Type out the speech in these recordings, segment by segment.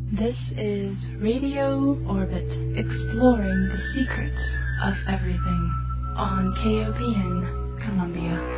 This is Radio Orbit, exploring the secrets of everything on KOPN Columbia.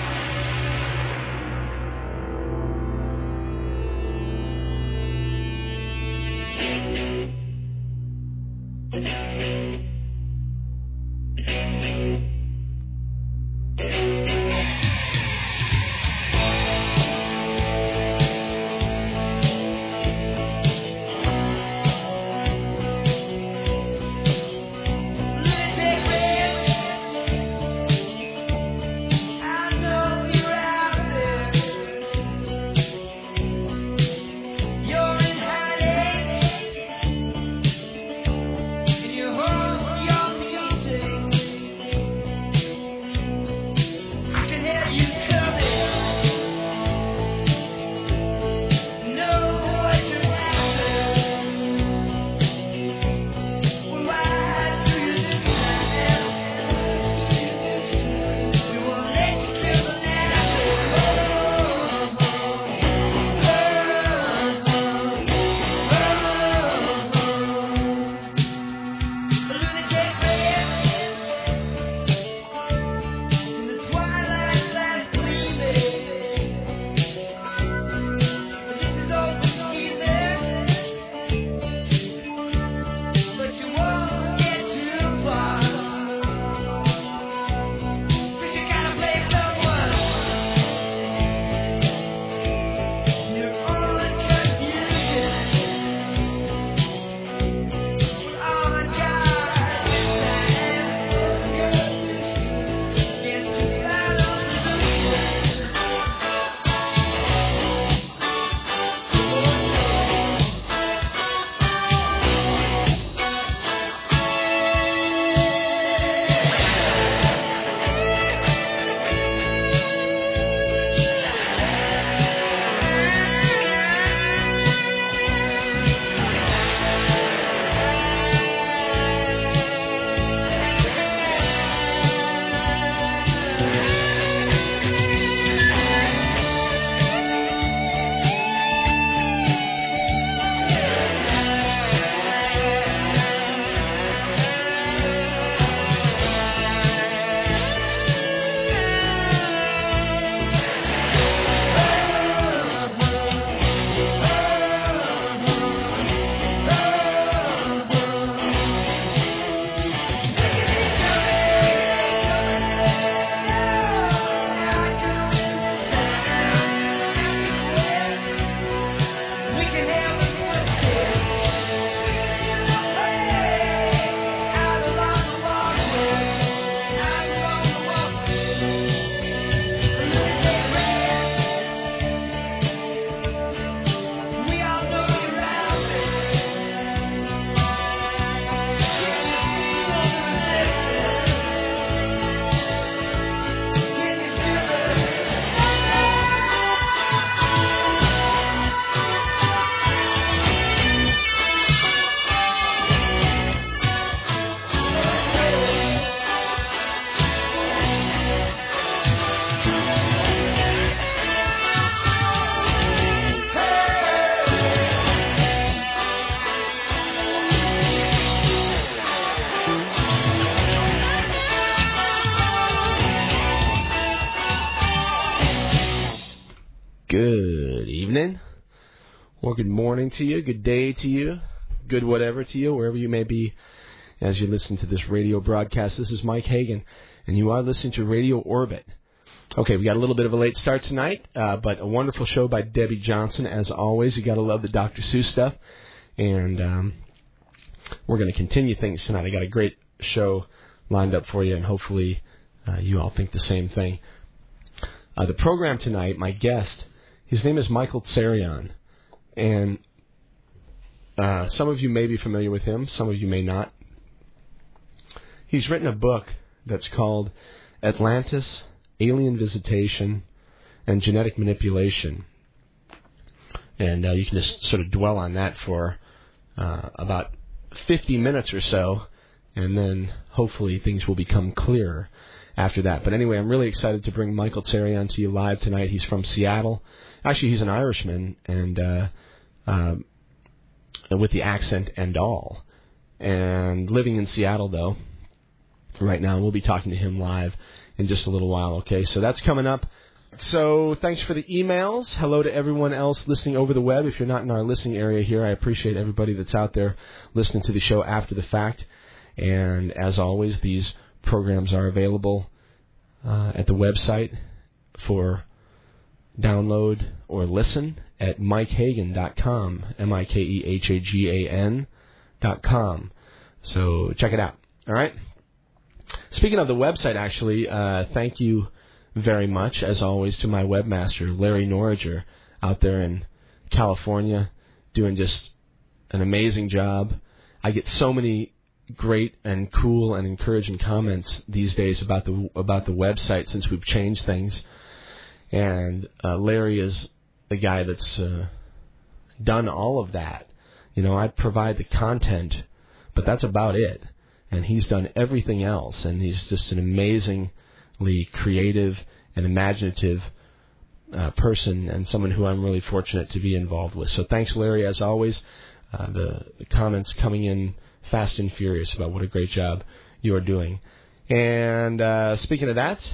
Good evening, or good morning to you, good day to you, good whatever to you, wherever you may be as you listen to this radio broadcast. This is Mike Hagan, and you are listening to Radio Orbit. Okay, we got a little bit of a late start tonight, but a wonderful show by Debbie Johnson, as always. You got to love the Dr. Seuss stuff, and we're going to continue things tonight. I got a great show lined up for you, and hopefully you all think the same thing. The program tonight, my guest, his name is Michael Tsarion, and some of you may be familiar with him, some of you may not. He's written a book that's called Atlantis, Alien Visitation, and Genetic Manipulation. And you can just sort of dwell on that for about 50 minutes or so, and then hopefully things will become clearer after that. But anyway, I'm really excited to bring Michael Tsarion to you live tonight. He's from Seattle. Actually, he's an Irishman, and with the accent and all. And living in Seattle, though, right now. We'll be talking to him live in just a little while, okay? So that's coming up. So thanks for the emails. Hello to everyone else listening over the web. If you're not in our listening area here, I appreciate everybody that's out there listening to the show after the fact. And as always, these programs are available at the website for download or listen at MikeHagan.com, MikeHagan.com. So check it out. All right? Speaking of the website, actually, thank you very much, as always, to my webmaster, Larry Norriger, out there in California, doing just an amazing job. I get so many great and cool and encouraging comments these days about the website since we've changed things. And Larry is the guy that's done all of that. You know, I provide the content, but that's about it. And he's done everything else, and he's just an amazingly creative and imaginative person, and someone who I'm really fortunate to be involved with. So thanks, Larry, as always. The comments coming in fast and furious about what a great job you are doing. And speaking of that,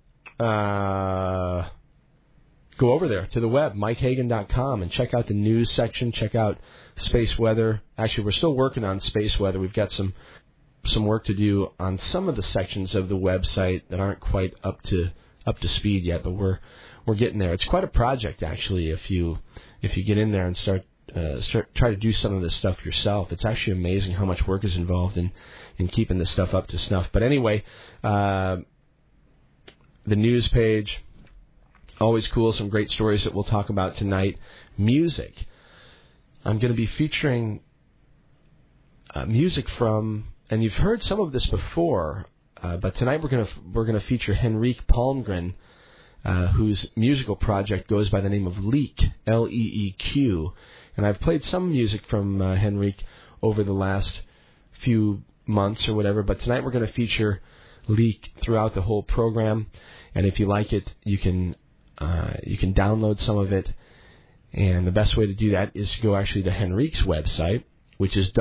go over there to the web, MikeHagan.com, and check out the news section. Check out space weather. Actually, we're still working on space weather. We've got some work to do on some of the sections of the website that aren't quite up to speed yet, but we're getting there. It's quite a project, actually, if you get in there and start try to do some of this stuff yourself. It's actually amazing how much work is involved in keeping this stuff up to snuff. But anyway, the news page, always cool, some great stories that we'll talk about tonight. Music. I'm going to be featuring music from, and you've heard some of this before, but tonight we're gonna feature Henrique Palmgren, whose musical project goes by the name of Leek, L-E-E-Q. And I've played some music from Henrique over the last few months or whatever, but tonight we're going to feature Leek throughout the whole program. And if you like it, you can download some of it. And the best way to do that is to go actually to Henrique's website, which is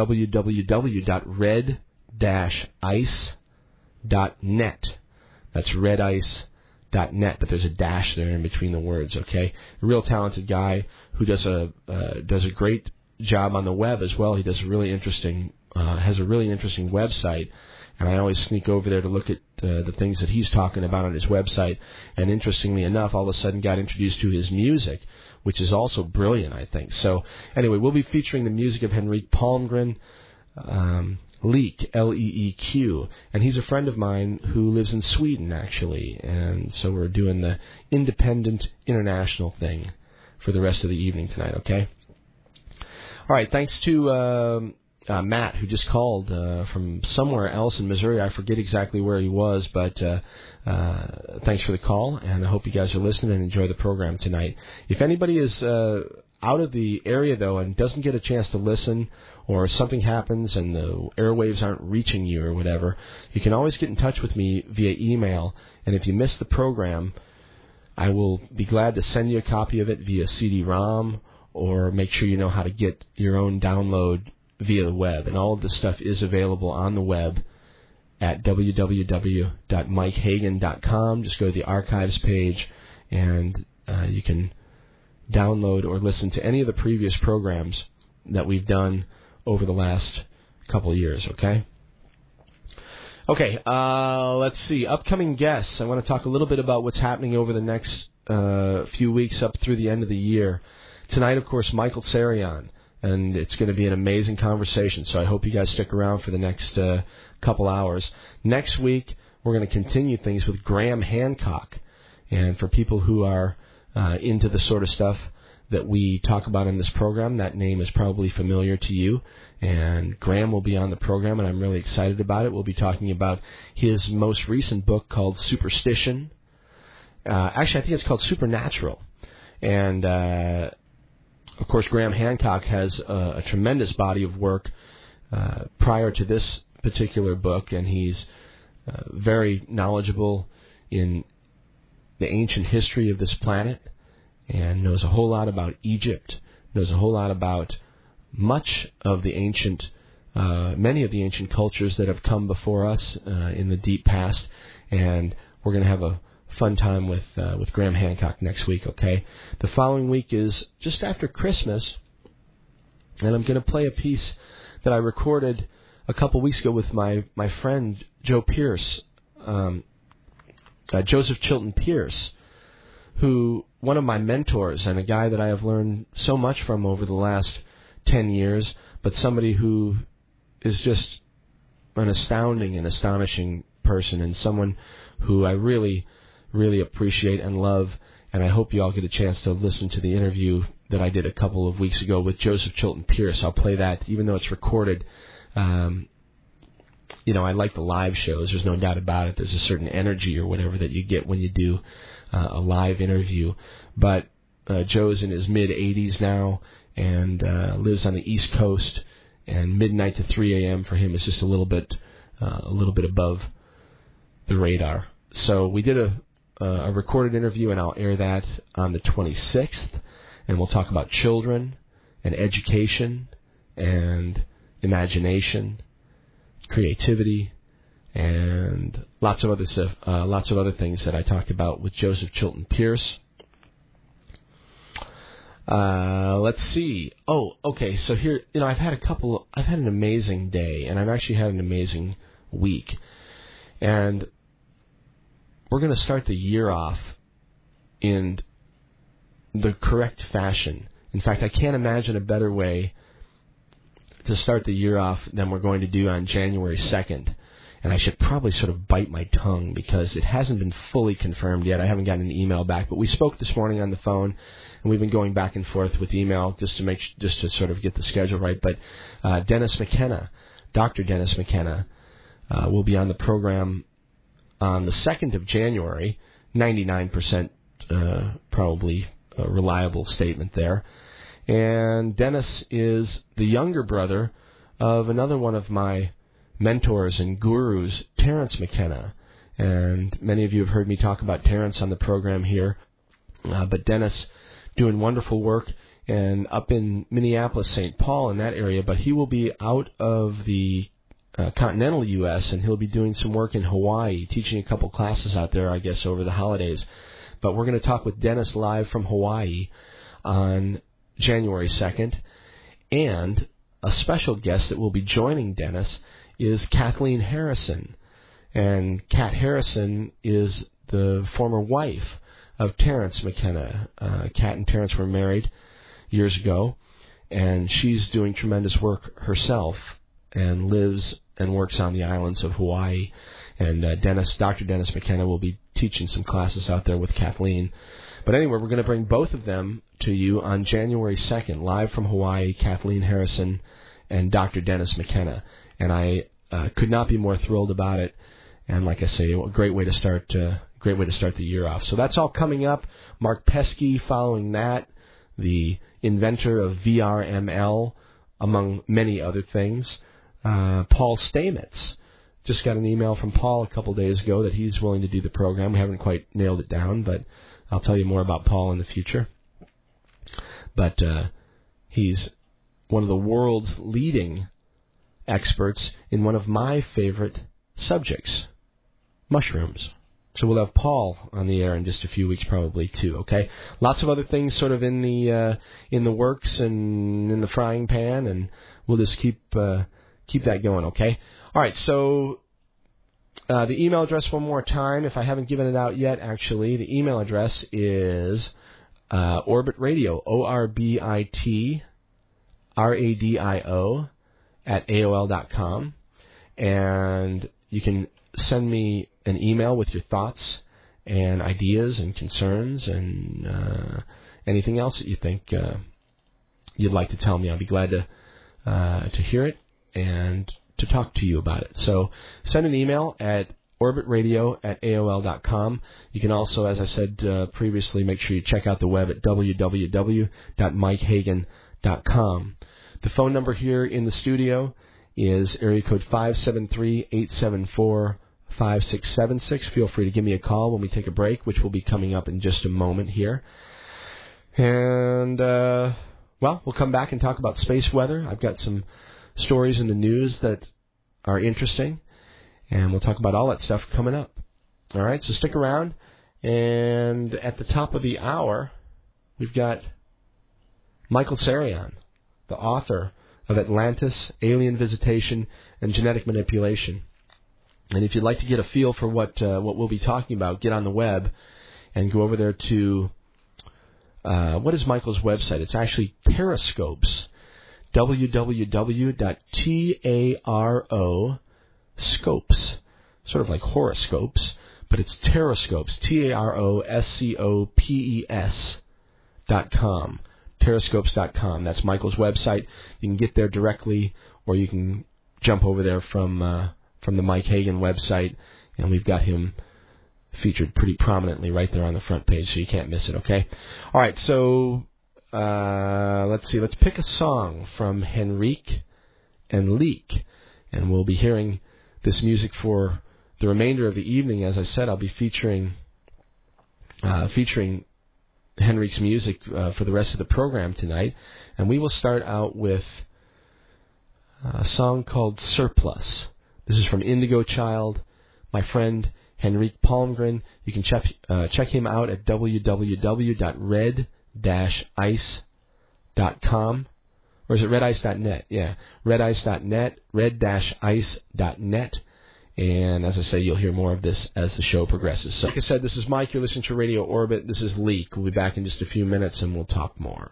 www.red-ice.net. That's redice.net, but there's a dash there in between the words, okay? A real talented guy who does a great job on the web as well. He does has a really interesting website, and I always sneak over there to look at the things that he's talking about on his website. And interestingly enough, all of a sudden got introduced to his music, which is also brilliant, I think. So anyway, we'll be featuring the music of Henrique Palmgren, Leek, L-E-E-Q, and he's a friend of mine who lives in Sweden, actually, and so we're doing the independent international thing for the rest of the evening tonight, okay? All right, thanks to Matt, who just called from somewhere else in Missouri. I forget exactly where he was, but thanks for the call, and I hope you guys are listening and enjoy the program tonight. If anybody is out of the area, though, and doesn't get a chance to listen, or something happens and the airwaves aren't reaching you or whatever, you can always get in touch with me via email. And if you miss the program, I will be glad to send you a copy of it via CD-ROM, or make sure you know how to get your own download via the web. And all of this stuff is available on the web at www.mikehagan.com. Just go to the archives page, and you can download or listen to any of the previous programs that we've done over the last couple of years, okay? Okay, let's see. Upcoming guests. I want to talk a little bit about what's happening over the next few weeks up through the end of the year. Tonight, of course, Michael Sarian, and it's going to be an amazing conversation, so I hope you guys stick around for the next couple hours. Next week, we're going to continue things with Graham Hancock, and for people who are into the sort of stuff that we talk about in this program, that name is probably familiar to you. And Graham will be on the program, and I'm really excited about it. We'll be talking about his most recent book called Superstition. Actually, I think it's called Supernatural. And, of course, Graham Hancock has a tremendous body of work prior to this particular book, and he's very knowledgeable in the ancient history of this planet, and knows a whole lot about Egypt, knows a whole lot about many of the ancient cultures that have come before us in the deep past, and we're going to have a fun time with Graham Hancock next week, okay? The following week is just after Christmas, and I'm going to play a piece that I recorded a couple weeks ago with my friend Joe Pierce, Joseph Chilton Pierce, who, one of my mentors and a guy that I have learned so much from over the last 10 years, but somebody who is just an astounding and astonishing person, and someone who I really, really appreciate and love. And I hope you all get a chance to listen to the interview that I did a couple of weeks ago with Joseph Chilton Pierce. I'll play that, even though it's recorded. I like the live shows. There's no doubt about it. There's a certain energy or whatever that you get when you do a live interview. But Joe's in his mid-80s now and lives on the East Coast. And midnight to 3 a.m. for him is just a little bit above the radar. So we did a recorded interview, and I'll air that on the 26th. And we'll talk about children and education and imagination, creativity, and lots of other stuff, lots of other things that I talked about with Joseph Chilton Pierce. Let's see. Oh, okay. So here, I've had an amazing day, and I've actually had an amazing week. And we're going to start the year off in the correct fashion. In fact, I can't imagine a better way to start the year off than we're going to do on January 2nd. And I should probably sort of bite my tongue because it hasn't been fully confirmed yet. I haven't gotten an email back, but we spoke this morning on the phone, and we've been going back and forth with email just to sort of get the schedule right. But Dennis McKenna, Dr. Dennis McKenna, will be on the program on the 2nd of January. 99% probably a reliable statement there. And Dennis is the younger brother of another one of my mentors and gurus, Terence McKenna. And many of you have heard me talk about Terence on the program here. But Dennis doing wonderful work and up in Minneapolis, St. Paul, in that area. But he will be out of the continental U.S., and he'll be doing some work in Hawaii, teaching a couple classes out there, I guess, over the holidays. But we're going to talk with Dennis live from Hawaii on January 2nd. And a special guest that will be joining Dennis is Kathleen Harrison. And Kat Harrison is the former wife of Terence McKenna. Kat and Terence were married years ago, and she's doing tremendous work herself and lives and works on the islands of Hawaii. And Dr. Dennis McKenna will be teaching some classes out there with Kathleen. But anyway, we're going to bring both of them to you on January 2nd, live from Hawaii, Kathleen Harrison and Dr. Dennis McKenna. And I could not be more thrilled about it. And like I say, a great way to start the year off. So that's all coming up. Mark Pesky following that, the inventor of VRML, among many other things. Paul Stamets. Just got an email from Paul a couple days ago that he's willing to do the program. We haven't quite nailed it down, but I'll tell you more about Paul in the future. But he's one of the world's leading experts in one of my favorite subjects, mushrooms. So we'll have Paul on the air in just a few weeks probably too, okay? Lots of other things sort of in the works and in the frying pan, and we'll just keep that going, okay? All right, so the email address one more time, if I haven't given it out yet, actually. The email address is Orbit Radio, ORBIT RADIO @AOL.com. And you can send me an email with your thoughts and ideas and concerns and anything else that you think you'd like to tell me. I'll be glad to hear it and to talk to you about it. So send an email at orbitradio@AOL.com. You can also, as I said previously, make sure you check out the web at www.mikehagan.com. The phone number here in the studio is area code 573-874-5676. Feel free to give me a call when we take a break, which will be coming up in just a moment here. And Well, we'll come back and talk about space weather. I've got some stories in the news that are interesting, and we'll talk about all that stuff coming up. All right, so stick around. And at the top of the hour, we've got Michael Sarian, the author of Atlantis, Alien Visitation, and Genetic Manipulation. And if you'd like to get a feel for what we'll be talking about, get on the web and go over there to, what is Michael's website? It's actually Terrascopes, www.TAROScopes, sort of like horoscopes, but it's Terrascopes, TAROSCOPES.com, Terrascopes.com. That's Michael's website. You can get there directly, or you can jump over there from the Mike Hagan website, and we've got him featured pretty prominently right there on the front page, so you can't miss it, okay? All right, so let's see. Let's pick a song from Henrique and Leek, and we'll be hearing this music for the remainder of the evening. As I said, I'll be featuring Henrique's music for the rest of the program tonight, and we will start out with a song called Surplus. This is from Indigo Child, my friend Henrique Palmgren. You can check him out at www.red-ice.com. Or is it redice.net? Yeah, redice.net, red-ice.net. And as I say, you'll hear more of this as the show progresses. So, like I said, this is Mike. You're listening to Radio Orbit. This is Leek. We'll be back in just a few minutes, and we'll talk more.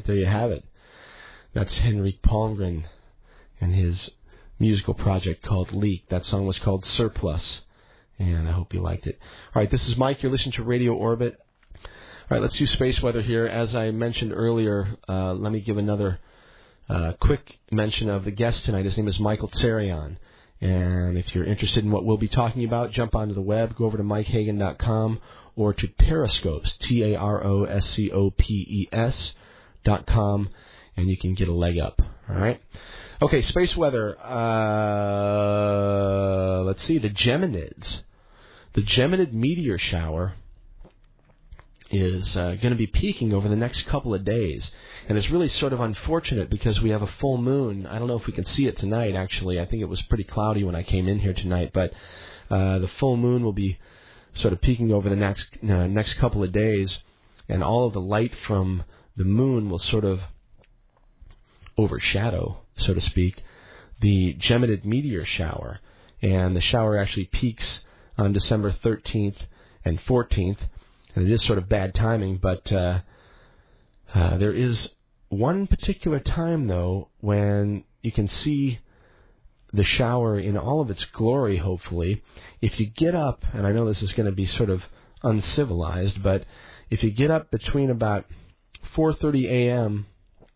right, there you have it. That's Henrik Palmgren and his musical project called Leak. That song was called Surplus, and I hope you liked it. All right, this is Mike. You're listening to Radio Orbit. All right, let's do space weather here. As I mentioned earlier, let me give another quick mention of the guest tonight. His name is Michael Tsarion. And if you're interested in what we'll be talking about, jump onto the web, go over to MikeHagan.com or to Terrascopes, TAROSCOPES.com, and you can get a leg up. All right? Okay, space weather. Let's see, the Geminids. The Geminid meteor shower is going to be peaking over the next couple of days. And it's really sort of unfortunate because we have a full moon. I don't know if we can see it tonight, actually. I think it was pretty cloudy when I came in here tonight. But the full moon will be sort of peaking over the next couple of days. And all of the light from the moon will sort of overshadow, so to speak, the Geminid meteor shower. And the shower actually peaks on December 13th and 14th. And it is sort of bad timing, but there is one particular time, though, when you can see the shower in all of its glory, hopefully. If you get up, and I know this is going to be sort of uncivilized, but if you get up between about 4:30 a.m.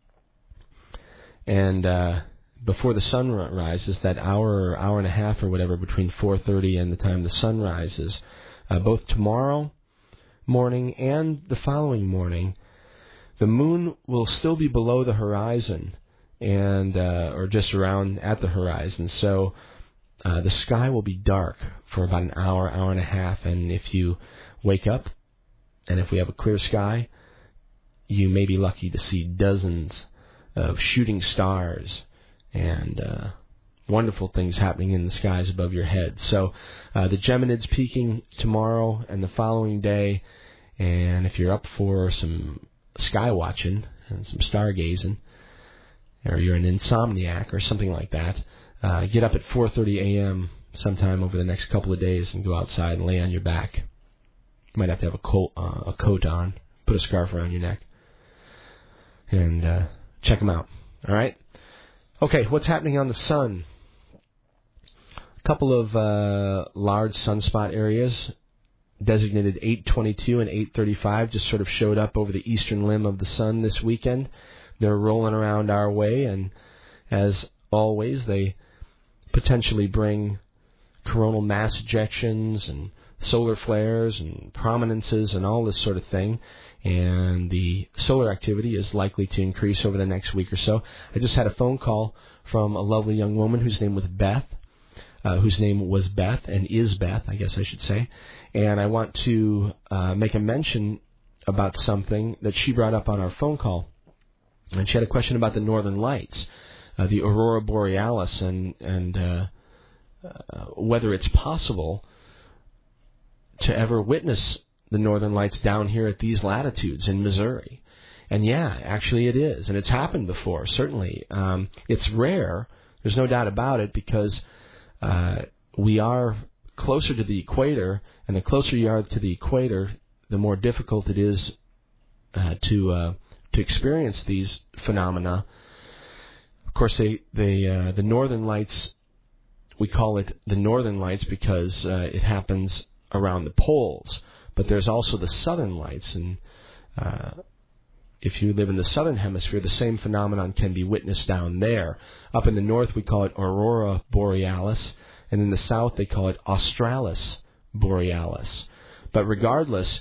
and before the sun rises, that hour or hour and a half or whatever between 4:30 and the time the sun rises, both tomorrow morning and the following morning, the moon will still be below the horizon and or just around at the horizon. So the sky will be dark for about an hour, hour and a half. And if you wake up and if we have a clear sky, you may be lucky to see dozens of shooting stars and wonderful things happening in the skies above your head. So the Geminids peaking tomorrow and the following day. And if you're up for some sky watching and some stargazing, or you're an insomniac or something like that, get up at 4:30 a.m. sometime over the next couple of days and go outside and lay on your back. You might have to have a coat on, put a scarf around your neck, and check them out. All right? Okay, what's happening on the sun? A couple of large sunspot areas designated 822 and 835 just sort of showed up over the eastern limb of the sun this weekend. They're rolling around our way, and as always, they potentially bring coronal mass ejections and solar flares and prominences and all this sort of thing. And the solar activity is likely to increase over the next week or so. I just had a phone call from a lovely young woman whose name was Beth, and is Beth, I guess I should say. And I want to make a mention about something that she brought up on our phone call. And she had a question about the Northern Lights, the Aurora Borealis, and whether it's possible to ever witness the Northern Lights down here at these latitudes in Missouri. And yeah, actually it is. And it's happened before, certainly. It's rare, there's no doubt about it, because we are closer to the equator, and the closer you are to the equator, the more difficult it is to experience these phenomena. Of course, the Northern Lights, we call it the Northern Lights because it happens around the poles. But there's also the Southern Lights, and if you live in the Southern Hemisphere, the same phenomenon can be witnessed down there. Up in the north, we call it Aurora Borealis, and in the south, they call it Australis Borealis. But regardless,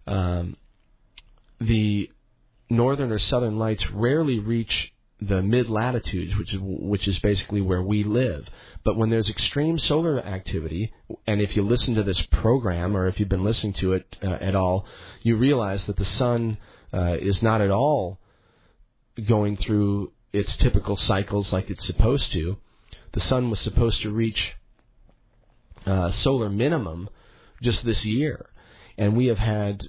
the northern or southern lights rarely reach the mid-latitudes, which is basically where we live. But when there's extreme solar activity, and if you listen to this program, or if you've been listening to it at all, you realize that the sun is not at all going through its typical cycles like it's supposed to. The sun was supposed to reach solar minimum just this year. And we have had,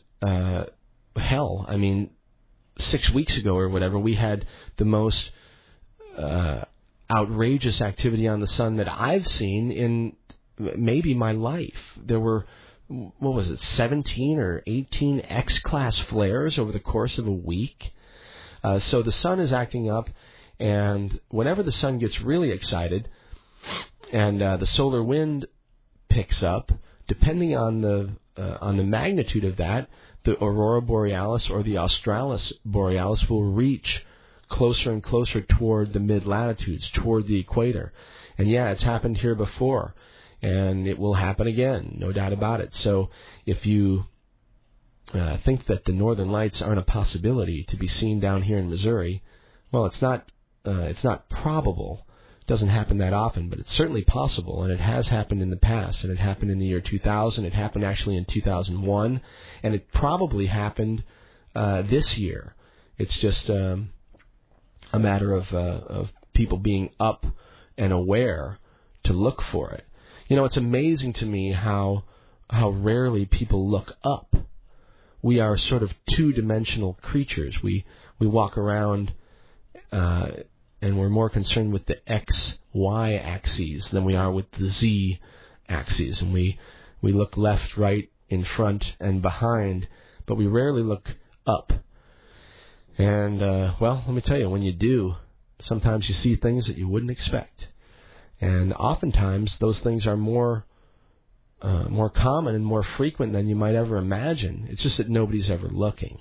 6 weeks ago or whatever, we had the most outrageous activity on the sun that I've seen in maybe my life. There were, 17 or 18 X-class flares over the course of a week. So the sun is acting up, and whenever the sun gets really excited and the solar wind picks up, depending on the magnitude of that, the aurora borealis or the australis borealis will reach closer and closer toward the mid-latitudes, toward the equator. And yeah, it's happened here before, and it will happen again, no doubt about it. So if you think that the northern lights aren't a possibility to be seen down here in Missouri, well, it's not probable. It doesn't happen that often, but it's certainly possible, and it has happened in the past. And it happened in the year 2000. It happened actually in 2001, and it probably happened this year. It's just a matter of people being up and aware to look for it. You know, it's amazing to me how rarely people look up. We are sort of two-dimensional creatures. We walk around and we're more concerned with the X, Y axes than we are with the Z axes. And we look left, right, in front, and behind, but we rarely look up. And, well, let me tell you, when you do, sometimes you see things that you wouldn't expect. And oftentimes, those things are more common and more frequent than you might ever imagine. It's just that nobody's ever looking.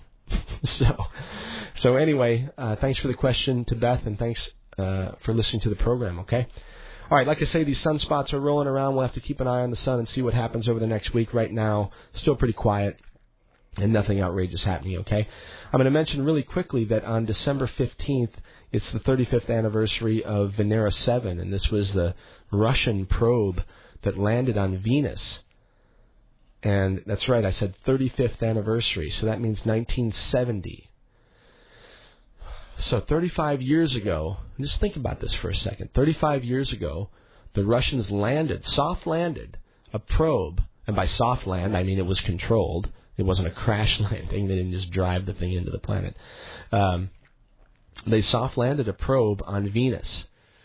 So anyway, thanks for the question to Beth, and thanks for listening to the program, okay? All right, like I say, these sunspots are rolling around. We'll have to keep an eye on the sun and see what happens over the next week. Right now, still pretty quiet and nothing outrageous happening, okay? I'm going to mention really quickly that on December 15th, it's the 35th anniversary of Venera 7, and this was the Russian probe that landed on Venus. And that's right, I said 35th anniversary, so that means 1970. So 35 years ago, just think about this for a second. 35 years ago, the Russians soft landed a probe, and by soft land, I mean it was controlled. It wasn't a crash landing. They didn't just drive the thing into the planet. They soft landed a probe on Venus.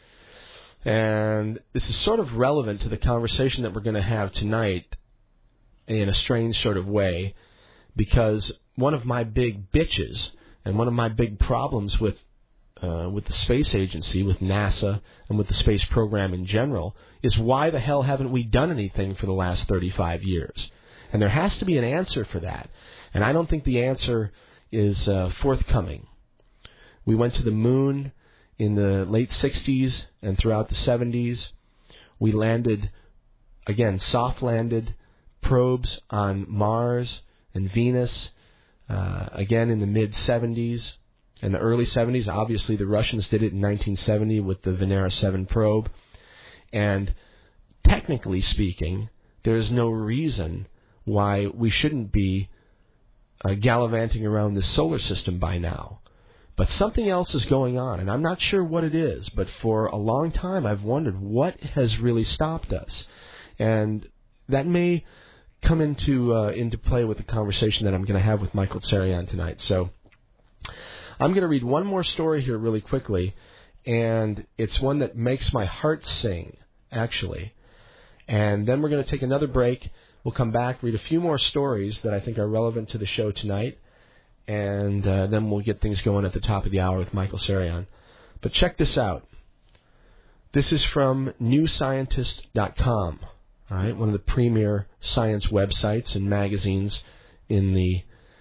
And this is sort of relevant to the conversation that we're going to have tonight in a strange sort of way, because one of my big bitches and one of my big problems with the space agency, with NASA, and with the space program in general, is why the hell haven't we done anything for the last 35 years? And there has to be an answer for that. And I don't think the answer is forthcoming. We went to the moon in the late 60s and throughout the 70s. We landed, again, soft-landed probes on Mars and Venus, again in the mid-70s and the early 70s. Obviously, the Russians did it in 1970 with the Venera 7 probe. And technically speaking, there is no reason why we shouldn't be gallivanting around the solar system by now. But something else is going on, and I'm not sure what it is, but for a long time I've wondered what has really stopped us. And that may come into play with the conversation that I'm going to have with Michael Tsarion tonight. So I'm going to read one more story here really quickly, and it's one that makes my heart sing, actually. And then we're going to take another break. We'll come back, read a few more stories that I think are relevant to the show tonight, and then we'll get things going at the top of the hour with Michael Tsarion. But check this out. This is from newscientist.com, all right, one of the premier science websites and magazines in the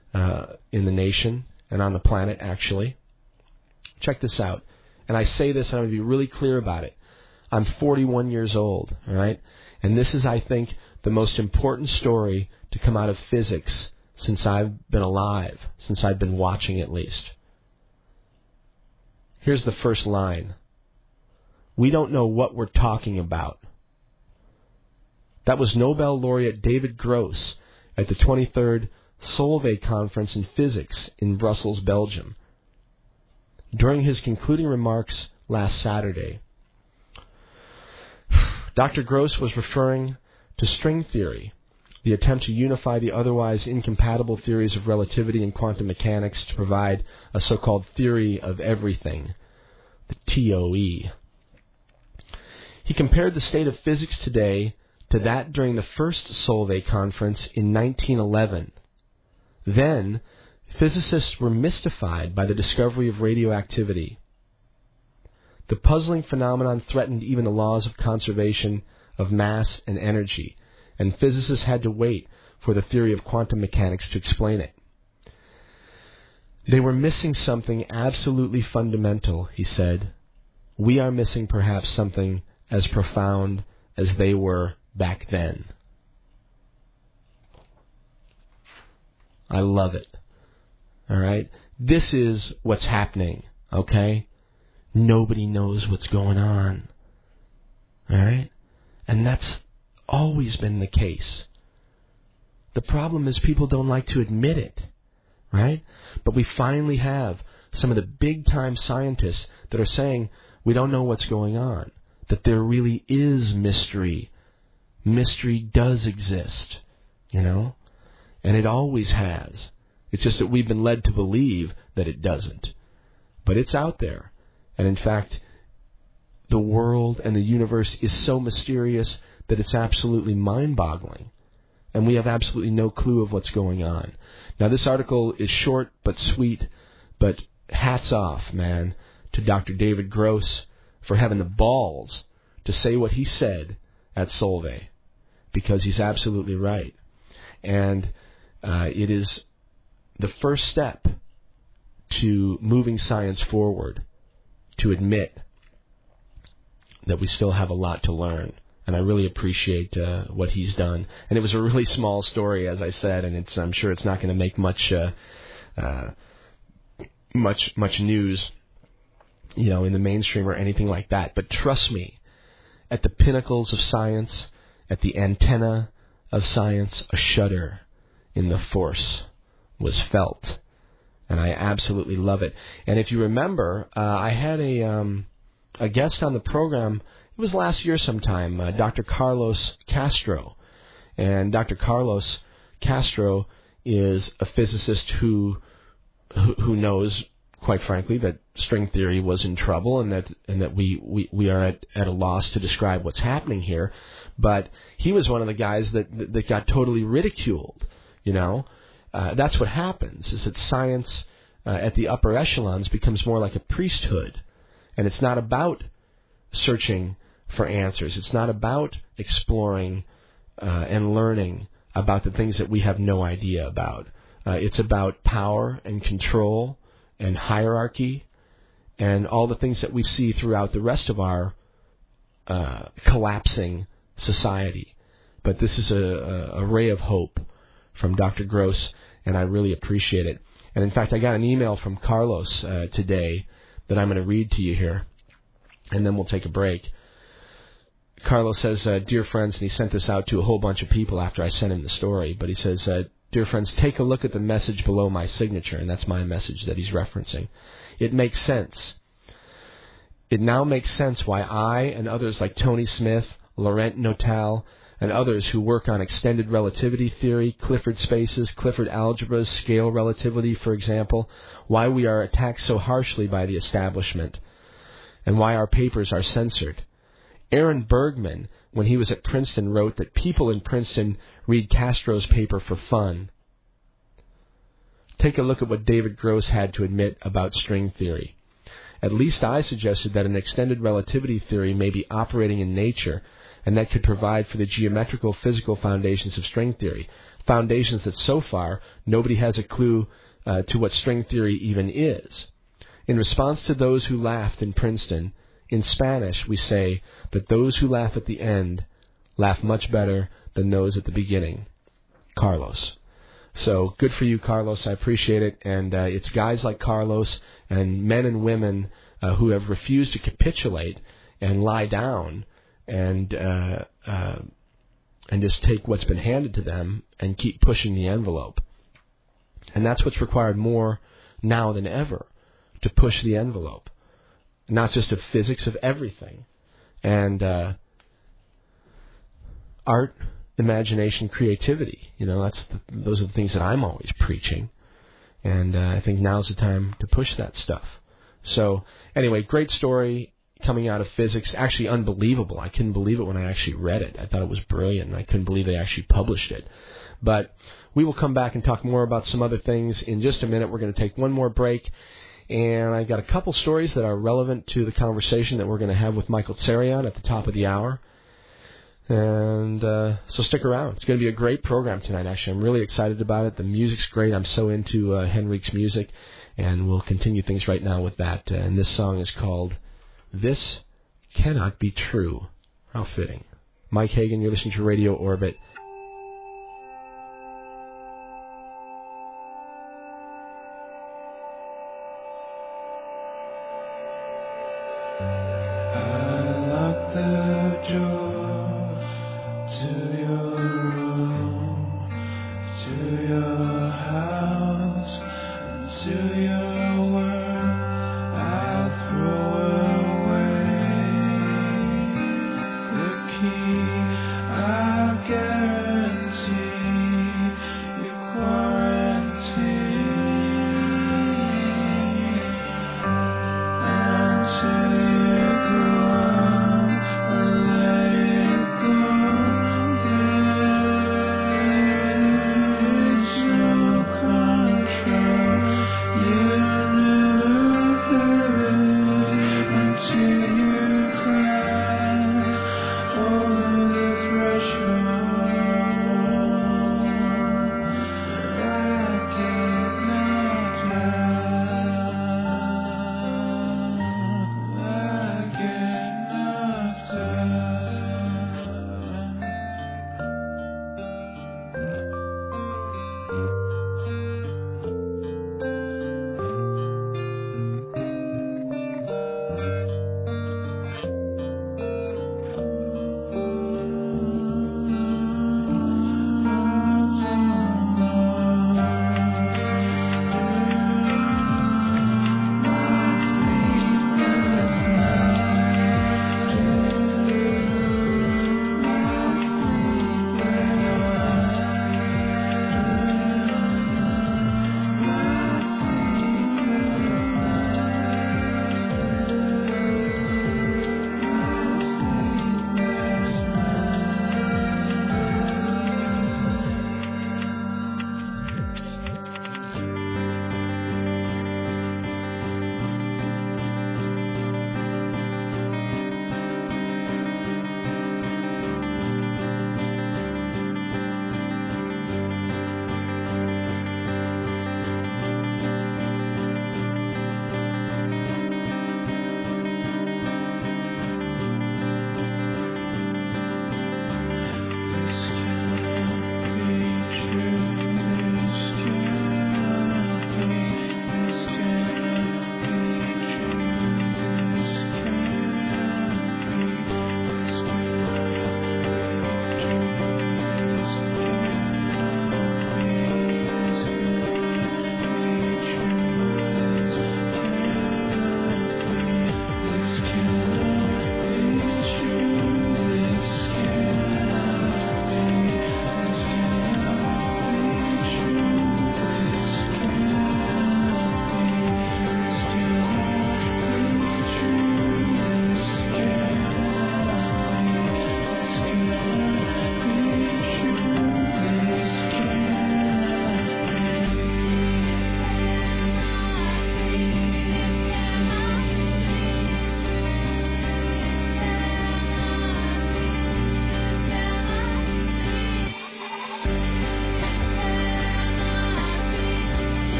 nation and on the planet, actually. Check this out. And I say this, and I'm going to be really clear about it. I'm 41 years old, all right? And this is, I think, the most important story to come out of physics since I've been alive, since I've been watching at least. Here's the first line. We don't know what we're talking about. That was Nobel laureate David Gross at the 23rd Solvay Conference in Physics in Brussels, Belgium, during his concluding remarks last Saturday. Dr. Gross was referring to string theory, the attempt to unify the otherwise incompatible theories of relativity and quantum mechanics to provide a so-called theory of everything, the TOE. He compared the state of physics today to that during the first Solvay conference in 1911. Then, physicists were mystified by the discovery of radioactivity. The puzzling phenomenon threatened even the laws of conservation of mass and energy, and physicists had to wait for the theory of quantum mechanics to explain it. They were missing something absolutely fundamental, he said. We are missing perhaps something as profound as they were back then. I love it. All right? This is what's happening, okay? Nobody knows what's going on. All right? And that's always been the case. The problem is people don't like to admit it, right? But we finally have some of the big-time scientists that are saying we don't know what's going on, that there really is mystery. Mystery does exist, you know? And it always has. It's just that we've been led to believe that it doesn't. But it's out there. And in fact, the world and the universe is so mysterious that it's absolutely mind-boggling. And we have absolutely no clue of what's going on. Now, this article is short but sweet, but hats off, man, to Dr. David Gross for having the balls to say what he said at Solvay, because he's absolutely right. And it is the first step to moving science forward, to admit that we still have a lot to learn. And I really appreciate what he's done. And it was a really small story, as I said, and I'm sure it's not going to make much news, you know, in the mainstream or anything like that. But trust me, at the pinnacles of science, at the antenna of science, a shudder in the force was felt. And I absolutely love it. And if you remember, I had a guest on the program. It was last year sometime, Dr. Carlos Castro. And Dr. Carlos Castro is a physicist who knows, quite frankly, that string theory was in trouble and that we are at a loss to describe what's happening here. But he was one of the guys that got totally ridiculed, you know. That's what happens, is that science at the upper echelons becomes more like a priesthood. And it's not about searching for answers. It's not about exploring and learning about the things that we have no idea about. It's about power and control and hierarchy and all the things that we see throughout the rest of our collapsing society. But this is a ray of hope from Dr. Gross, and I really appreciate it. And in fact, I got an email from Carlos today that I'm going to read to you here, and then we'll take a break. Carlos says, dear friends, and he sent this out to a whole bunch of people after I sent him the story, but he says, dear friends, take a look at the message below my signature, and that's my message that he's referencing. It makes sense. It now makes sense why I and others like Tony Smith, Laurent Notal, and others who work on extended relativity theory, Clifford spaces, Clifford algebras, scale relativity, for example, why we are attacked so harshly by the establishment, and why our papers are censored. Aaron Bergman, when he was at Princeton, wrote that people in Princeton read Castro's paper for fun. Take a look at what David Gross had to admit about string theory. At least I suggested that an extended relativity theory may be operating in nature, and that could provide for the geometrical physical foundations of string theory, foundations that so far nobody has a clue to what string theory even is. In response to those who laughed in Princeton, in Spanish we say that those who laugh at the end laugh much better than those at the beginning. Carlos. So good for you, Carlos. I appreciate it. And it's guys like Carlos and men and women who have refused to capitulate and lie down and just take what's been handed to them and keep pushing the envelope. And that's what's required more now than ever, to push the envelope. Not just of physics, of everything. And art, imagination, creativity. You know, those are the things that I'm always preaching. And I think now's the time to push that stuff. So, anyway, great story. coming out of physics. Actually unbelievable. I couldn't believe it when I actually read it. I thought it was brilliant, and I couldn't believe they actually published it. But we will come back and talk more about some other things in just a minute. We're going to take one more break, and I've got a couple stories that are relevant to the conversation that we're going to have with Michael Tsarion at the top of the hour. And so stick around. It's going to be a great program tonight, actually. I'm really excited about it. The music's great. I'm so into Henrik's music. And we'll continue things right now with that. And this song is called This Cannot Be True. How fitting. Mike Hagan, you're listening to Radio Orbit. Let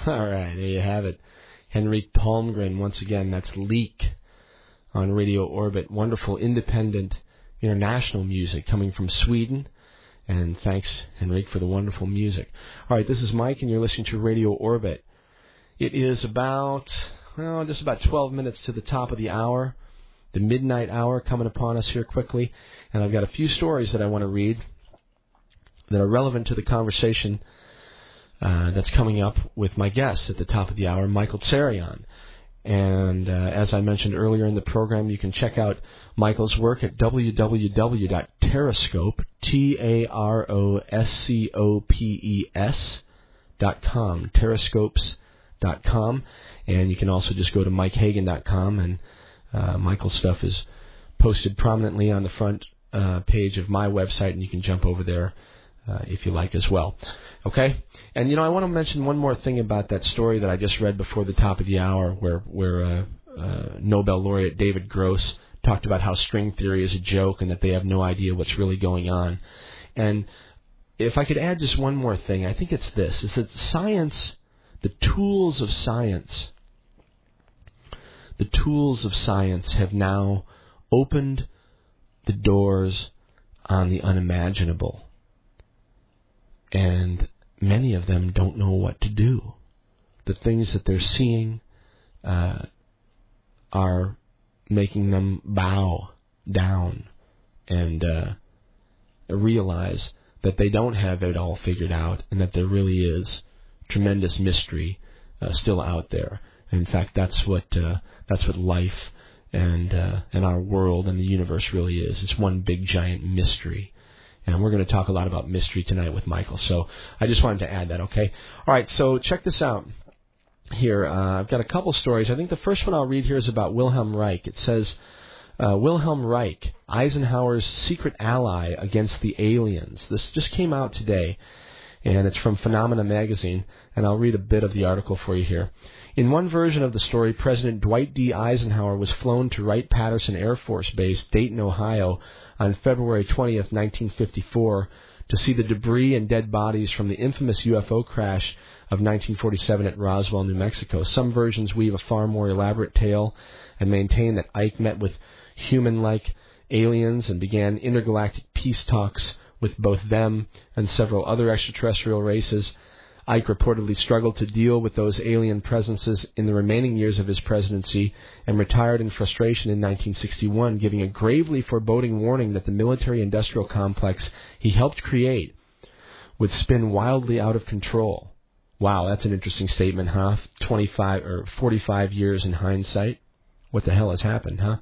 All right, there you have it. Henrik Palmgren, once again, that's Leak on Radio Orbit. Wonderful, independent, international music coming from Sweden. And thanks, Henrik, for the wonderful music. All right, this is Mike, and you're listening to Radio Orbit. It is just about 12 minutes to the top of the hour, the midnight hour coming upon us here quickly. And I've got a few stories that I want to read that are relevant to the conversation that's coming up with my guest at the top of the hour, Michael Tsarion. And as I mentioned earlier in the program, you can check out Michael's work at www.terrascope, TAROSCOPES.com, terrascopes.com. And you can also just go to MikeHagan.com, and Michael's stuff is posted prominently on the front page of my website, and you can jump over there if you like as well. Okay? And, I want to mention one more thing about that story that I just read before the top of the hour where Nobel laureate David Gross talked about how string theory is a joke and that they have no idea what's really going on. And if I could add just one more thing, I think it's this, is that science, the tools of science have now opened the doors on the unimaginable. And many of them don't know what to do. The things that they're seeing are making them bow down and realize that they don't have it all figured out and that there really is tremendous mystery still out there. In fact, that's what life and our world and the universe really is. It's one big giant mystery. And we're going to talk a lot about mystery tonight with Michael. So I just wanted to add that, okay? All right, so check this out here. I've got a couple stories. I think the first one I'll read here is about Wilhelm Reich. It says, Wilhelm Reich, Eisenhower's secret ally against the aliens. This just came out today, and it's from Phenomena magazine, and I'll read a bit of the article for you here. In one version of the story, President Dwight D. Eisenhower was flown to Wright-Patterson Air Force Base, Dayton, Ohio, on February 20th, 1954, to see the debris and dead bodies from the infamous UFO crash of 1947 at Roswell, New Mexico. Some versions weave a far more elaborate tale and maintain that Ike met with human-like aliens and began intergalactic peace talks with both them and several other extraterrestrial races. Ike reportedly struggled to deal with those alien presences in the remaining years of his presidency and retired in frustration in 1961, giving a gravely foreboding warning that the military-industrial complex he helped create would spin wildly out of control. Wow, that's an interesting statement, huh? 25 or 45 years in hindsight. What the hell has happened, huh?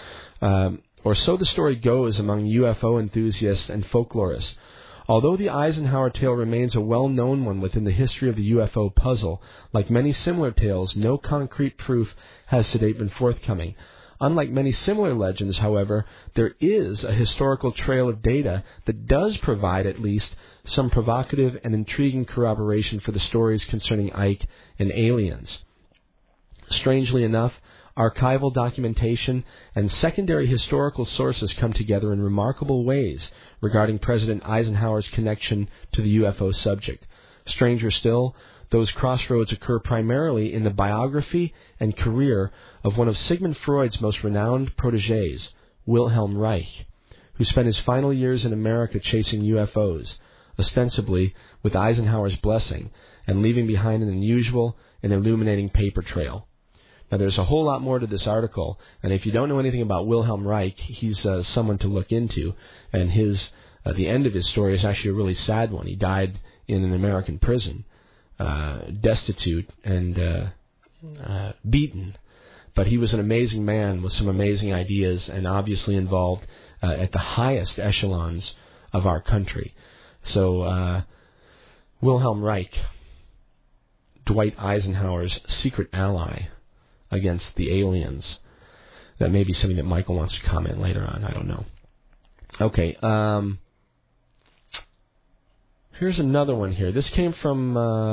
Or so the story goes among UFO enthusiasts and folklorists. Although the Eisenhower tale remains a well-known one within the history of the UFO puzzle, like many similar tales, no concrete proof has to date been forthcoming. Unlike many similar legends, however, there is a historical trail of data that does provide at least some provocative and intriguing corroboration for the stories concerning Ike and aliens. Strangely enough, archival documentation and secondary historical sources come together in remarkable ways regarding President Eisenhower's connection to the UFO subject. Stranger still, those crossroads occur primarily in the biography and career of one of Sigmund Freud's most renowned protégés, Wilhelm Reich, who spent his final years in America chasing UFOs, ostensibly with Eisenhower's blessing, and leaving behind an unusual and illuminating paper trail. Now, there's a whole lot more to this article, and if you don't know anything about Wilhelm Reich, he's someone to look into, and the end of his story is actually a really sad one. He died in an American prison, destitute and beaten, but he was an amazing man with some amazing ideas and obviously involved at the highest echelons of our country. So, Wilhelm Reich, Dwight Eisenhower's secret ally against the aliens. That may be something that Michael wants to comment later on. I don't know. Okay. Here's another one here. This came from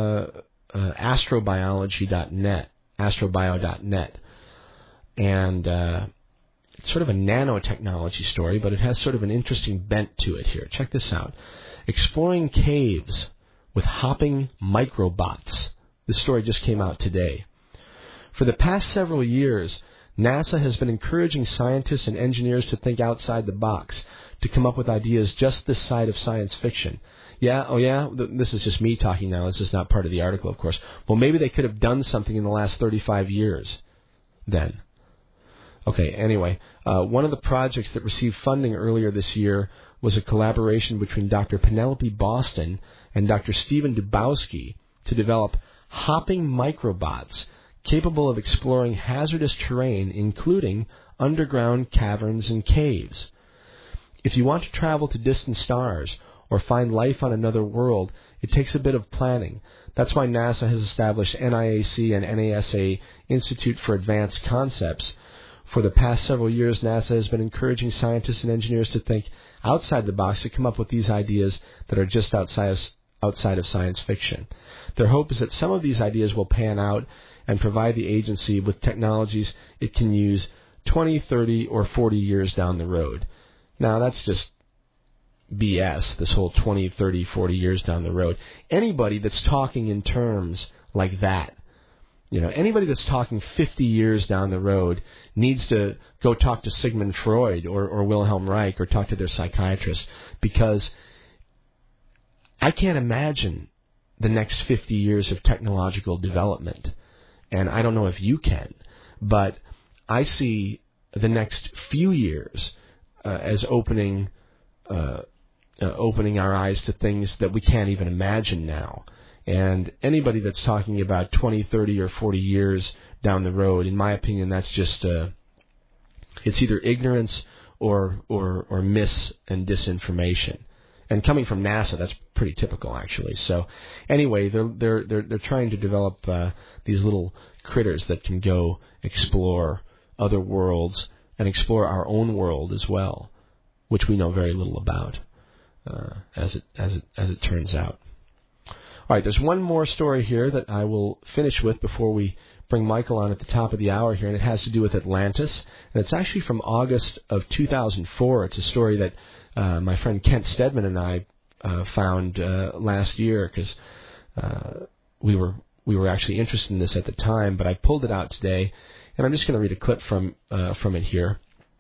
astrobiology.net, astrobio.net. And it's sort of a nanotechnology story, but it has sort of an interesting bent to it here. Check this out. Exploring caves with hopping microbots This story just came out today. For the past several years, NASA has been encouraging scientists and engineers to think outside the box, to come up with ideas just this side of science fiction. Yeah, oh yeah, this is just me talking now. This is not part of the article, of course. Well, maybe they could have done something in the last 35 years then. Okay, anyway, one of the projects that received funding earlier this year was a collaboration between Dr. Penelope Boston and Dr. Stephen Dubowski to develop hopping microbots capable of exploring hazardous terrain, including underground caverns and caves. If you want to travel to distant stars or find life on another world, it takes a bit of planning. That's why NASA has established NIAC and NASA Institute for Advanced Concepts. For the past several years, NASA has been encouraging scientists and engineers to think outside the box to come up with these ideas that are just outside of science fiction. Their hope is that some of these ideas will pan out and provide the agency with technologies it can use 20, 30, or 40 years down the road. Now, that's just BS, this whole 20, 30, 40 years down the road. Anybody that's talking in terms like that, anybody that's talking 50 years down the road needs to go talk to Sigmund Freud or Wilhelm Reich or talk to their psychiatrist, because I can't imagine the next 50 years of technological development. And I don't know if you can, but I see the next few years as opening our eyes to things that we can't even imagine now. And anybody that's talking about 20, 30, or 40 years down the road, in my opinion, that's just it's either ignorance or mis and disinformation. And coming from NASA, that's pretty typical, actually. So, anyway, they're trying to develop these little critters that can go explore other worlds and explore our own world as well, which we know very little about, as it turns out. All right, there's one more story here that I will finish with before we bring Michael on at the top of the hour here, and it has to do with Atlantis. And it's actually from August of 2004. It's a story that my friend Kent Stedman and I found last year, because we were actually interested in this at the time, but I pulled it out today, and I'm just going to read a clip from it here.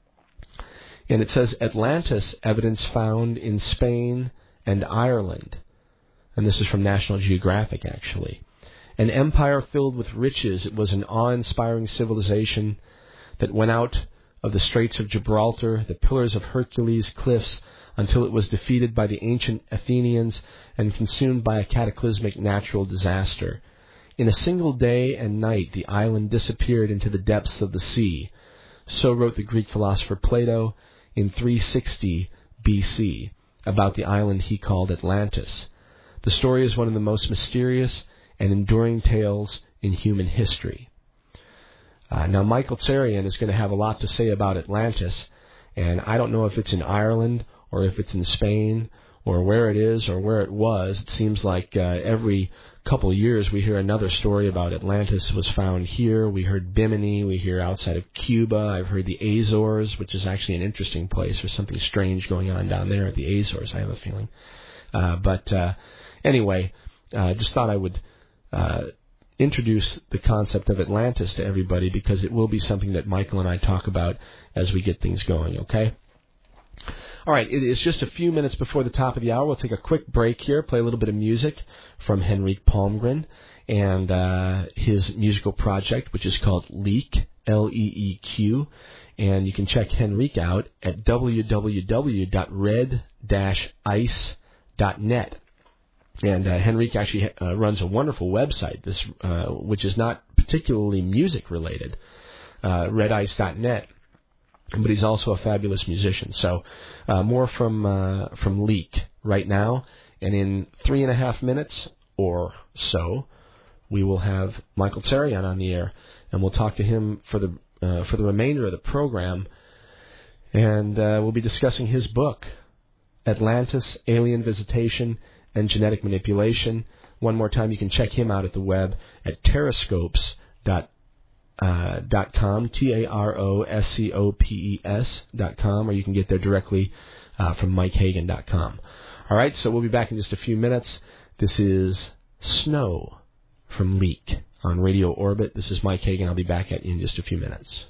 And it says, Atlantis evidence found in Spain and Ireland. And this is from National Geographic, actually. An empire filled with riches, it was an awe-inspiring civilization that went out of the Straits of Gibraltar, the Pillars of Hercules cliffs, until it was defeated by the ancient Athenians and consumed by a cataclysmic natural disaster. In a single day and night, the island disappeared into the depths of the sea. So wrote the Greek philosopher Plato in 360 BC about the island he called Atlantis. The story is one of the most mysterious and enduring tales in human history. Now, Michael Tsarian is going to have a lot to say about Atlantis, and I don't know if it's in Ireland or if it's in Spain or where it is or where it was. It seems like every couple of years we hear another story about Atlantis was found here. We heard Bimini. We hear outside of Cuba. I've heard the Azores, which is actually an interesting place. There's something strange going on down there at the Azores, I have a feeling. Anyway, just thought I would introduce the concept of Atlantis to everybody, because it will be something that Michael and I talk about as we get things going, okay? All right, it is just a few minutes before the top of the hour. We'll take a quick break here, play a little bit of music from Henrik Palmgren and his musical project, which is called Leek, L-E-E-Q. And you can check Henrik out at www.red-ice.net. And Henrik actually runs a wonderful website, which is not particularly music-related, redice.net. But he's also a fabulous musician. So more from Leek right now. And in 3.5 minutes or so, we will have Michael Tsarian on the air. And we'll talk to him for the remainder of the program. And we'll be discussing his book, Atlantis, Alien Visitation, and Genetic Manipulation. One more time, you can check him out at the web at Terrascopes.com, TAROSCOPES.com, or you can get there directly from MikeHagan.com. All right, so we'll be back in just a few minutes. This is Snow from Leak on Radio Orbit. This is Mike Hagan. I'll be back at you in just a few minutes.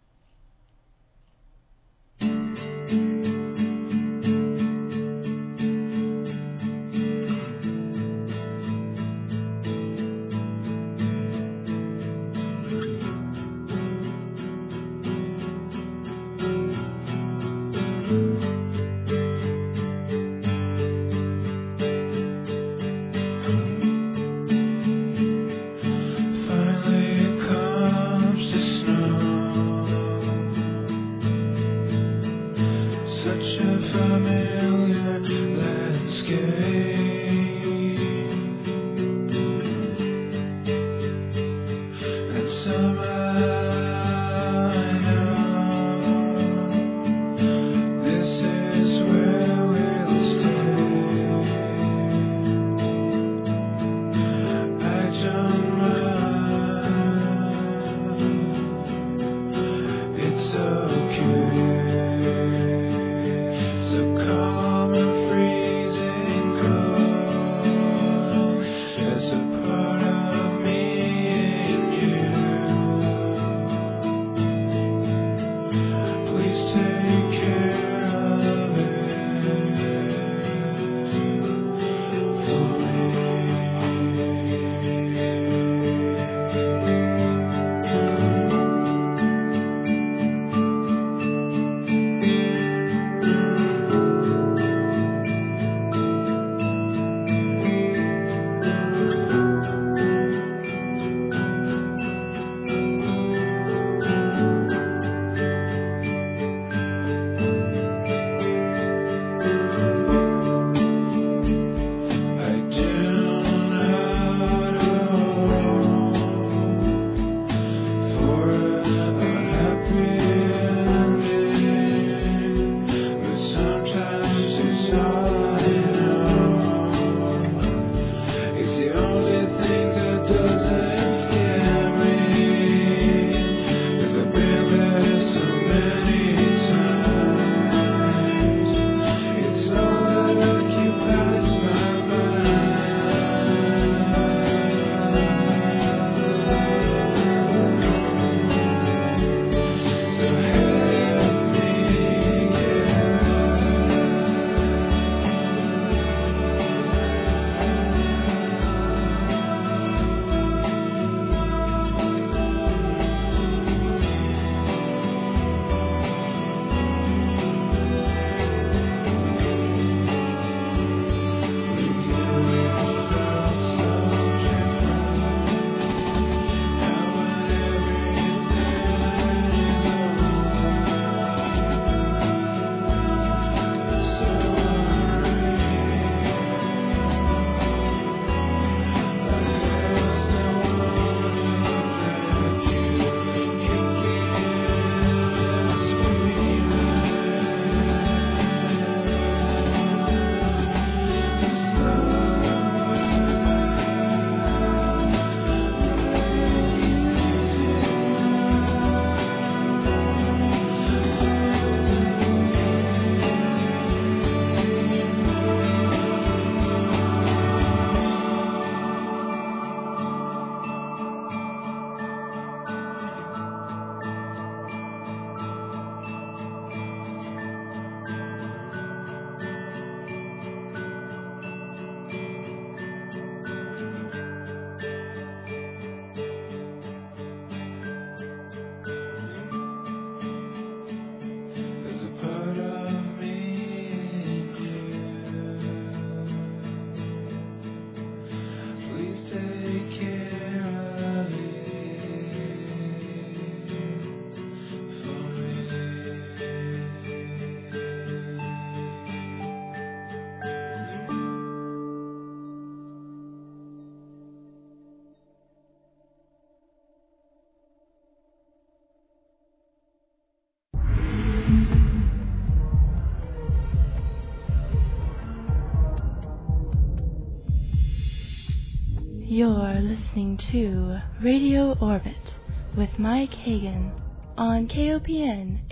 You're listening to Radio Orbit with Mike Hagan on KOPN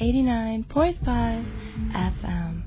89.5 FM.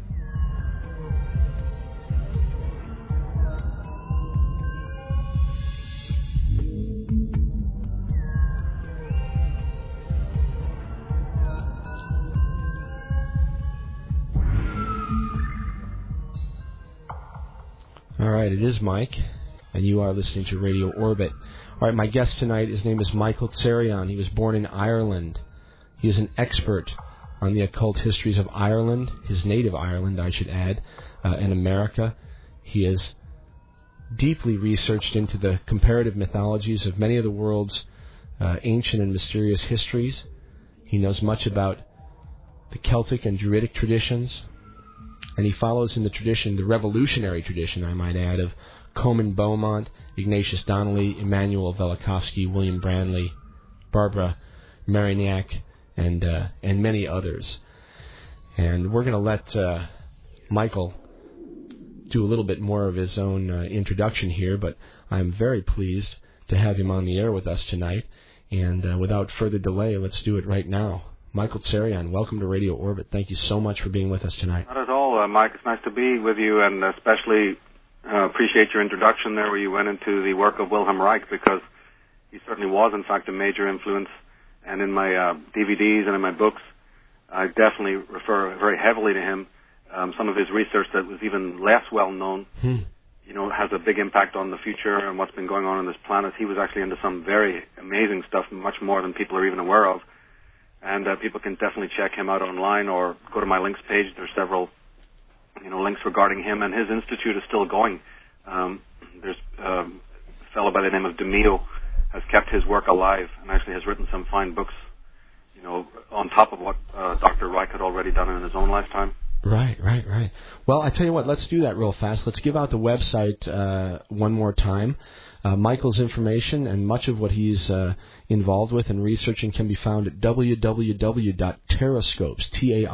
All right, it is Mike, and you are listening to Radio Orbit. All right, my guest tonight, his name is Michael Tsarion. He was born in Ireland. He is an expert on the occult histories of Ireland, his native Ireland, I should add, and America. He has deeply researched into the comparative mythologies of many of the world's ancient and mysterious histories. He knows much about the Celtic and Druidic traditions, and he follows in the tradition, the revolutionary tradition, I might add, of Comyn Beaumont, Ignatius Donnelly, Emmanuel Velikovsky, William Brandley, Barbara Marignac, and many others. And we're going to let Michael do a little bit more of his own introduction here, but I'm very pleased to have him on the air with us tonight. And without further delay, let's do it right now. Michael Tsarion, welcome to Radio Orbit. Thank you so much for being with us tonight. Not at all, Mike. It's nice to be with you, and especially appreciate your introduction there where you went into the work of Wilhelm Reich, because he certainly was, in fact, a major influence. And in my DVDs and in my books, I definitely refer very heavily to him. Some of his research that was even less well known, has a big impact on the future and what's been going on this planet. He was actually into some very amazing stuff, much more than people are even aware of. And people can definitely check him out online or go to my links page. There's several, links regarding him, and his institute is still going. There's a fellow by the name of DeMeo has kept his work alive and actually has written some fine books, on top of what Dr. Reich had already done in his own lifetime. Right. Well, I tell you what, let's do that real fast. Let's give out the website one more time. Michael's information and much of what he's involved with and researching can be found at www.taroscopes,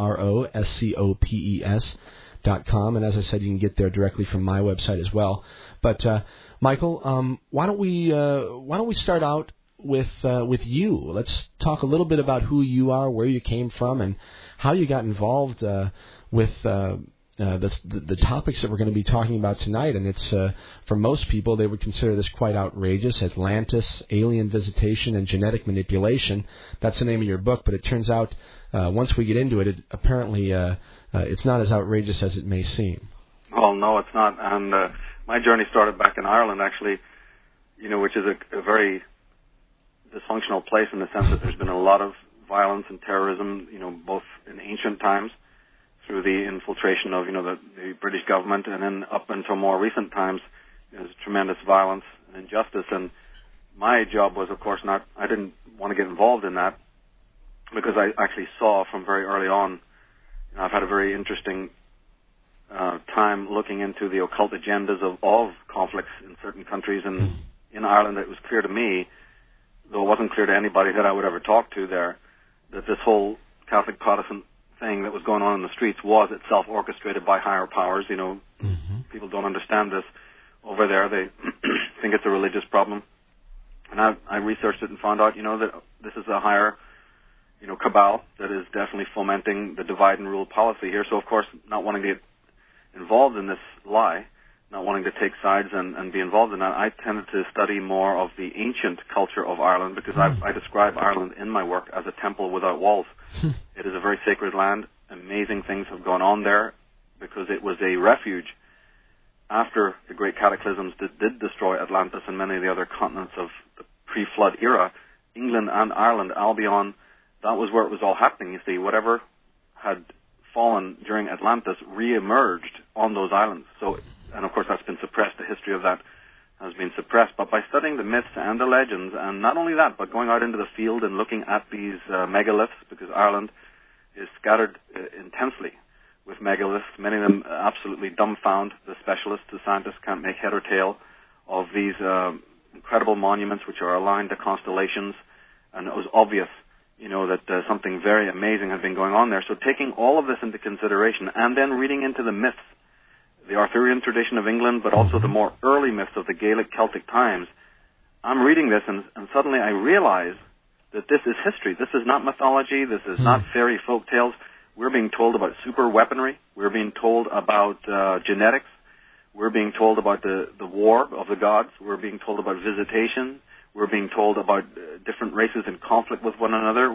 TAROSCOPES.com. And as I said, you can get there directly from my website as well. But Michael, why don't we start out with you? Let's talk a little bit about who you are, where you came from, and how you got involved with the topics that we're going to be talking about tonight. And it's for most people, they would consider this quite outrageous. Atlantis, alien visitation, and genetic manipulation. That's the name of your book, but it turns out once we get into it, apparently it's not as outrageous as it may seem. Well, no, it's not. And my journey started back in Ireland, actually, which is a very dysfunctional place in the sense that there's been a lot of violence and terrorism, both in ancient times through the infiltration of, the British government, and then up until more recent times, there's tremendous violence and injustice. And my job was, of course, I didn't want to get involved in that, because I actually saw from very early on, I've had a very interesting time looking into the occult agendas of conflicts in certain countries. And in Ireland, it was clear to me, though it wasn't clear to anybody that I would ever talk to there, that this whole Catholic Protestant thing that was going on in the streets was itself orchestrated by higher powers. People don't understand this over there. They think it's a religious problem. And I researched it and found out, that this is a higher, cabal that is definitely fomenting the divide and rule policy here. So, of course, not wanting to get involved in this lie, not wanting to take sides and be involved in that, I tended to study more of the ancient culture of Ireland, because I describe Ireland in my work as a temple without walls. It is a very sacred land. Amazing things have gone on there, because it was a refuge after the great cataclysms that did destroy Atlantis and many of the other continents of the pre-flood era. England and Ireland, Albion, that was where it was all happening. You see, whatever had fallen during Atlantis re-emerged on those islands. And of course that's been suppressed. The history of that has been suppressed. But by studying the myths and the legends, and not only that, but going out into the field and looking at these megaliths, because Ireland is scattered intensely with megaliths, many of them absolutely dumbfound the specialists. The scientists can't make head or tail of these incredible monuments which are aligned to constellations. And it was obvious, that something very amazing had been going on there. So taking all of this into consideration and then reading into the myths, the Arthurian tradition of England, but also the more early myths of the Gaelic Celtic times, I'm reading this and suddenly I realize that this is history. This is not mythology. This is not fairy folk tales. We're being told about super weaponry. We're being told about genetics. We're being told about the war of the gods. We're being told about visitation. We're being told about different races in conflict with one another.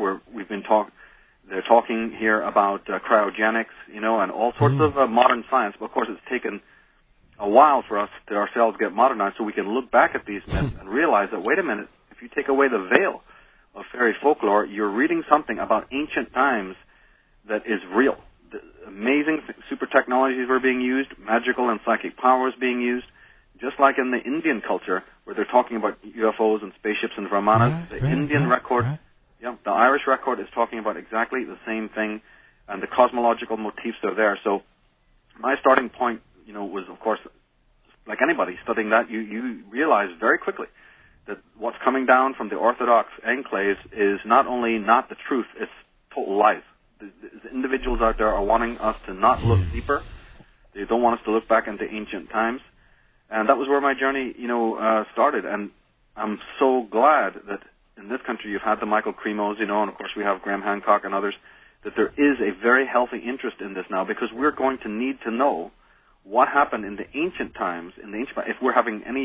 They're talking here about cryogenics, and all sorts of modern science. But of course, it's taken a while for us to ourselves get modernized so we can look back at these myths and realize that, wait a minute, if you take away the veil of fairy folklore, you're reading something about ancient times that is real. The amazing super technologies were being used, magical and psychic powers being used, just like in the Indian culture where they're talking about UFOs and spaceships and Brahmanas. The Indian record, the Irish record is talking about exactly the same thing, and the cosmological motifs are there. So my starting point, was, of course, like anybody studying that, you realize very quickly that what's coming down from the Orthodox enclaves is not only not the truth, it's total lies. The individuals out there are wanting us to not look deeper. They don't want us to look back into ancient times. And that was where my journey, started. And I'm so glad that in this country you've had the Michael Cremos, and of course we have Graham Hancock and others, that there is a very healthy interest in this now, because we're going to need to know what happened in the ancient times, if we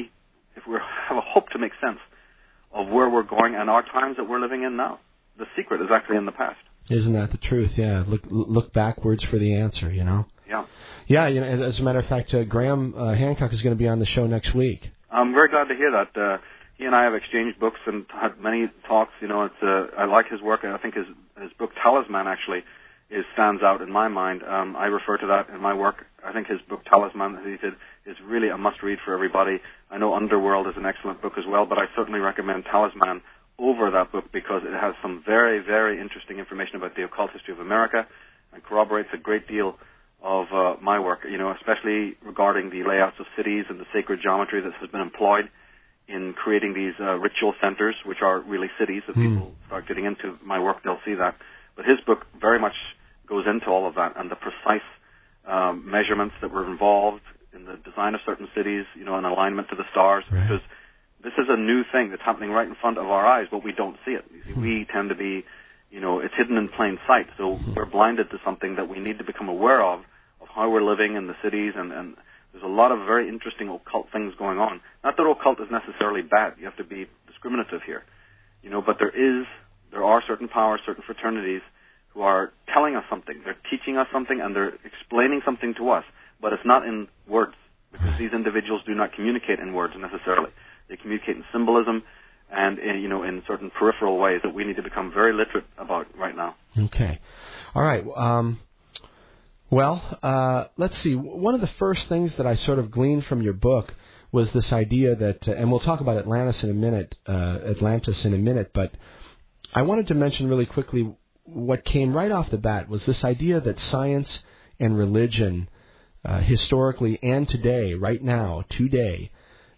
have a hope to make sense of where we're going and our times that we're living in now. The secret is actually in the past. Isn't that the truth? Yeah. Look backwards for the answer, Yeah. Yeah, as a matter of fact, Graham Hancock is going to be on the show next week. I'm very glad to hear that. He and I have exchanged books and had many talks. I like his work. I think his book Talisman actually stands out in my mind. I refer to that in my work. I think his book Talisman, as he did, is really a must-read for everybody. I know Underworld is an excellent book as well, but I certainly recommend Talisman over that book because it has some very, very interesting information about the occult history of America and corroborates a great deal of my work, especially regarding the layouts of cities and the sacred geometry that has been employed in creating these ritual centers, which are really cities. If people start getting into my work, they'll see that. But his book very much goes into all of that and the precise measurements that were involved in the design of certain cities, in alignment to the stars, because this is a new thing that's happening right in front of our eyes, but we don't see it. You see, we tend to be, it's hidden in plain sight, so we're blinded to something that we need to become aware of how we're living in the cities, and there's a lot of very interesting occult things going on. Not that occult is necessarily bad. You have to be discriminative here, but there are certain powers, certain fraternities who are telling us something. They're teaching us something, and they're explaining something to us, but it's not in words, because these individuals do not communicate in words necessarily. They communicate in symbolism and in certain peripheral ways that we need to become very literate about right now. Okay. All right. Let's see. One of the first things that I sort of gleaned from your book was this idea that, and we'll talk about Atlantis in a minute, but I wanted to mention really quickly what came right off the bat was this idea that science and religion, historically and today, right now, today,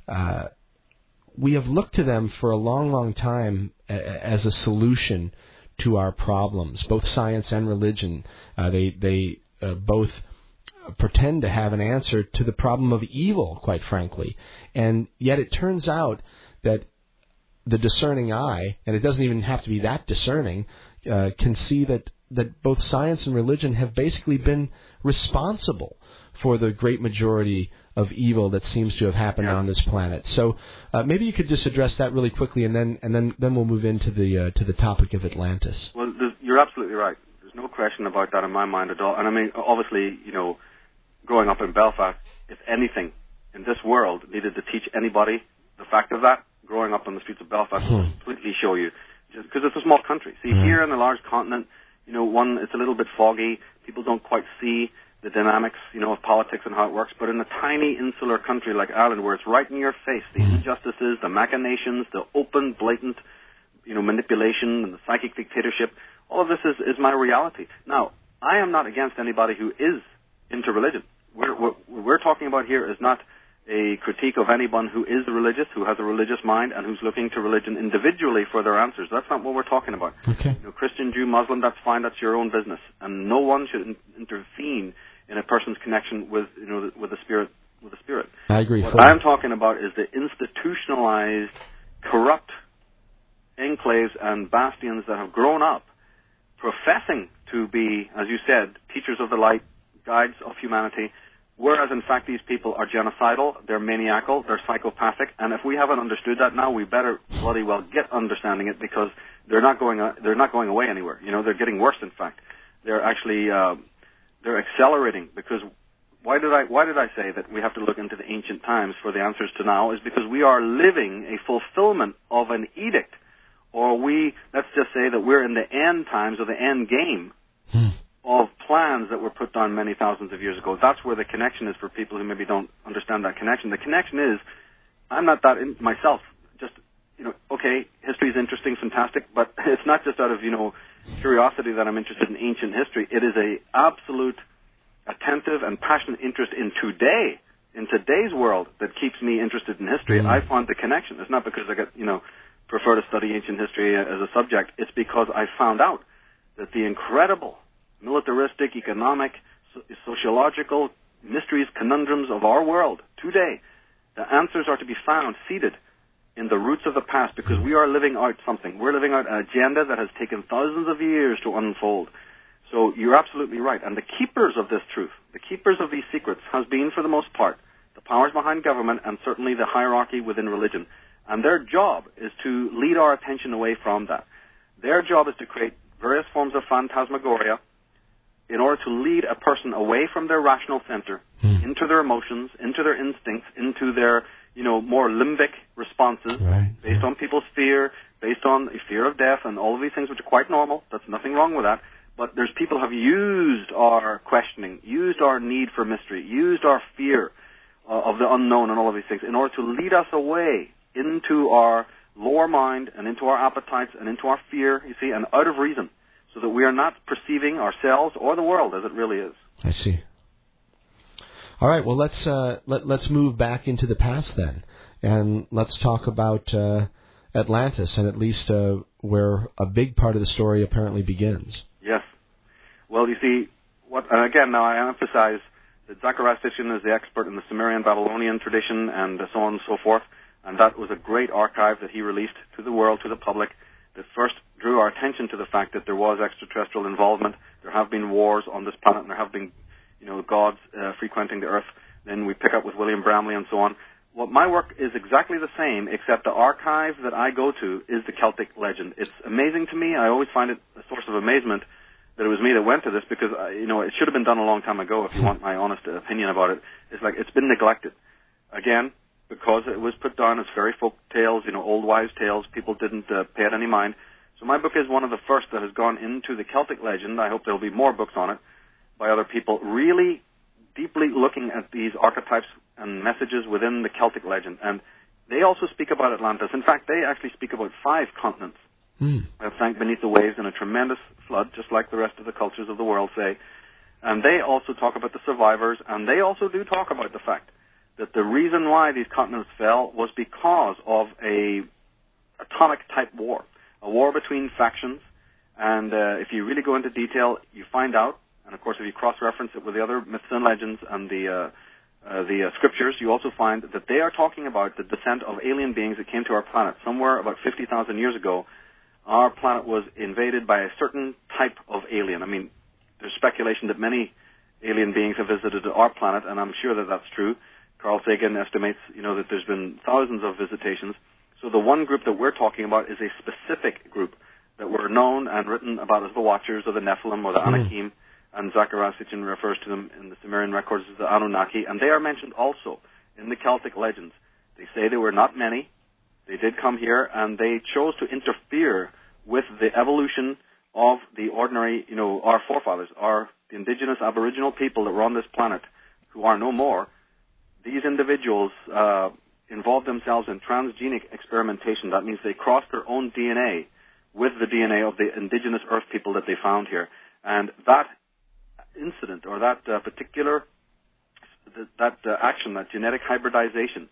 we have looked to them for a long, long time as a solution to our problems. Both science and religion, they both pretend to have an answer to the problem of evil, quite frankly. And yet it turns out that the discerning eye, and it doesn't even have to be that discerning, can see that both science and religion have basically been responsible for the great majority of evil that seems to have happened on this planet. So maybe you could just address that really quickly, and then we'll move into the topic of Atlantis. Well, you're absolutely right. There's no question about that in my mind at all. And I mean, obviously, growing up in Belfast, if anything in this world needed to teach anybody the fact of that, growing up on the streets of Belfast will completely show you, just because it's a small country. See, here in a large continent, it's a little bit foggy. People don't quite see the dynamics, of politics and how it works. But in a tiny insular country like Ireland, where it's right in your face, the injustices, the machinations, the open, blatant, manipulation and the psychic dictatorship, all of this is my reality. Now, I am not against anybody who is into religion. What we're talking about here is not a critique of anyone who is religious, who has a religious mind, and who's looking to religion individually for their answers. That's not what we're talking about. Okay. Christian, Jew, Muslim, that's fine. That's your own business, and no one should intervene in a person's connection with the spirit. I agree. What I'm talking about is the institutionalized, corrupt enclaves and bastions that have grown up professing to be, as you said, teachers of the light, guides of humanity, whereas in fact these people are genocidal, they're maniacal, they're psychopathic, and if we haven't understood that now, we better bloody well get understanding it, because they're not going away anywhere. They're getting worse. In fact, they're actually they're accelerating, because why did I say that we have to look into the ancient times for the answers to now? Is because we are living a fulfillment of an edict, or let's just say that we're in the end times or the end game of plans that were put down many thousands of years ago. That's where the connection is for people who maybe don't understand that connection. The connection is, I'm not that in myself. Just, okay, history is interesting, fantastic, but it's not just out of, curiosity that I'm interested in ancient history. It is a absolute attentive and passionate interest in today's world that keeps me interested in history. I find the connection. It's not because I prefer to study ancient history as a subject. It's because I found out that the incredible militaristic, economic, sociological mysteries, conundrums of our world today, the answers are to be found seated in the roots of the past, because we are living out something. We're living out an agenda that has taken thousands of years to unfold. So you're absolutely right. And the keepers of this truth, the keepers of these secrets, has been, for the most part, the powers behind government and certainly the hierarchy within religion. And their job is to lead our attention away from that. Their job is to create various forms of phantasmagoria in order to lead a person away from their rational center, into their emotions, into their instincts, into their, more limbic responses, based on people's fear, based on a fear of death and all of these things, which are quite normal. There's nothing wrong with that. But there's people who have used our questioning, used our need for mystery, used our fear of the unknown and all of these things in order to lead us away into our lower mind and into our appetites and into our fear, you see, and out of reason, so that we are not perceiving ourselves or the world as it really is. I see. All right, well, let's move back into the past then, and let's talk about Atlantis, and at least where a big part of the story apparently begins. Yes. Well, you see, and again, now I emphasize that Zecharia Sitchin is the expert in the Sumerian Babylonian tradition and so on and so forth, and that was a great archive that he released to the world, to the public, that first drew our attention to the fact that there was extraterrestrial involvement. There have been wars on this planet, and there have been, gods frequenting the earth. Then we pick up with William Bramley and so on. Well, my work is exactly the same, except the archive that I go to is the Celtic legend. It's amazing to me. I always find it a source of amazement that it was me that went to this, because, it should have been done a long time ago, if you want my honest opinion about it. It's like it's been neglected. Again, because it was put down as fairy folk tales, old wives' tales. People didn't pay it any mind. So my book is one of the first that has gone into the Celtic legend. I hope there will be more books on it by other people, really deeply looking at these archetypes and messages within the Celtic legend. And they also speak about Atlantis. In fact, they actually speak about 5 continents that sank beneath the waves in a tremendous flood, just like the rest of the cultures of the world say. And they also talk about the survivors, and they also do talk about the fact that the reason why these continents fell was because of a atomic-type war, a war between factions. And if you really go into detail, you find out, and of course if you cross-reference it with the other myths and legends and the scriptures, you also find that they are talking about the descent of alien beings that came to our planet. Somewhere about 50,000 years ago, our planet was invaded by a certain type of alien. I mean, there's speculation that many alien beings have visited our planet, and I'm sure that that's true. Carl Sagan estimates, that there's been thousands of visitations. So the one group that we're talking about is a specific group that were known and written about as the Watchers or the Nephilim or the Anakim, and Zecharia Sitchin refers to them in the Sumerian records as the Anunnaki, and they are mentioned also in the Celtic legends. They say they were not many. They did come here, and they chose to interfere with the evolution of the ordinary, our forefathers, the indigenous aboriginal people that were on this planet, who are no more. These individuals involved themselves in transgenic experimentation. That means they crossed their own DNA with the DNA of the indigenous earth people that they found here. And that incident, or that particular action, that genetic hybridization,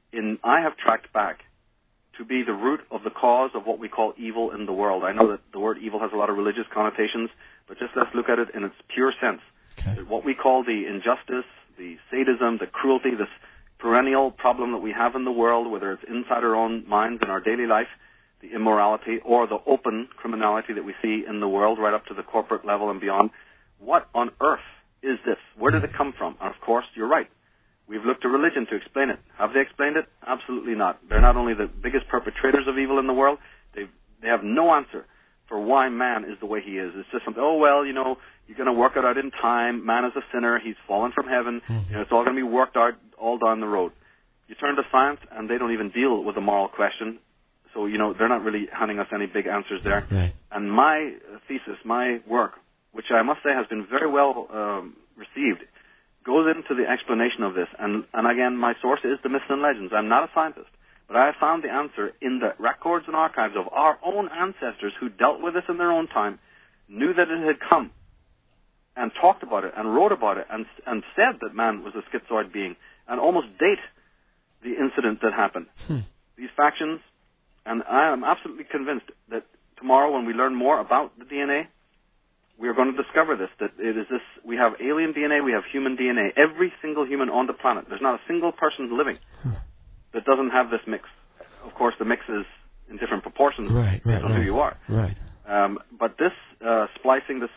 I have tracked back to be the root of the cause of what we call evil in the world. I know that the word evil has a lot of religious connotations, but just let's look at it in its pure sense. Okay. What we call the injustice, the sadism, the cruelty, this perennial problem that we have in the world, whether it's inside our own minds in our daily life, the immorality, or the open criminality that we see in the world right up to the corporate level and beyond. What on earth is this? Where did it come from? And of course, you're right. We've looked to religion to explain it. Have they explained it? Absolutely not. They're not only the biggest perpetrators of evil in the world, they have no answer for why man is the way he is. It's just something, oh, well, you know, you're going to work it out in time. Man is a sinner. He's fallen from heaven. You know, it's all going to be worked out all down the road. You turn to science, and they don't even deal with the moral question. So, you know, they're not really handing us any big answers there. Right. And my thesis, my work, which I must say has been very well received, goes into the explanation of this. And again, my source is the myths and legends. I'm not a scientist, but I have found the answer in the records and archives of our own ancestors who dealt with this in their own time, knew that it had come, and talked about it, and wrote about it, and said that man was a schizoid being, and almost date the incident that happened. These factions, and I am absolutely convinced that tomorrow when we learn more about the DNA, we are going to discover this, that it is this, we have alien DNA, we have human DNA. Every single human on the planet, there's not a single person living that doesn't have this mix. Of course, the mix is in different proportions based on who you are. Right. But this splicing, this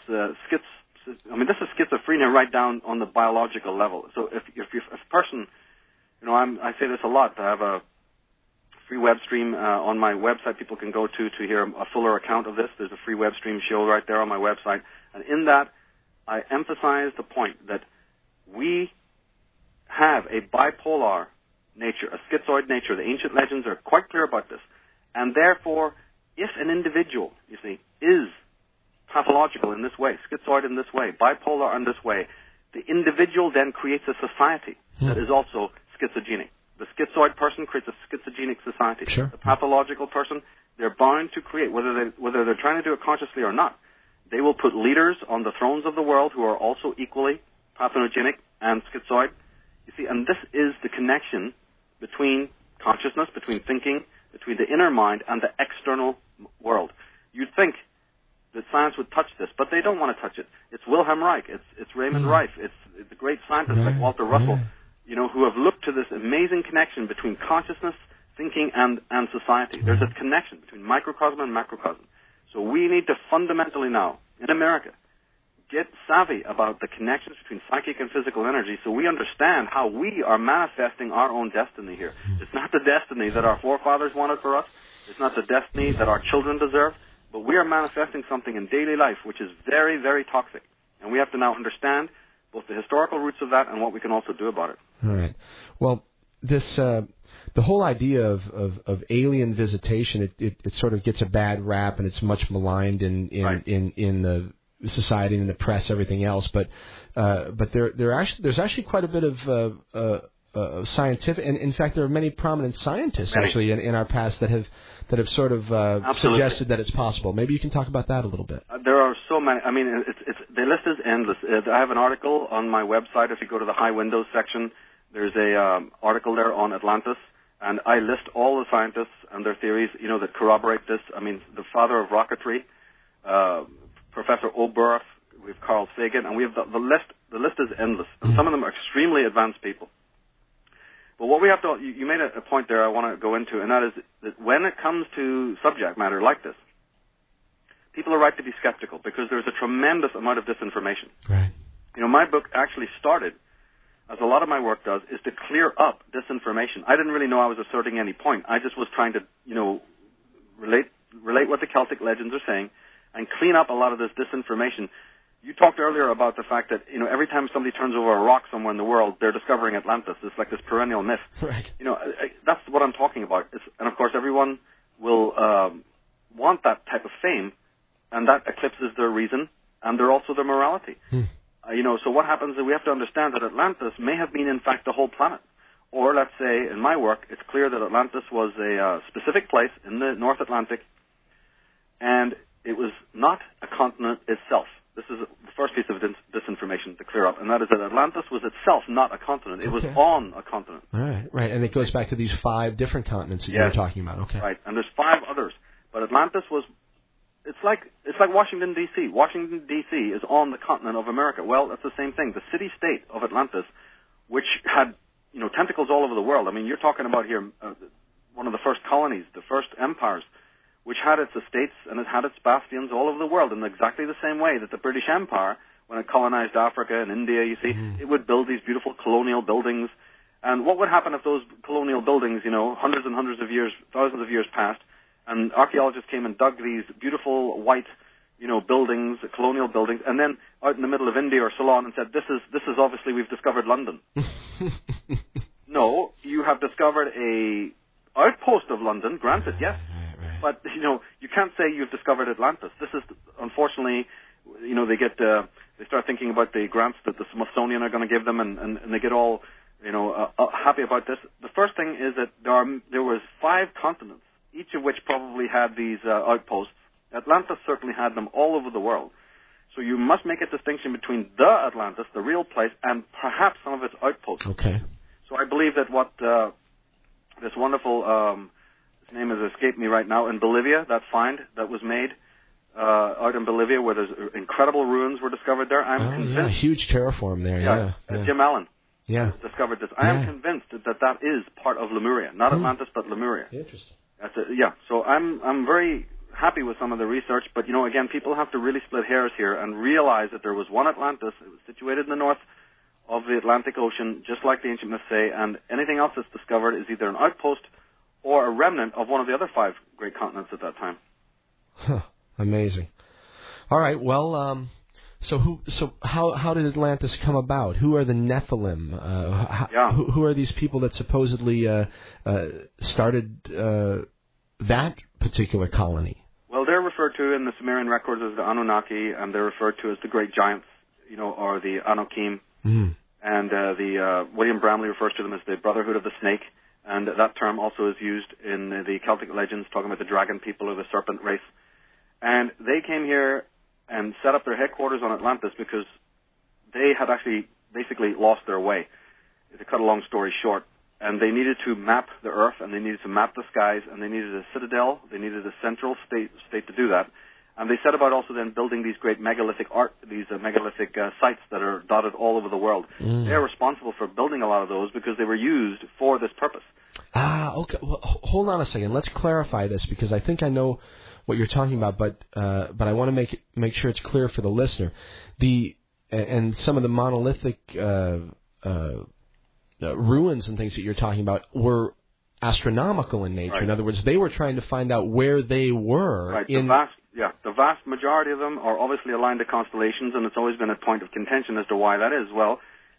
this is schizophrenia right down on the biological level. So if a person, you know, I say this a lot, I have a free web stream on my website people can go to hear a fuller account of this. There's a free web stream show right there on my website. And in that, I emphasize the point that we have a bipolar nature, a schizoid nature. The ancient legends are quite clear about this. And therefore, if an individual, you see, is pathological in this way, schizoid in this way, bipolar in this way, the individual then creates a society that is also schizogenic. The schizoid person creates a schizogenic society. Sure. The pathological person, they're bound to create, whether they're trying to do it consciously or not, they will put leaders on the thrones of the world who are also equally pathogenic and schizoid. You see, and this is the connection between consciousness, between thinking, between the inner mind and the external world. You'd think that science would touch this, but they don't want to touch it. It's Wilhelm Reich, it's Raymond Reif, it's the great scientists like Walter Russell, you know, who have looked to this amazing connection between consciousness, thinking, and society. There's a connection between microcosm and macrocosm. So we need to fundamentally now, in America, get savvy about the connections between psychic and physical energy so we understand how we are manifesting our own destiny here. It's not the destiny that our forefathers wanted for us. It's not the destiny that our children deserve. But we are manifesting something in daily life which is very, very toxic. And we have to now understand both the historical roots of that and what we can also do about it. All right. Well, this the whole idea of alien visitation, it sort of gets a bad rap, and it's much maligned in the society and in the press, everything else. But there's actually quite a bit of scientific, and in fact, there are many prominent scientists actually in our past that have sort of suggested that it's possible. Maybe you can talk about that a little bit. There are so many. I mean, the list is endless. I have an article on my website. If you go to the High Windows section, there's a article there on Atlantis, and I list all the scientists and their theories, you know, that corroborate this. I mean, the father of rocketry, Professor Oberth, we have Carl Sagan, and we have the list. The list is endless, and some of them are extremely advanced people. But what we have to, you made a point there I want to go into, and that is that when it comes to subject matter like this, people are right to be skeptical because there's a tremendous amount of disinformation. Right. You know, my book actually started, as a lot of my work does, is to clear up disinformation. I didn't really know I was asserting any point. I just was trying to, you know, relate what the Celtic legends are saying and clean up a lot of this disinformation. You talked earlier about the fact that, you know, every time somebody turns over a rock somewhere in the world, they're discovering Atlantis. It's like this perennial myth. Right. You know, that's what I'm talking about. And of course, everyone will want that type of fame, and that eclipses their reason and they're also their morality. You know, so what happens is we have to understand that Atlantis may have been, in fact, the whole planet. Or let's say, in my work, it's clear that Atlantis was a specific place in the North Atlantic, and it was not a continent itself. This is the first piece of disinformation to clear up, and that is that Atlantis was itself not a continent. It was on a continent. Right. And it goes back to these 5 different continents that you were talking about. Okay. Right, and there's 5 others. But Atlantis was, it's like Washington, D.C. Washington, D.C. is on the continent of America. Well, that's the same thing. The city-state of Atlantis, which had, you know, tentacles all over the world. I mean, you're talking about here one of the first colonies, the first empires, which had its estates and it had its bastions all over the world in exactly the same way that the British Empire, when it colonized Africa and India, you see, it would build these beautiful colonial buildings. And what would happen if those colonial buildings, you know, hundreds and hundreds of years, thousands of years passed, And archaeologists came and dug these beautiful white, buildings, colonial buildings, and then out in the middle of India or Ceylon and said, this is obviously, we've discovered London. No, you have discovered a outpost of London, granted, yes. Right. But, you can't say you've discovered Atlantis. This is, unfortunately, they start thinking about the grants that the Smithsonian are going to give them, and they get all, happy about this. The first thing is that there was 5 continents, each of which probably had these outposts. Atlantis certainly had them all over the world. So you must make a distinction between the Atlantis, the real place, and perhaps some of its outposts. Okay. So I believe that what this wonderful, his name has escaped me right now, in Bolivia, that find that was made out in Bolivia where there's incredible ruins were discovered there. I'm convinced. Huge terraform there, yeah. Jim Allen discovered this. I am Yeah. convinced that is part of Lemuria. Not Atlantis, but Lemuria. Interesting. So I'm very happy with some of the research, but, again, people have to really split hairs here and realize that there was one Atlantis. It was situated in the north of the Atlantic Ocean, just like the ancient myths say, and anything else that's discovered is either an outpost or a remnant of one of the other 5 great continents at that time. Huh. Amazing. All right. Well, so how did Atlantis come about? Who are the Nephilim? Who are these people that supposedly started that particular colony? Well, they're referred to in the Sumerian records as the Anunnaki, and they're referred to as the great giants, or the Anakim. Mm. And William Bramley refers to them as the Brotherhood of the Snake, and that term also is used in the Celtic legends, talking about the dragon people or the serpent race. And they came here and set up their headquarters on Atlantis because they had actually basically lost their way, to cut a long story short. And they needed to map the Earth, and they needed to map the skies, and they needed a citadel, they needed a central state to do that. And they set about also then building these great megalithic sites that are dotted all over the world. Mm. They're responsible for building a lot of those because they were used for this purpose. Okay. Well, hold on a second. Let's clarify this because I think I know what you're talking about, but I want to make sure it's clear for the listener. And some of the monolithic ruins and things that you're talking about were astronomical in nature. Right. In other words, they were trying to find out where they were. Right. The vast majority of them are obviously aligned to constellations, and it's always been a point of contention as to why that is. Well,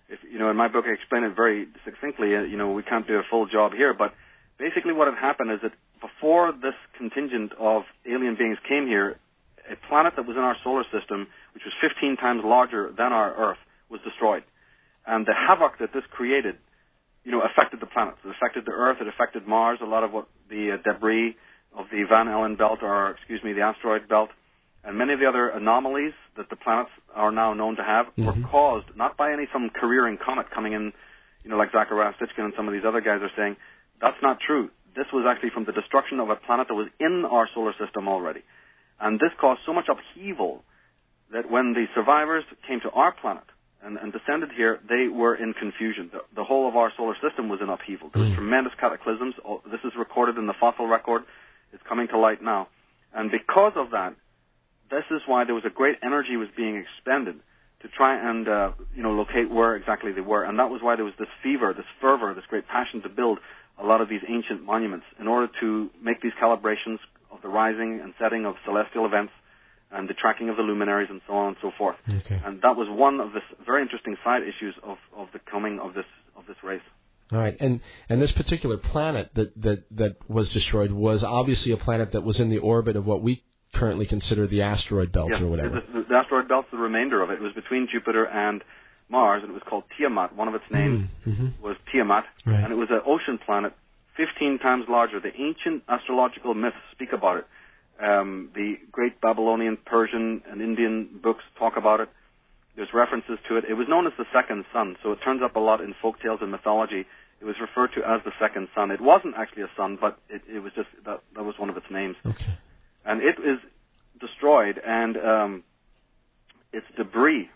in my book I explain it very succinctly. We can't do a full job here, but basically what had happened is that before this contingent of alien beings came here, a planet that was in our solar system, which was 15 times larger than our Earth, was destroyed. And the havoc that this created, affected the planets. It affected the Earth, it affected Mars, a lot of what the debris of the Van Allen belt, the asteroid belt, and many of the other anomalies that the planets are now known to have were caused not by some careering comet coming in, like Zachariah Sitchin and some of these other guys are saying. That's not true. This was actually from the destruction of a planet that was in our solar system already. And this caused so much upheaval that when the survivors came to our planet and descended here, they were in confusion. The whole of our solar system was in upheaval. There was tremendous cataclysms. This is recorded in the fossil record. It's coming to light now. And because of that, this is why there was a great energy was being expended to try and, locate where exactly they were. And that was why there was this fever, this fervor, this great passion to build a lot of these ancient monuments in order to make these calibrations of the rising and setting of celestial events and the tracking of the luminaries and so on and so forth. Okay. And that was one of the very interesting side issues of the coming of this race. All right, and this particular planet that was destroyed was obviously a planet that was in the orbit of what we currently consider the asteroid belt or whatever. The asteroid belt's the remainder of it. It was between Jupiter and Mars, and it was called Tiamat. One of its names was Tiamat, right. And it was an ocean planet 15 times larger. The ancient astrological myths speak about it. The great Babylonian, Persian, and Indian books talk about it. There's references to it. It was known as the second sun, so it turns up a lot in folktales and mythology. It was referred to as the second sun. It wasn't actually a sun, but it was just that was one of its names. Okay. And it is destroyed, and its debris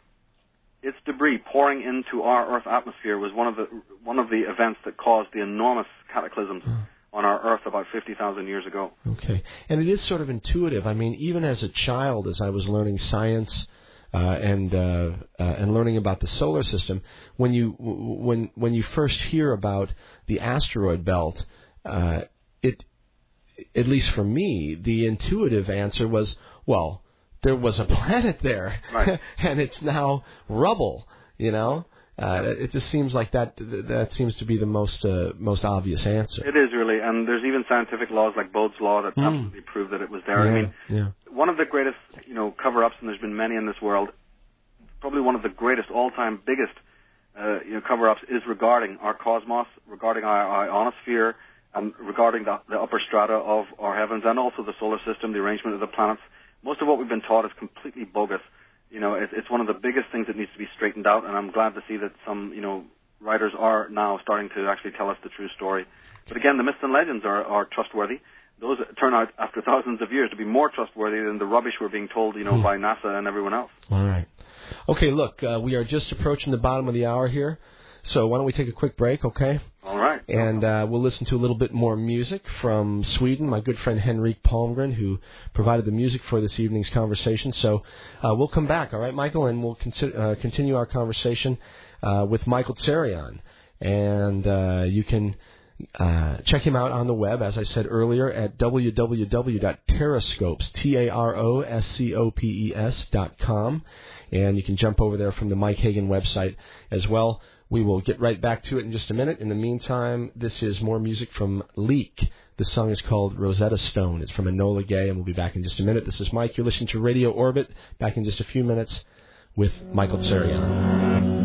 pouring into our Earth atmosphere was one of the events that caused the enormous cataclysms on our Earth about 50,000 years ago. Okay, and it is sort of intuitive. I mean, even as a child, as I was learning science and learning about the solar system, when you first hear about the asteroid belt, at least for me, the intuitive answer was, well, there was a planet there, right. and it's now rubble. It just seems like that seems to be the most obvious answer. It is really, and there's even scientific laws like Bode's law that absolutely prove that it was there. One of the greatest, cover-ups, and there's been many in this world, probably one of the greatest all-time biggest cover-ups is regarding our cosmos, regarding our ionosphere, and regarding the upper strata of our heavens, and also the solar system, the arrangement of the planets. Most of what we've been taught is completely bogus. It's one of the biggest things that needs to be straightened out, and I'm glad to see that some, writers are now starting to actually tell us the true story. But again, the myths and legends are trustworthy. Those turn out after thousands of years to be more trustworthy than the rubbish we're being told, by NASA and everyone else. All right. Okay, look, we are just approaching the bottom of the hour here, so why don't we take a quick break, okay? All right. And we'll listen to a little bit more music from Sweden, my good friend Henrik Palmgren, who provided the music for this evening's conversation. So we'll come back, all right, Michael, and we'll continue our conversation with Michael Tsarion. And you can check him out on the web, as I said earlier, at www.taroscopes, TAROSCOPES.com. And you can jump over there from the Mike Hagan website as well. We will get right back to it in just a minute. In the meantime, this is more music from Leak. The song is called Rosetta Stone. It's from Enola Gay, and we'll be back in just a minute. This is Mike. You're listening to Radio Orbit. Back in just a few minutes with Michael Tsarion.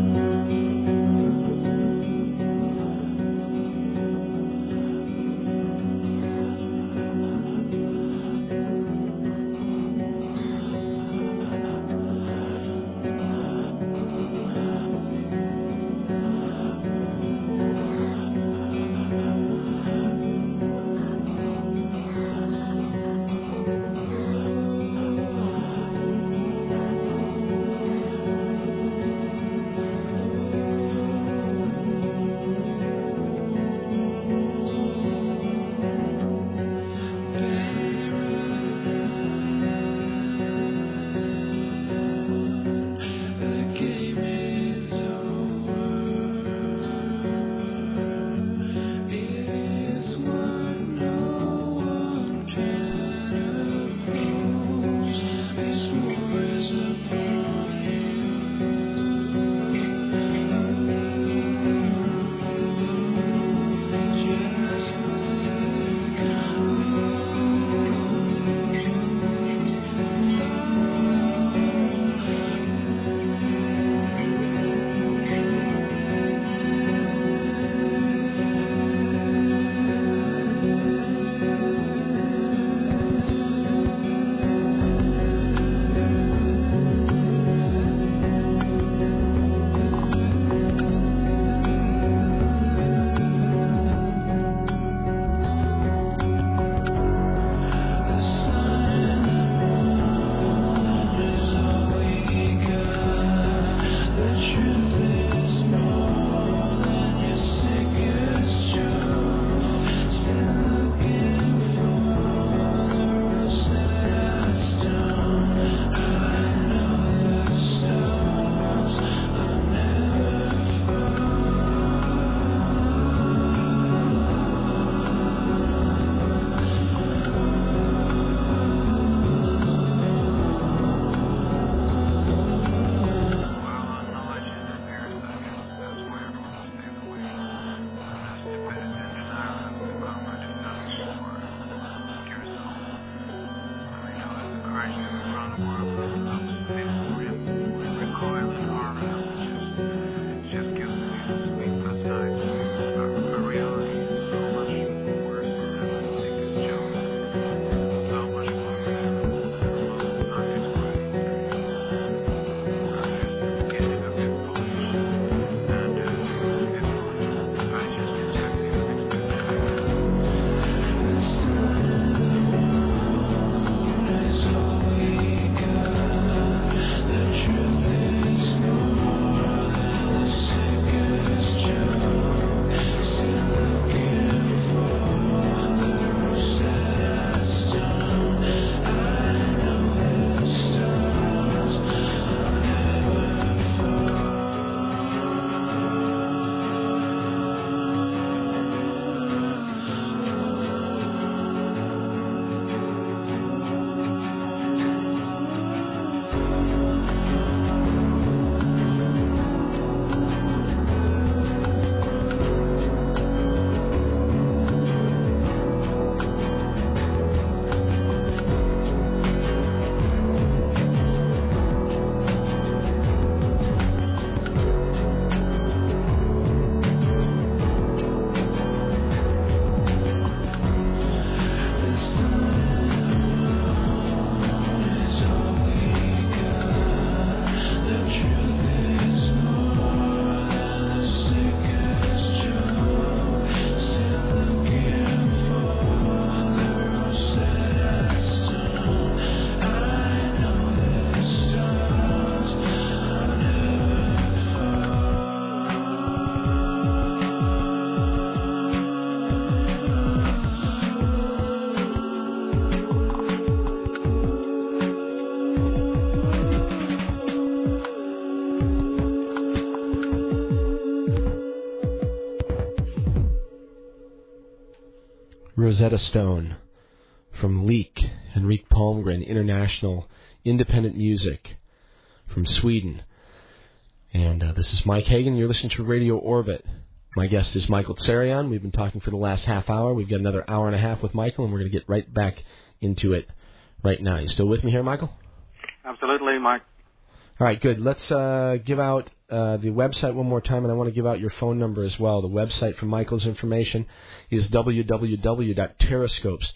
Rosetta Stone from Leek, Henrik Palmgren, international independent music from Sweden. And this is Mike Hagan. You're listening to Radio Orbit. My guest is Michael Tsarion. We've been talking for the last half hour. We've got another hour and a half with Michael, and we're going to get right back into it right now. You still with me here, Michael? Absolutely, Mike. All right, good. Let's give out the website one more time, and I want to give out your phone number as well. The website for Michael's information is www.taroscopes,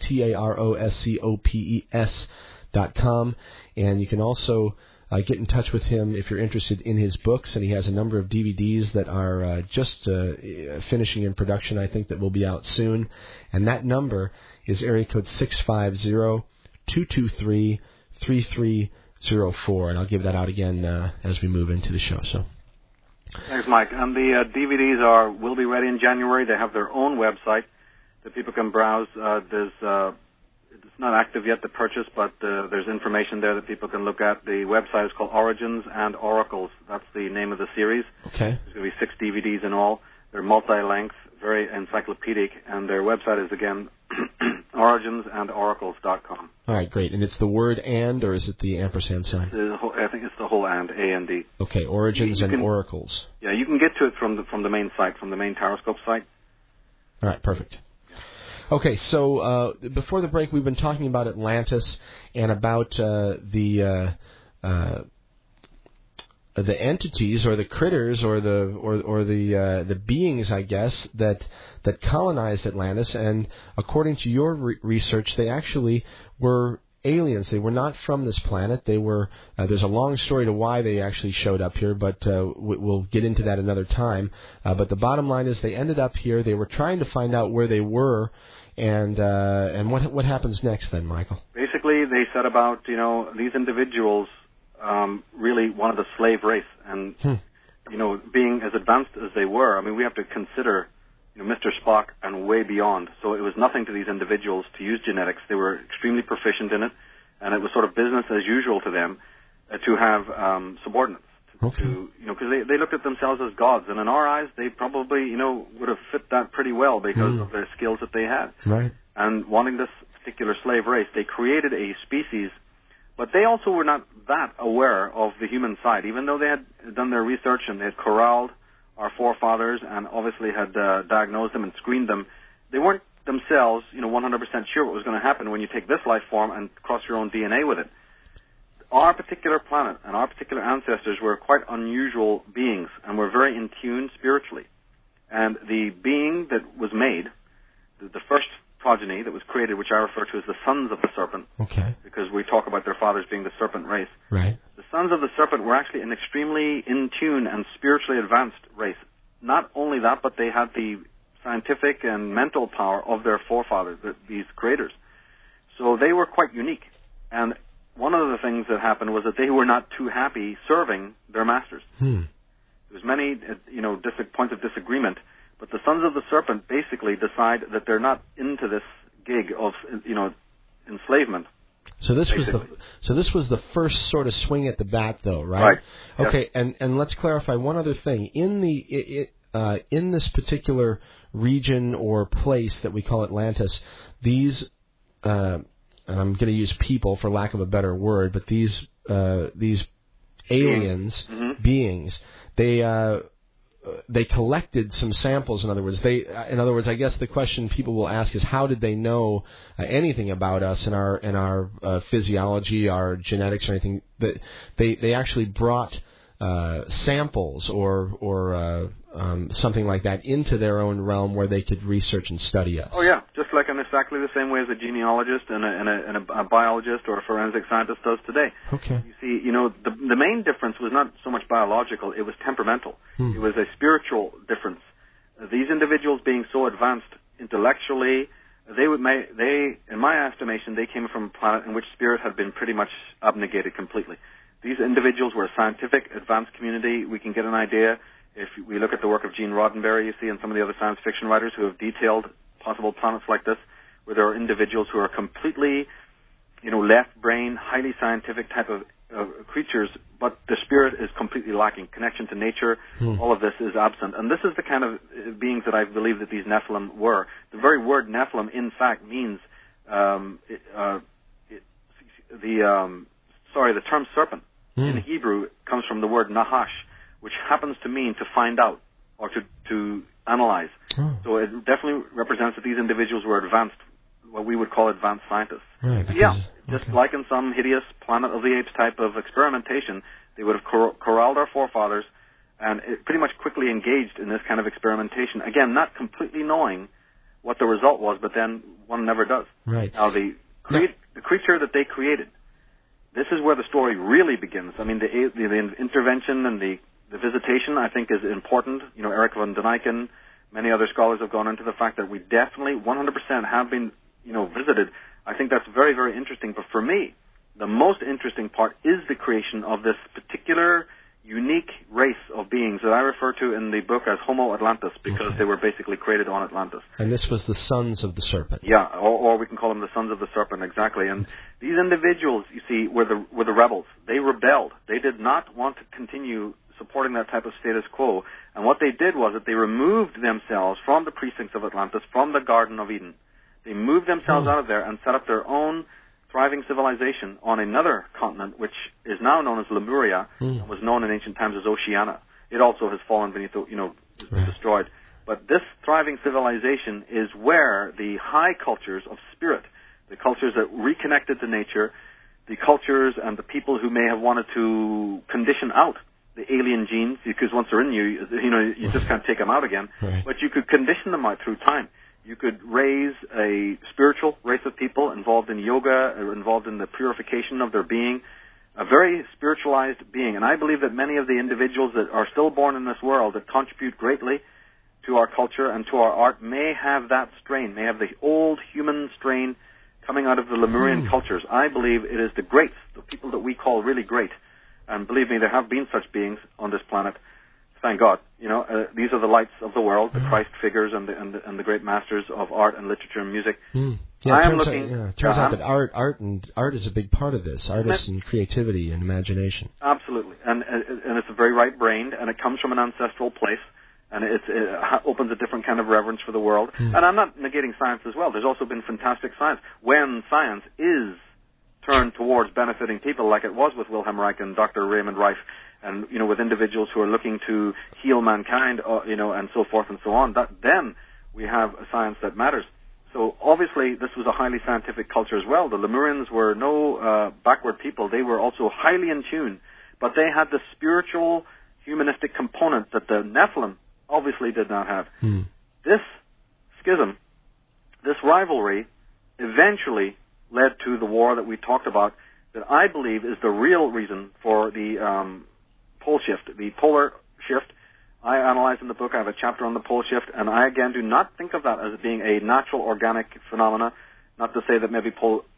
TAROSCOPES.com, and you can also get in touch with him if you're interested in his books, and he has a number of DVDs that are just finishing in production, I think, that will be out soon. And that number is area code 650-223-3304, and I'll give that out again as we move into the show. So, thanks, Mike. And the DVDs will be ready in January. They have their own website that people can browse. It's not active yet to purchase, but there's information there that people can look at. The website is called Origins and Oracles. That's the name of the series. Okay. There's going to be 6 DVDs in all. They're multi-length, very encyclopedic, and their website is, again, originsandoracles.com. All right, great. And it's the word "and," or is it the ampersand sign? I think it's the whole "and," A-N-D. Okay, Origins and Oracles. Yeah, you can get to it from the main site, from the main Taroscope site. All right, perfect. Okay, so before the break, we've been talking about Atlantis and about the entities or the critters or the beings, I guess, that colonized Atlantis. And according to your research, they actually were aliens. They were not from this planet. They were. There's a long story to why they actually showed up here, but we'll get into that another time. But the bottom line is they ended up here. They were trying to find out where they were. And what happens next then, Michael? Basically, they said about, these individuals really wanted a slave race. And, being as advanced as they were, I mean, we have to consider, Mr. Spock and way beyond. So it was nothing to these individuals to use genetics. They were extremely proficient in it, and it was sort of business as usual to them to have subordinates. Okay. Because they looked at themselves as gods, and in our eyes, they probably, would have fit that pretty well because of their skills that they had. Right. And wanting this particular slave race, they created a species, but they also were not that aware of the human side. Even though they had done their research and they had corralled our forefathers and obviously had diagnosed them and screened them, they weren't themselves, 100% sure what was going to happen when you take this life form and cross your own DNA with it. Our particular planet and our particular ancestors were quite unusual beings and were very in tune spiritually. And the being that was made, the first progeny that was created, which I refer to as the sons of the serpent, okay, because we talk about their fathers being the serpent race. Right. The sons of the serpent were actually an extremely in tune and spiritually advanced race. Not only that, but they had the scientific and mental power of their forefathers, these creators. So they were quite unique. And one of the things that happened was that they were not too happy serving their masters. There was many, points of disagreement, but the sons of the serpent basically decide that they're not into this gig of, enslavement. So this was the first sort of swing at the bat, though, right? Right. Okay, yes. And let's clarify one other thing. In this particular region or place that we call Atlantis, these and I'm going to use people for lack of a better word, but these aliens, beings, they collected some samples. In other words, I guess the question people will ask is, how did they know anything about us and our physiology, our genetics, or anything? That they actually brought samples or something like that into their own realm where they could research and study us. Oh yeah, just like in exactly the same way as a genealogist and a biologist or a forensic scientist does today. Okay. You see, the main difference was not so much biological; it was temperamental. It was a spiritual difference. These individuals being so advanced intellectually, in my estimation, they came from a planet in which spirit had been pretty much abnegated completely. These individuals were a scientific, advanced community. We can get an idea if we look at the work of Gene Roddenberry, you see, and some of the other science fiction writers who have detailed possible planets like this, where there are individuals who are completely, left brain, highly scientific type of creatures, but the spirit is completely lacking. Connection to nature, all of this is absent. And this is the kind of beings that I believe that these Nephilim were. The very word Nephilim, in fact, means the term serpent in Hebrew comes from the word Nahash, which happens to mean to find out or to analyze. So it definitely represents that these individuals were advanced, what we would call advanced scientists. Right, Just like in some hideous Planet of the Apes type of experimentation, they would have corralled our forefathers and pretty much quickly engaged in this kind of experimentation. Again, not completely knowing what the result was, but then one never does. Right. Now, the creature that they created, this is where the story really begins. I mean, the intervention and the visitation, I think, is important. You know, Eric von Daniken, many other scholars have gone into the fact that we definitely 100% have been, visited. I think that's very, very interesting. But for me, the most interesting part is the creation of this particular unique race of beings that I refer to in the book as Homo Atlantis, because they were basically created on Atlantis. And this was the sons of the serpent. Yeah, or we can call them the sons of the serpent, exactly. And these individuals, you see, were the rebels. They rebelled. They did not want to continue supporting that type of status quo. And what they did was that they removed themselves from the precincts of Atlantis, from the Garden of Eden. They moved themselves out of there and set up their own thriving civilization on another continent, which is now known as Lemuria, and was known in ancient times as Oceania. It also has fallen beneath, destroyed. But this thriving civilization is where the high cultures of spirit, the cultures that reconnected to nature, the cultures and the people who may have wanted to condition out the alien genes, because once they're in you, you just can't take them out again. Right. But you could condition them out through time. You could raise a spiritual race of people involved in yoga, involved in the purification of their being, a very spiritualized being. And I believe that many of the individuals that are still born in this world that contribute greatly to our culture and to our art may have that strain, may have the old human strain coming out of the Lemurian cultures. I believe it is the greats, the people that we call really great. And believe me, there have been such beings on this planet. Thank God. These are the lights of the world, the Christ figures and the great masters of art and literature and music. Yeah, it turns out that art is a big part of this. Artists and creativity and imagination. Absolutely, and it's very right-brained, and it comes from an ancestral place, and it opens a different kind of reverence for the world. And I'm not negating science as well. There's also been fantastic science when science is turned towards benefiting people, like it was with Wilhelm Reich and Dr. Raymond Reif. And, with individuals who are looking to heal mankind, and so forth and so on, then we have a science that matters. So obviously this was a highly scientific culture as well. The Lemurians were no backward people. They were also highly in tune, but they had the spiritual, humanistic component that the Nephilim obviously did not have. This schism, this rivalry, eventually led to the war that we talked about, that I believe is the real reason for the pole shift, the polar shift. I analyze in the book. I have a chapter on the pole shift, and I again do not think of that as being a natural, organic phenomena. Not to say that maybe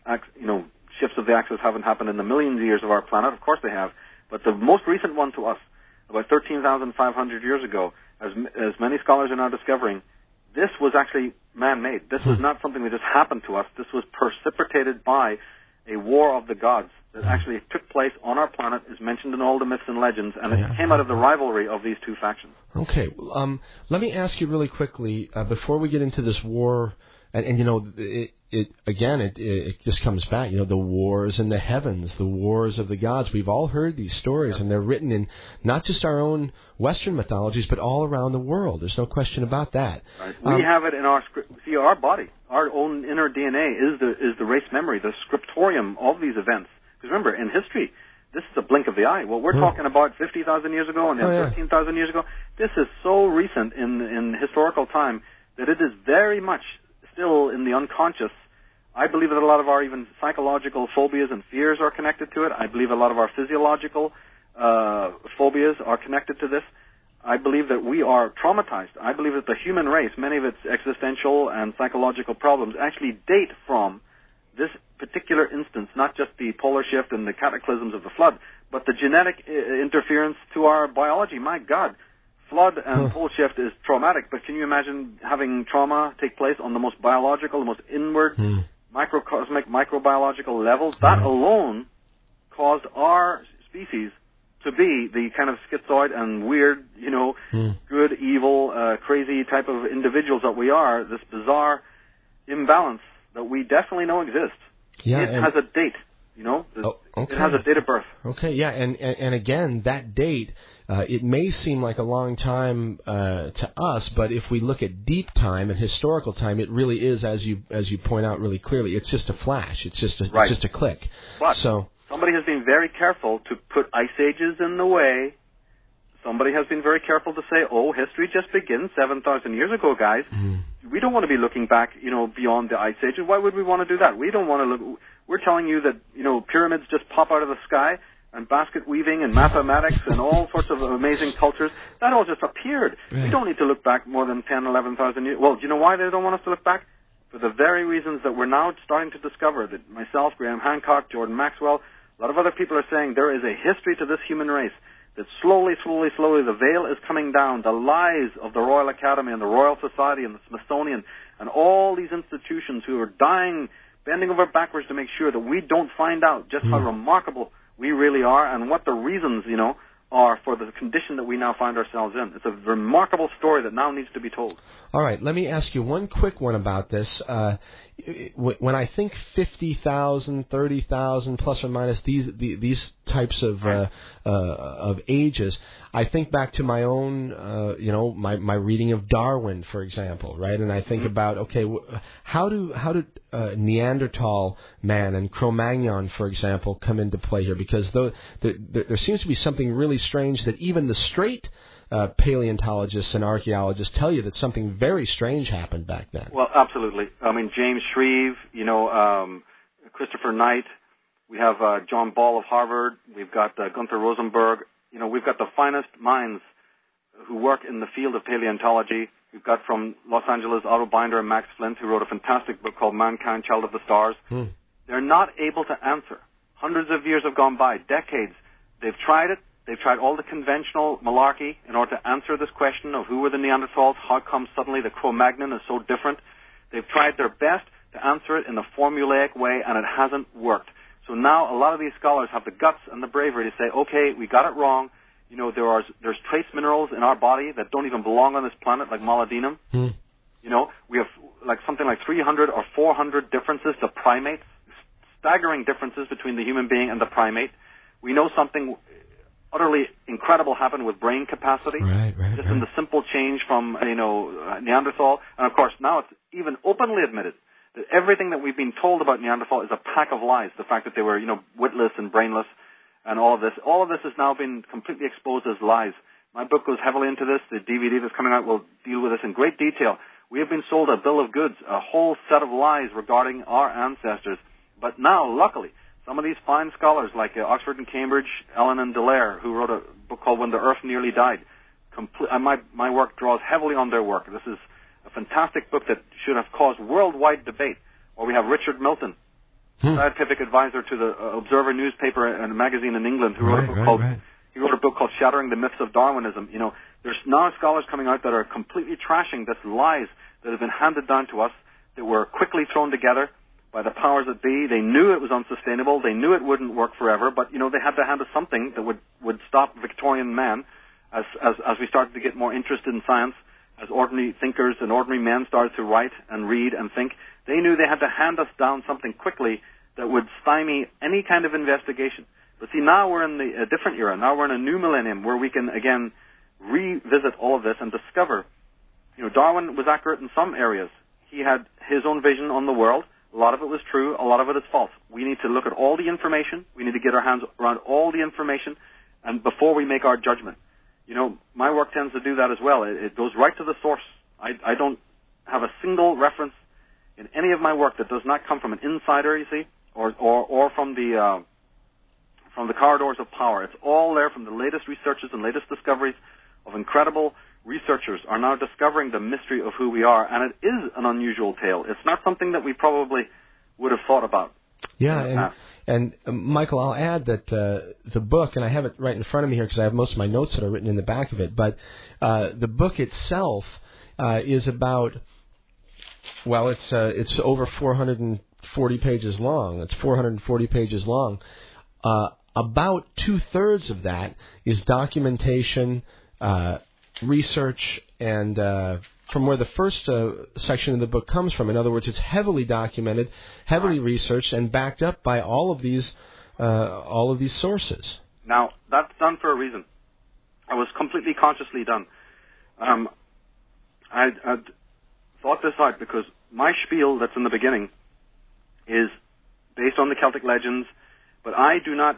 shifts of the axis haven't happened in the millions of years of our planet. Of course they have, but the most recent one to us, about 13,500 years ago, as many scholars are now discovering, this was actually man-made. This was not something that just happened to us. This was precipitated by a war of the gods that actually took place on our planet, is mentioned in all the myths and legends, and it came out of the rivalry of these two factions. Okay, let me ask you really quickly, before we get into this war, and it just comes back, the wars in the heavens, the wars of the gods. We've all heard these stories, and they're written in not just our own Western mythologies, but all around the world. There's no question about that. Right. We have it in our our body, our own inner DNA is the race memory, the scriptorium of these events. Because remember, in history, this is a blink of the eye. What we're talking about 50,000 years ago and then 13,000 years ago, this is so recent in historical time that it is very much still in the unconscious. I believe that a lot of our even psychological phobias and fears are connected to it. I believe a lot of our physiological phobias are connected to this. I believe that we are traumatized. I believe that the human race, many of its existential and psychological problems actually date from this particular instance, not just the polar shift and the cataclysms of the flood, but the genetic interference to our biology. My God, flood and pole shift is traumatic, but can you imagine having trauma take place on the most biological, the most inward, microcosmic, microbiological levels? That alone caused our species to be the kind of schizoid and weird, good, evil, crazy type of individuals that we are, this bizarre imbalance that we definitely know exists. Yeah, it has a date, okay. It has a date of birth. Okay, yeah, and again, that date, it may seem like a long time to us, but if we look at deep time and historical time, it really is, as you point out really clearly, it's just a flash. It's just a click. But somebody has been very careful to put ice ages in the way. Somebody has been very careful to say, history just begins 7,000 years ago, guys. We don't want to be looking back, beyond the ice ages. Why would we want to do that? We don't want to look. We're telling you that, pyramids just pop out of the sky, and basket weaving and mathematics and all sorts of amazing cultures, that all just appeared. We don't need to look back more than 10, 11,000 years. Well, do you know why they don't want us to look back? For the very reasons that we're now starting to discover, that myself, Graham Hancock, Jordan Maxwell, a lot of other people are saying there is a history to this human race, that slowly, the veil is coming down. The lies of the Royal Academy and the Royal Society and the Smithsonian and all these institutions who are dying, bending over backwards to make sure that we don't find out just how remarkable we really are and what the reasons, are for the condition that we now find ourselves in. It's a remarkable story that now needs to be told. All right, let me ask you one quick one about this. When I think 50,000, 30,000, plus or minus these types of ages, I think back to my own, my reading of Darwin, for example, right? And I think about, okay, how did Neanderthal man and Cro-Magnon, for example, come into play here? Because there seems to be something really strange that even the straight paleontologists and archaeologists tell you that something very strange happened back then. Well, absolutely. I mean, James Shreve, Christopher Knight. We have John Ball of Harvard. We've got Gunther Rosenberg. We've got the finest minds who work in the field of paleontology. We've got from Los Angeles Otto Binder and Max Flint, who wrote a fantastic book called Mankind, Child of the Stars. They're not able to answer. Hundreds of years have gone by, decades. They've tried it. They've tried all the conventional malarkey in order to answer this question of who were the Neanderthals, how come suddenly the Cro-Magnon is so different. They've tried their best to answer it in the formulaic way, and it hasn't worked. So now a lot of these scholars have the guts and the bravery to say, okay, we got it wrong. There's trace minerals in our body that don't even belong on this planet, like molybdenum. We have something like 300 or 400 differences to primates, staggering differences between the human being and the primate. We know something utterly incredible happened with brain capacity, in the simple change from Neanderthal. And of course, now it's even openly admitted that everything that we've been told about Neanderthal is a pack of lies. The fact that they were witless and brainless, and all of this has now been completely exposed as lies. My book goes heavily into this. The DVD that's coming out will deal with this in great detail. We have been sold a bill of goods, a whole set of lies regarding our ancestors. But now, luckily, some of these fine scholars like Oxford and Cambridge, Ellen and Dallaire, who wrote a book called When the Earth Nearly Died, my work draws heavily on their work. This is a fantastic book that should have caused worldwide debate. Or we have Richard Milton, scientific advisor to the Observer newspaper and a magazine in England, who wrote he wrote a book called Shattering the Myths of Darwinism. There's now scholars coming out that are completely trashing this lies that have been handed down to us, that were quickly thrown together by the powers that be. They knew it was unsustainable. They knew it wouldn't work forever, but they had to hand us something that would stop Victorian man as we started to get more interested in science, as ordinary thinkers and ordinary men started to write and read and think. They knew they had to hand us down something quickly that would stymie any kind of investigation. But see, now we're in a different era. Now we're in a new millennium where we can again revisit all of this and discover. Darwin was accurate in some areas. He had his own vision on the world. A lot of it was true. A lot of it is false. We need to look at all the information. We need to get our hands around all the information, and before we make our judgment. My work tends to do that as well. It goes right to the source. I don't have a single reference in any of my work that does not come from an insider, you see, or from the corridors of power. It's all there from the latest researches and latest discoveries of incredible researchers are now discovering the mystery of who we are, and it is an unusual tale. It's not something that we probably would have thought about. Yeah, and Michael, I'll add that the book, and I have it right in front of me here because I have most of my notes that are written in the back of it, but the book itself is about, it's over 440 pages long. It's 440 pages long. about 2/3 of that is documentation, research, and from where the first section of the book comes from. In other words, it's heavily documented, heavily researched, and backed up by all of these sources. Now, that's done for a reason. I was completely consciously done. I'd thought this out because my spiel that's in the beginning is based on the Celtic legends, but I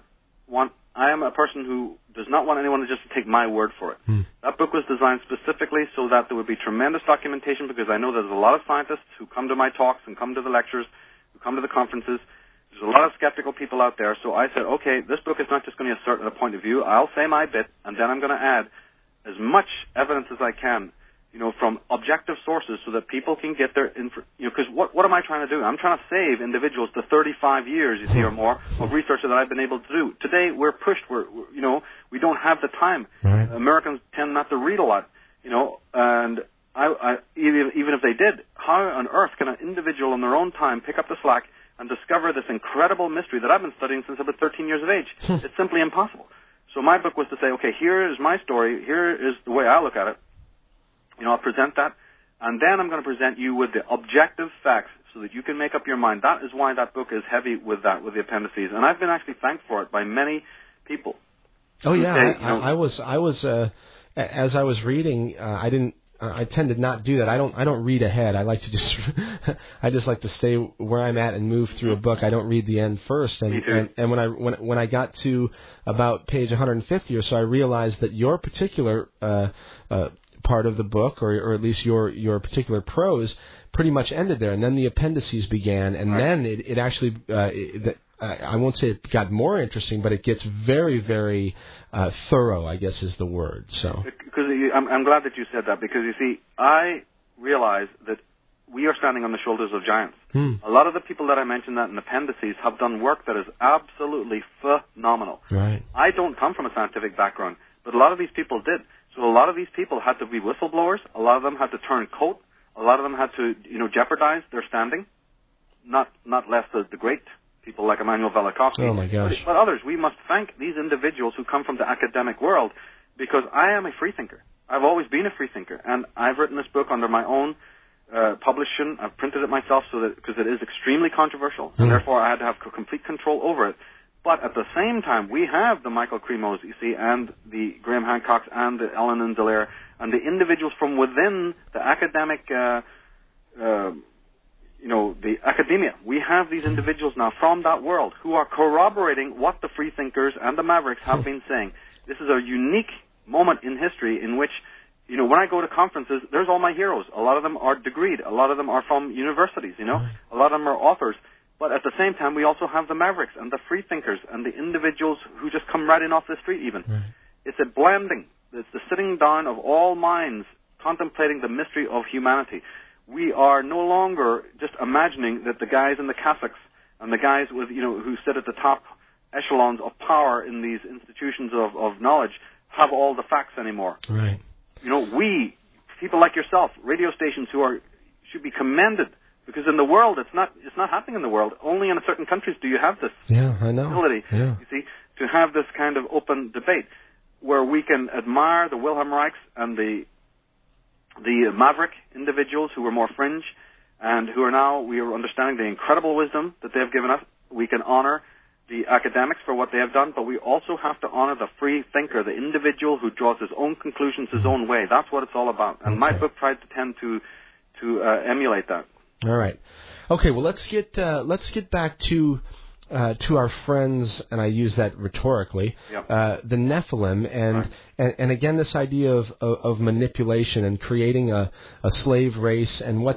am a person who does not want anyone to just take my word for it. That book was designed specifically so that there would be tremendous documentation, because I know there's a lot of scientists who come to my talks and come to the lectures, who come to the conferences. There's a lot of skeptical people out there, so I said, okay, this book is not just going to assert a point of view. I'll say my bit, and then I'm going to add as much evidence as I can, from objective sources, so that people can get their because what am I trying to do? I'm trying to save individuals to 35 years, you see, or more of research that I've been able to do. Today, we're pushed. We don't have the time. Right. Americans tend not to read a lot, and I even if they did, how on earth can an individual in their own time pick up the slack and discover this incredible mystery that I've been studying since I was 13 years of age? It's simply impossible. So my book was to say, okay, here is my story. Here is the way I look at it. I'll present that, and then I'm going to present you with the objective facts so that you can make up your mind. That is why that book is heavy with the appendices, and I've been actually thanked for it by many people. Oh yeah, I was as I was reading, I tend to not do that. I don't read ahead. I like to I just like to stay where I'm at and move through a book. I don't read the end first. And when I got to about page 150 or so, I realized that your particular part of the book, or at least your particular prose, pretty much ended there, and then the appendices began, and then it actually I won't say it got more interesting, but it gets very, very thorough, I guess is the word. So because I'm glad that you said that, because you see, I realize that we are standing on the shoulders of giants. A lot of the people that I mentioned that in appendices have done work that is absolutely phenomenal. Right. I don't come from a scientific background, but a lot of these people did. So a lot of these people had to be whistleblowers. A lot of them had to turn coat. A lot of them had to, jeopardize their standing. Not less the great people like Immanuel Velikovsky. Oh my gosh. But others. We must thank these individuals who come from the academic world, because I am a freethinker. I've always been a freethinker, and I've written this book under my own publishing. I've printed it myself because it is extremely controversial, and therefore I had to have complete control over it. But at the same time, we have the Michael Cremos, you see, and the Graham Hancocks, and the Ellen and Dallaire, and the individuals from within the academic, the academia. We have these individuals now from that world who are corroborating what the freethinkers and the Mavericks have been saying. This is a unique moment in history in which, when I go to conferences, there's all my heroes. A lot of them are degreed. A lot of them are from universities, A lot of them are authors. But at the same time, we also have the Mavericks and the freethinkers and the individuals who just come right in off the street even. Right. It's a blending. It's the sitting down of all minds contemplating the mystery of humanity. We are no longer just imagining that the guys in the cassocks and the guys with, who sit at the top echelons of power in these institutions of knowledge have all the facts anymore. Right. We, people like yourself, radio stations should be commended. Because in the world, it's not happening in the world. Only in certain countries do you have this ability, you see, to have this kind of open debate where we can admire the Wilhelm Reichs and the Maverick individuals who were more fringe and who are now, we are understanding the incredible wisdom that they have given us. We can honor the academics for what they have done, but we also have to honor the free thinker, the individual who draws his own conclusions his own way. That's what it's all about. And my book tried to tend to emulate that. All right. Okay. Well, let's get back to our friends, and I use that rhetorically. Yep. The Nephilim, and again this idea of manipulation and creating a slave race, and what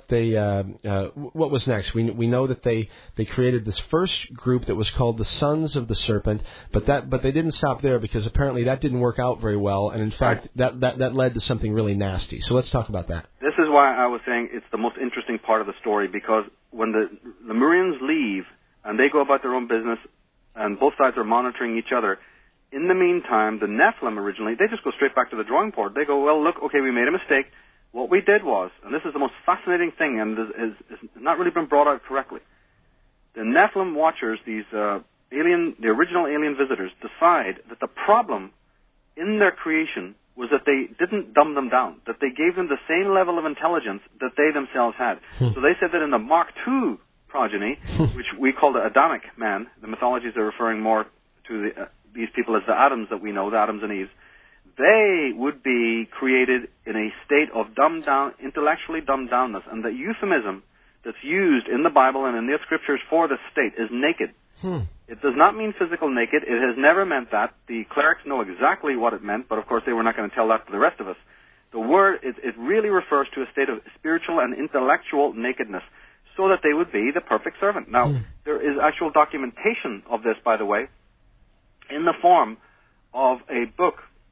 was next. We know that they created this first group that was called the Sons of the Serpent, but they didn't stop there, because apparently that didn't work out very well, and in fact that led to something really nasty. So let's talk about that. This is why I was saying it's the most interesting part of the story, because when the Lemurians leave and they go about their own business, and both sides are monitoring each other, in the meantime, the Nephilim originally, they just go straight back to the drawing board. They go, well, look, okay, we made a mistake. What we did was, and this is the most fascinating thing, and is not really been brought out correctly, the Nephilim watchers, these the original alien visitors decide that the problem in their creation was that they didn't dumb them down, that they gave them the same level of intelligence that they themselves had. So they said that in the Mark II progeny, which we call the Adamic man, the mythologies are referring more to these people as the Adams that we know, the Adams and Eves, they would be created in a state of dumbed down, intellectually dumbed downness, and the euphemism that's used in the Bible and in the scriptures for this state is naked. It does not mean physical naked. It has never meant that. The clerics know exactly what it meant, but of course they were not going to tell that to the rest of us. The word, it really refers to a state of spiritual and intellectual nakedness, so that they would be the perfect servant. Now, there is actual documentation of this, by the way, in the form of a book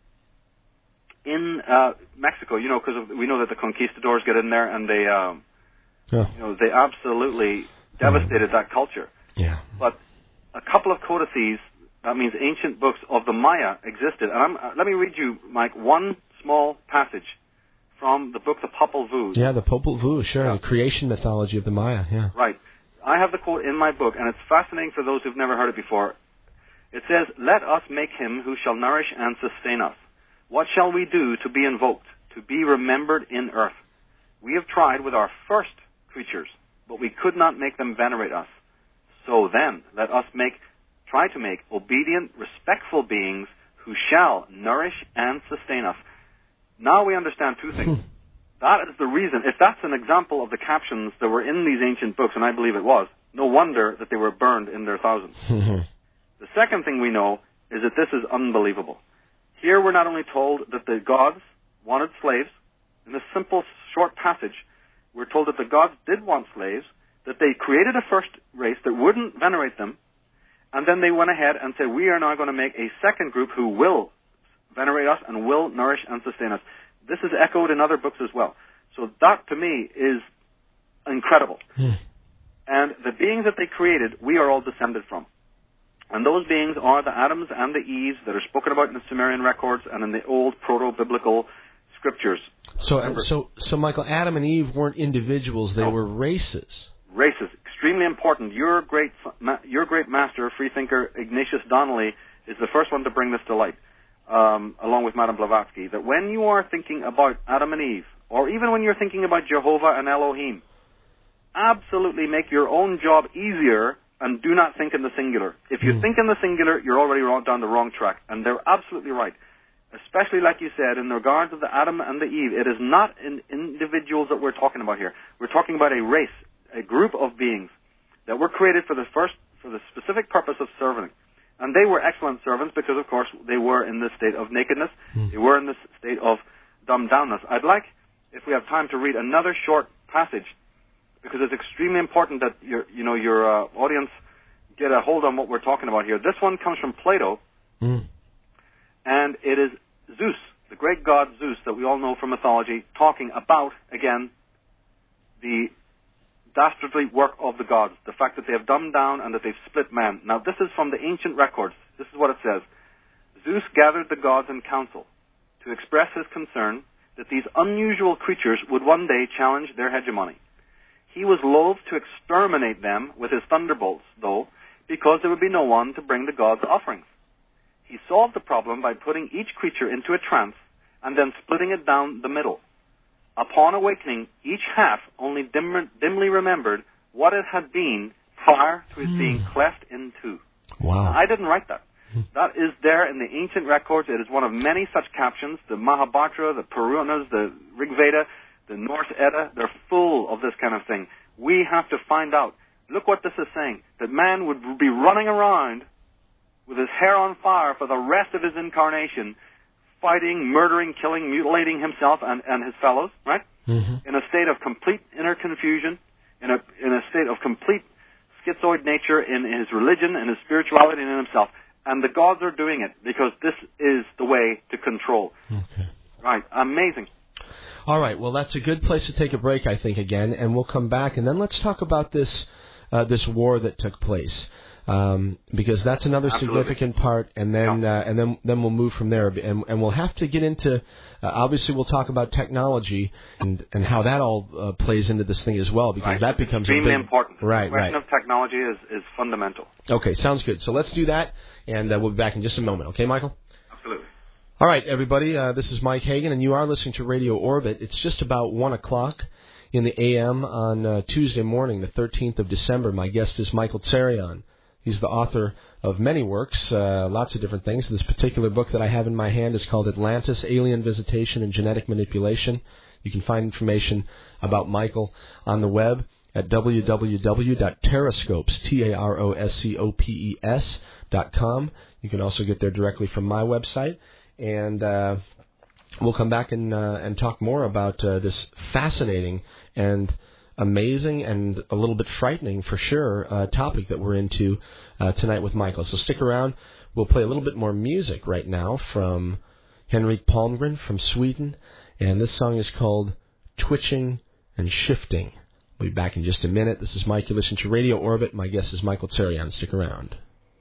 in Mexico, because we know that the conquistadors get in there and they absolutely devastated that culture. Yeah. But a couple of codices, that means ancient books of the Maya, existed. And let me read you, Mike, one small passage from the book, the Popol Vuh. Yeah, the Popol Vuh, sure, the creation mythology of the Maya, yeah. Right. I have the quote in my book, and it's fascinating for those who've never heard it before. It says, "Let us make him who shall nourish and sustain us. What shall we do to be invoked, to be remembered in earth? We have tried with our first creatures, but we could not make them venerate us. So then, let us try to make obedient, respectful beings who shall nourish and sustain us." Now we understand two things. That is the reason. If that's an example of the captions that were in these ancient books, and I believe it was, no wonder that they were burned in their thousands. The second thing we know is that this is unbelievable. Here we're not only told that the gods wanted slaves. In this simple, short passage, we're told that the gods did want slaves, that they created a first race that wouldn't venerate them, and then they went ahead and said, we are now going to make a second group who will venerate us and will nourish and sustain us. This is echoed in other books as well. So that, to me, is incredible. And the beings that they created, we are all descended from. And those beings are the Adams and the Eves that are spoken about in the Sumerian records and in the old proto-biblical scriptures. So, Michael, Adam and Eve weren't individuals; they were races. Races, extremely important. Your great master, freethinker Ignatius Donnelly, is the first one to bring this to light, along with Madame Blavatsky. That when you are thinking about Adam and Eve, or even when you're thinking about Jehovah and Elohim, absolutely make your own job easier. And do not think in the singular. If you think in the singular, you're already down the wrong track. And they're absolutely right. Especially, like you said, in regards to the Adam and the Eve, it is not in individuals that we're talking about here. We're talking about a race, a group of beings that were created for the specific purpose of serving. And they were excellent servants because, of course, they were in this state of nakedness. They were in this state of dumbed downness. I'd like, if we have time, to read another short passage, because it's extremely important that your audience get a hold on what we're talking about here. This one comes from Plato, and it is Zeus, the great god Zeus that we all know from mythology, talking about, again, the dastardly work of the gods, the fact that they have dumbed down and that they've split man. Now, this is from the ancient records. This is what it says. Zeus gathered the gods in council to express his concern that these unusual creatures would one day challenge their hegemony. He was loath to exterminate them with his thunderbolts, though, because there would be no one to bring the gods offerings. He solved the problem by putting each creature into a trance and then splitting it down the middle. Upon awakening, each half only dimly remembered what it had been prior to its being cleft in two. Wow. Now, I didn't write that. That is there in the ancient records. It is one of many such captions. The Mahabharata, the Puranas, the Rig Veda, the Norse Edda, they're full of this kind of thing. We have to find out. Look what this is saying, that man would be running around with his hair on fire for the rest of his incarnation, fighting, murdering, killing, mutilating himself and his fellows, right? In a state of complete inner confusion, in a state of complete schizoid nature in his religion, in his spirituality, and in himself. And the gods are doing it because this is the way to control. Okay. Right, amazing. All right, well, that's a good place to take a break, I think, again, and we'll come back, and then let's talk about this war that took place. because that's another significant part, and then we'll move from there, and we'll have to get into. Obviously, we'll talk about technology and how that all plays into this thing as well, because that becomes extremely important. Right, the question of technology is fundamental. Okay, sounds good. So let's do that, and we'll be back in just a moment. Okay, Michael? Absolutely. All right, everybody. This is Mike Hagan, and you are listening to Radio Orbit. It's just about 1 o'clock in the a.m. on Tuesday morning, the 13th of December. My guest is Michael Tsarion. He's the author of many works, lots of different things. This particular book that I have in my hand is called Atlantis, Alien Visitation and Genetic Manipulation. You can find information about Michael on the web at www.terrascopes, TAROSCOPES.com. You can also get there directly from my website. And we'll come back and talk more about this fascinating and amazing and a little bit frightening, for sure, topic that we're into tonight with Michael. So stick around. We'll play a little bit more music right now from Henrik Palmgren from Sweden. And this song is called Twitching and Shifting. We'll be back in just a minute. This is Mike. You listen to Radio Orbit. My guest is Michael Tsarion. Stick around.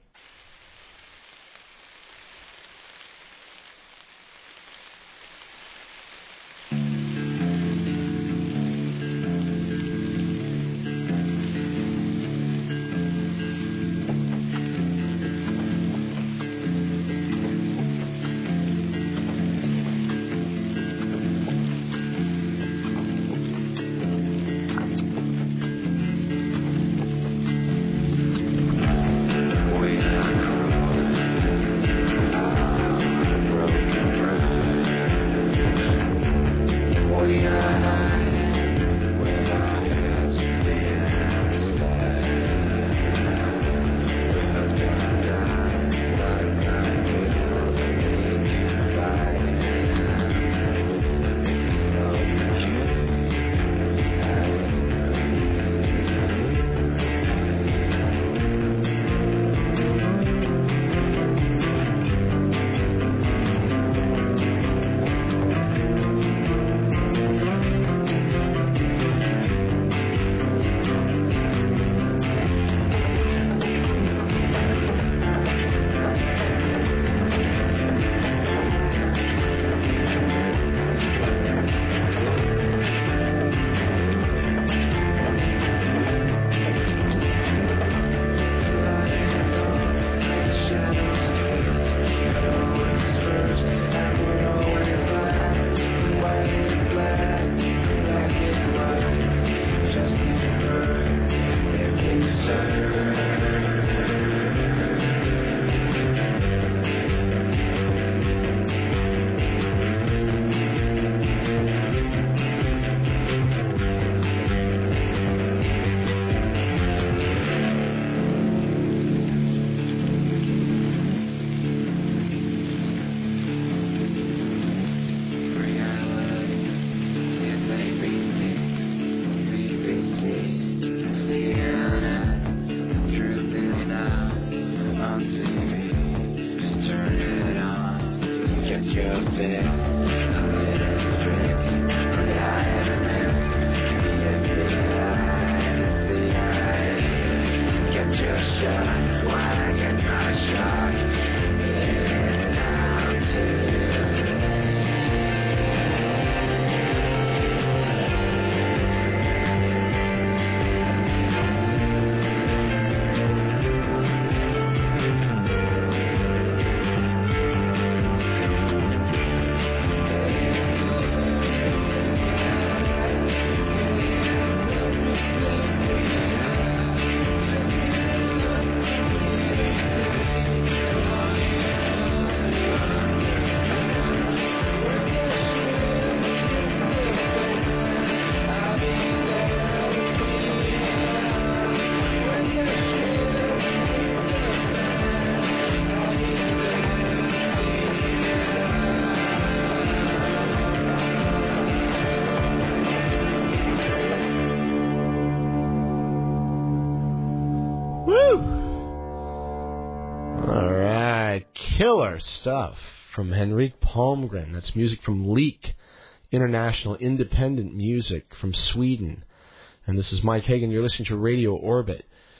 Killer stuff from Henrik Palmgren. That's music from Leak, international independent music from Sweden. And this is Mike Hagan. You're listening to Radio Orbit.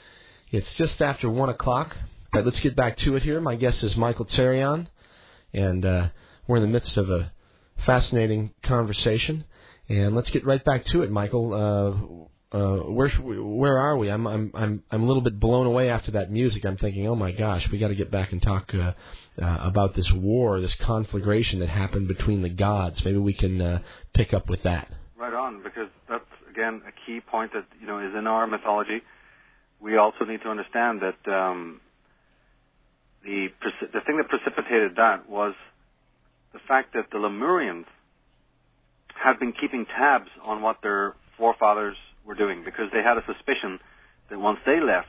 It's just after 1 o'clock. All right, let's get back to it here. My guest is Michael Tsarion, and we're in the midst of a fascinating conversation. And let's get right back to it, Michael. Where are we? I'm a little bit blown away after that music. I'm thinking, oh my gosh, we got to get back and talk about this war, this conflagration that happened between the gods. Maybe we can pick up with that. Right on, because that's again a key point that is in our mythology. We also need to understand that the thing that precipitated that was the fact that the Lemurians had been keeping tabs on what their forefathers were doing, because they had a suspicion that once they left,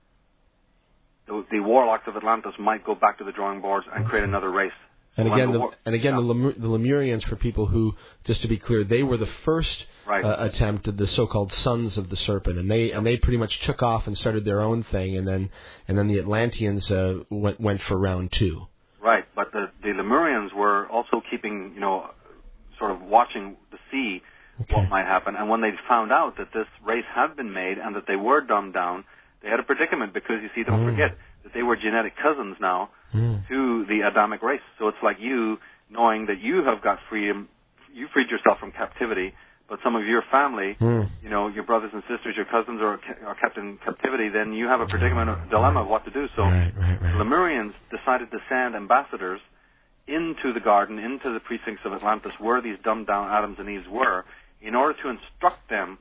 the warlocks of Atlantis might go back to the drawing boards and create another race. And again, the Lemurians, for people who, just to be clear, they were the first attempt at the so-called Sons of the Serpent, and they pretty much took off and started their own thing, and then the Atlanteans went for round two. Right, but the Lemurians were also keeping, sort of watching to see what might happen, and when they found out that this race had been made and that they were dumbed down, they had a predicament, because you see, don't forget that they were genetic cousins now to the Adamic race. So it's like you knowing that you have got freedom, you freed yourself from captivity, but some of your family, your brothers and sisters, your cousins are kept in captivity, then you have a predicament, a dilemma of what to do. So the Lemurians decided to send ambassadors into the garden, into the precincts of Atlantis, where these dumbed down Adams and Eves were, in order to instruct them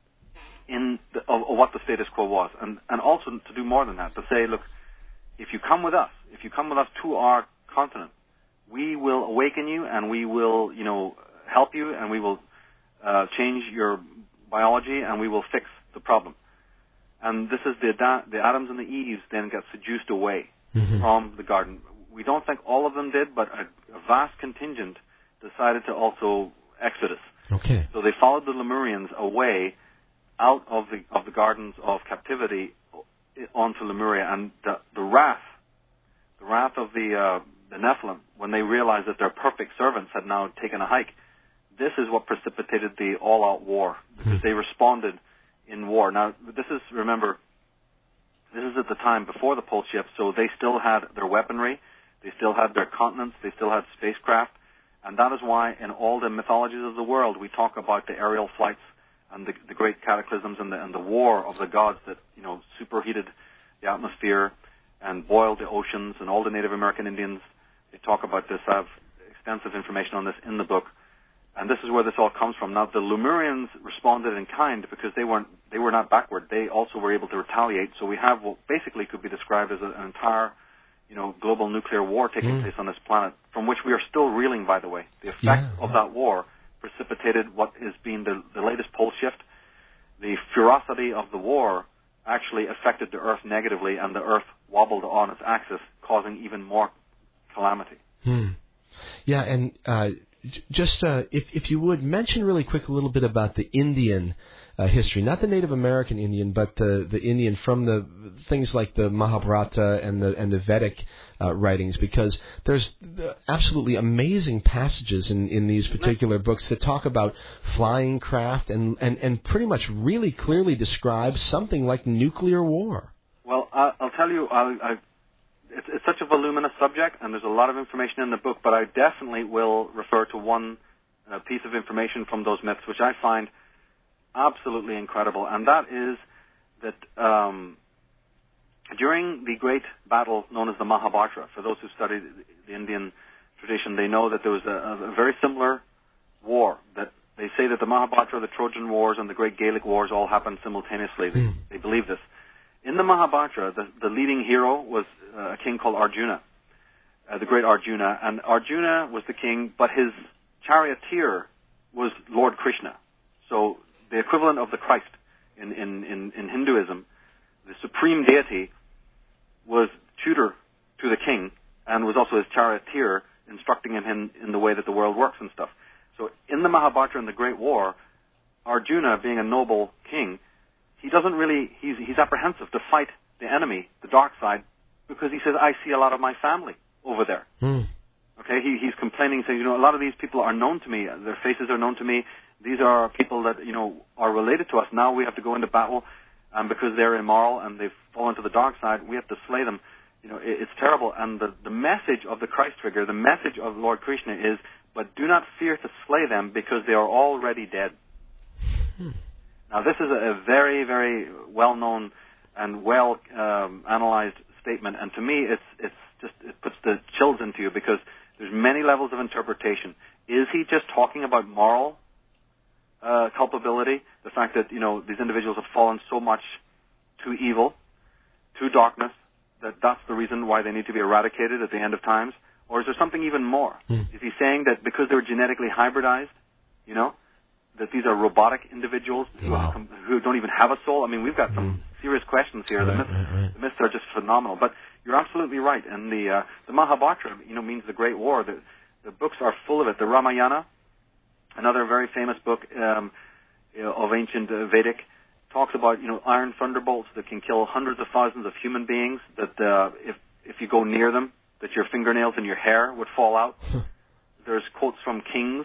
of what the status quo was, and also to do more than that, to say, look, if you come with us to our continent, we will awaken you, and we will, help you, and we will change your biology, and we will fix the problem. And this is the Adams and the Eves then got seduced away from the garden. We don't think all of them did, but a vast contingent decided to also exodus. Okay. So they followed the Lemurians away out of the gardens of captivity onto Lemuria, and the wrath of the Nephilim, when they realized that their perfect servants had now taken a hike, this is what precipitated the all-out war, because they responded in war. Now, remember, this is at the time before the pole shift, so they still had their weaponry, they still had their continents, they still had spacecraft, and that is why in all the mythologies of the world we talk about the aerial flights and the great cataclysms and the war of the gods that superheated the atmosphere and boiled the oceans. And all the Native American Indians, they talk about this. I have extensive information on this in the book, and this is where this all comes from. Now, the Lemurians responded in kind because they were not backward. They also were able to retaliate. So we have what basically could be described as an entire global nuclear war taking place on this planet, from which we are still reeling, by the way. The effect of that war precipitated what is being the latest pole shift. The ferocity of the war actually affected the Earth negatively, and the Earth wobbled on its axis, causing even more calamity. Yeah, and just if you would mention really quick a little bit about the Indian history, not the Native American Indian, but the Indian from the things like the Mahabharata and the Vedic writings, because there's absolutely amazing passages in these particular books that talk about flying craft and pretty much really clearly describe something like nuclear war. Well, I'll tell you, it's such a voluminous subject, and there's a lot of information in the book, but I definitely will refer to one piece of information from those myths, which I find absolutely incredible, and that is that during the great battle known as the Mahabharata, for those who study the Indian tradition, they know that there was a very similar war. That they say that the Mahabharata, the Trojan Wars, and the great Gaelic Wars all happened simultaneously. They believe this. In the Mahabharata, the leading hero was a king called Arjuna, the great Arjuna, and Arjuna was the king, but his charioteer was Lord Krishna. So the equivalent of the Christ in Hinduism, the supreme deity, was tutor to the king and was also his charioteer, instructing him in the way that the world works and stuff. So in the Mahabharata and the Great War, Arjuna, being a noble king, he's apprehensive to fight the enemy, the dark side, because he says, I see a lot of my family over there. Okay, he's complaining, saying, a lot of these people are known to me, their faces are known to me, these are people that, are related to us. Now we have to go into battle. and because they're immoral and they've fallen to the dark side, we have to slay them. It's terrible. And the message of the Christ figure, the message of Lord Krishna is, but do not fear to slay them because they are already dead. Now, this is a very, very well-known and well-analyzed statement, and to me, it puts the chills into you because there's many levels of interpretation. Is he just talking about moral culpability, the fact that these individuals have fallen so much to evil, to darkness, that's the reason why they need to be eradicated at the end of times? Or is there something even more? Is he saying that because they were genetically hybridized, that these are robotic individuals who don't even have a soul? I mean, we've got some serious questions here. The myths are just phenomenal. But you're absolutely right. And the Mahabharata, means the Great War. The books are full of it. The Ramayana, another very famous book of ancient Vedic, talks about iron thunderbolts that can kill hundreds of thousands of human beings. That if you go near them, that your fingernails and your hair would fall out. There's quotes from kings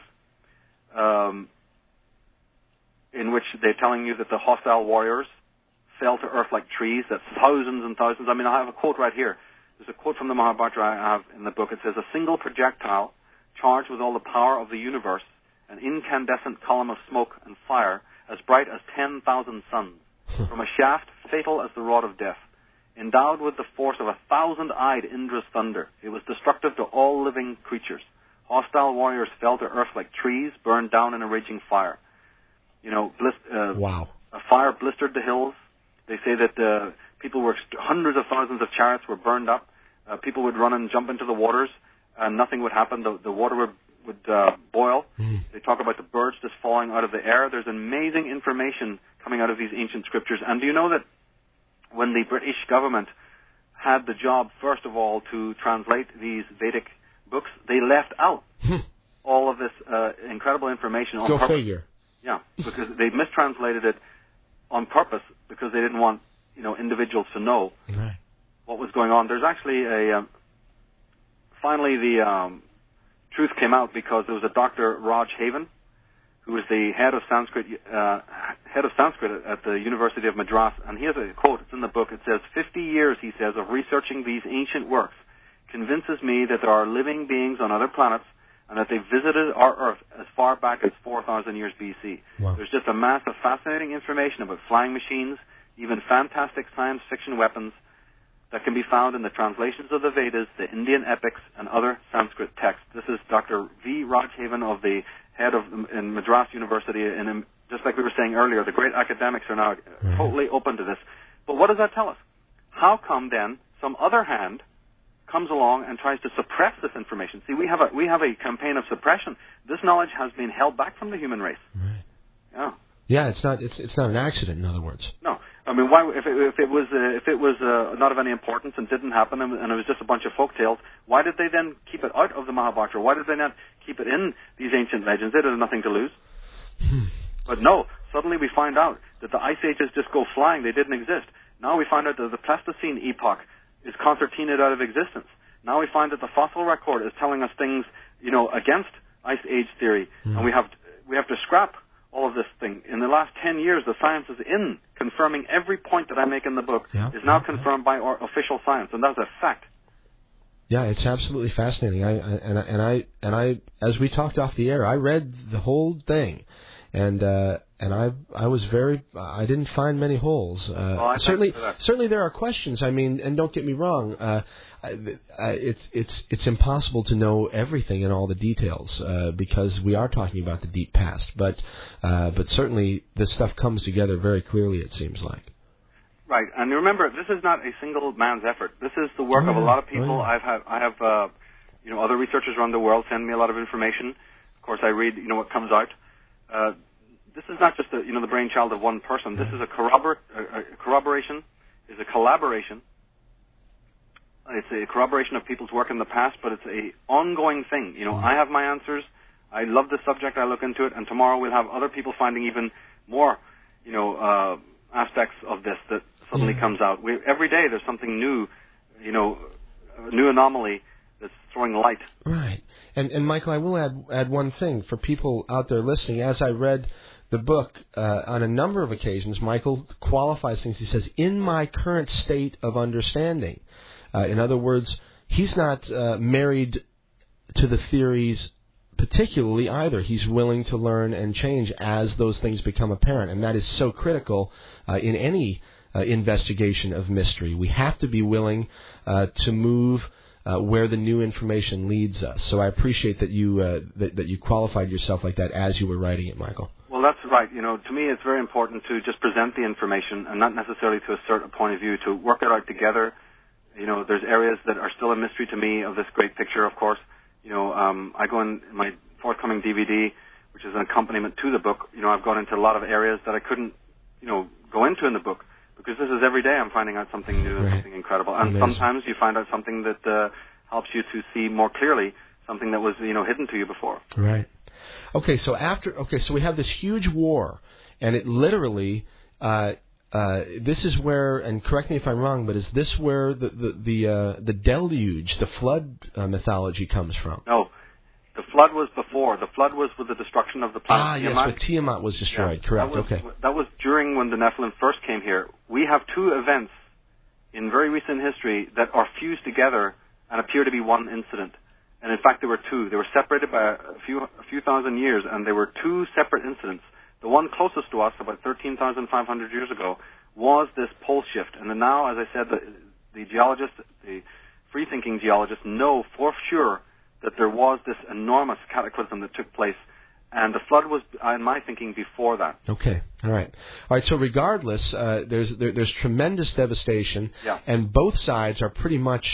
in which they're telling you that the hostile warriors fell to earth like trees. That's thousands and thousands. I mean, I have a quote right here. There's a quote from the Mahabharata I have in the book. It says, "A single projectile charged with all the power of the universe, an incandescent column of smoke and fire as bright as 10,000 suns, from a shaft fatal as the rod of death, endowed with the force of 1,000-eyed Indra's thunder. It was destructive to all living creatures. Hostile warriors fell to earth like trees, burned down in a raging fire." Wow. A fire blistered the hills. They say that hundreds of thousands of chariots were burned up. People would run and jump into the waters, and nothing would happen. The water would boil. They talk about the birds just falling out of the air. There's amazing information coming out of these ancient scriptures. And do you know that when the British government had the job, first of all, to translate these Vedic books, they left out all of this incredible information on purpose. Go figure. Yeah, because they mistranslated it on purpose because they didn't want individuals to know what was going on. There's actually finally the truth came out because there was a Dr. Raj Haven, who was the head of Sanskrit at the University of Madras, and he has a quote. It's in the book. It says, "50 years," he says, "of researching these ancient works convinces me that there are living beings on other planets and that they visited our Earth as far back as 4,000 years BC. Wow. There's just a mass of fascinating information about flying machines, even fantastic science fiction weapons that can be found in the translations of the Vedas, the Indian epics, and other Sanskrit texts." This is Dr. V. Rajhaven, of the head in Madras University, and just like we were saying earlier, the great academics are now totally open to this. But what does that tell us? How come then some other hand comes along and tries to suppress this information? See, we have a campaign of suppression. This knowledge has been held back from the human race. Right. Yeah. Yeah, it's not an accident. In other words. No, I mean, why? If it was not of any importance and didn't happen, and it was just a bunch of folk tales, why did they then keep it out of the Mahabharata? Why did they not keep it in these ancient legends? They had nothing to lose. But no, suddenly we find out that the ice ages just go flying. They didn't exist. Now we find out that the Pleistocene epoch is concertinaed out of existence. Now we find that the fossil record is telling us things, against ice age theory, and we have to scrap all of this thing. In the last 10 years, the science is in confirming every point that I make in the book is now confirmed by our official science, and that's a fact. Yeah, it's absolutely fascinating. I as we talked off the air, I read the whole thing, and I was I didn't find many holes. Certainly there are questions. I mean, and don't get me wrong, it's impossible to know everything and all the details because we are talking about the deep past. But certainly this stuff comes together very clearly. It seems like. Right, and remember, this is not a single man's effort. This is the work of a lot of people. I have other researchers around the world send me a lot of information. Of course, I read what comes out. This is not just the brainchild of one person. This is a corroboration, is a collaboration. It's a corroboration of people's work in the past, but it's a ongoing thing. I have my answers. I love the subject. I look into it, and tomorrow we'll have other people finding even more, aspects of this that suddenly comes out. Every day there's something new, a new anomaly that's throwing light. Right. And Michael, I will add one thing for people out there listening. As I read the book, on a number of occasions, Michael qualifies things. He says, in my current state of understanding. In other words, he's not married to the theories particularly either. He's willing to learn and change as those things become apparent, and that is so critical in any investigation of mystery. We have to be willing to move where the new information leads us. So I appreciate that you that you qualified yourself like that as you were writing it, Michael. Well, that's right. To me, it's very important to just present the information and not necessarily to assert a point of view, to work it out together. There's areas that are still a mystery to me of this great picture, of course. I go in my forthcoming DVD, which is an accompaniment to the book. I've gone into a lot of areas that I couldn't, go into in the book, because this is every day I'm finding out something new and something incredible. And sometimes you find out something that helps you to see more clearly something that was, hidden to you before. Right. Okay, so we have this huge war, and it literally, this is where, and correct me if I'm wrong, but is this where the deluge, the flood mythology comes from? No, the flood was before. The flood was with the destruction of the planet Tiamat. Yes, when Tiamat was destroyed. Yeah, correct. That was during when the Nephilim first came here. We have two events in very recent history that are fused together and appear to be one incident. And in fact, there were two. They were separated by a few thousand years, and they were two separate incidents. The one closest to us, about 13,500 years ago, was this pole shift. And then now, as I said, the geologists, the free-thinking geologists, know for sure that there was this enormous cataclysm that took place, and the flood was, in my thinking, before that. Okay, all right. So regardless, there's tremendous devastation, and both sides are pretty much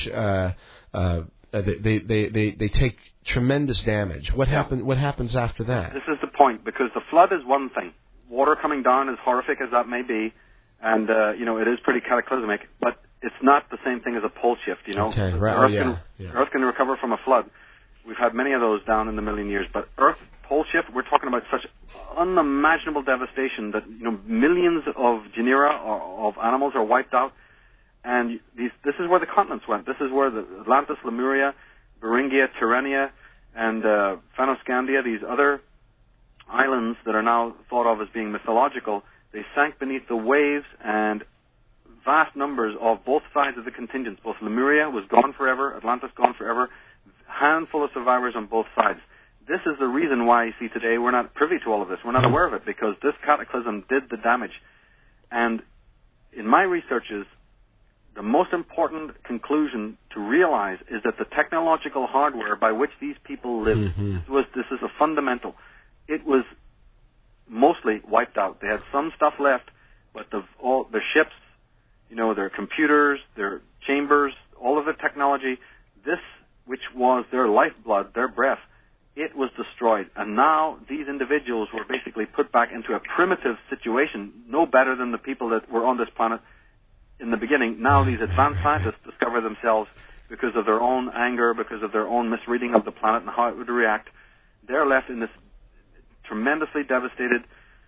they take tremendous damage. What happens after that? This is the point, because the flood is one thing. Water coming down, as horrific as that may be, and it is pretty cataclysmic, but it's not the same thing as a pole shift. Okay, right. Earth can recover from a flood. We've had many of those down in the million years, but Earth pole shift, we're talking about such unimaginable devastation that millions of genera of animals are wiped out, and this is where the continents went. This is where the Atlantis, Lemuria, Beringia, Tyrrhenia, and Fennoscandia, these other islands that are now thought of as being mythological, they sank beneath the waves, and vast numbers of both sides of the contingents. Both Lemuria was gone forever, Atlantis gone forever, handful of survivors on both sides. This is the reason why you see today we're not privy to all of this. We're not aware of it, because this cataclysm did the damage. And in my researches, the most important conclusion to realize is that the technological hardware by which these people lived, this is a fundamental. It was mostly wiped out. They had some stuff left, but all the ships, their computers, their chambers, all of the technology, this, which was their lifeblood, their breath, it was destroyed. And now these individuals were basically put back into a primitive situation, no better than the people that were on this planet in the beginning. Now these advanced scientists discover themselves, because of their own anger, because of their own misreading of the planet and how it would react, they're left in this tremendously devastated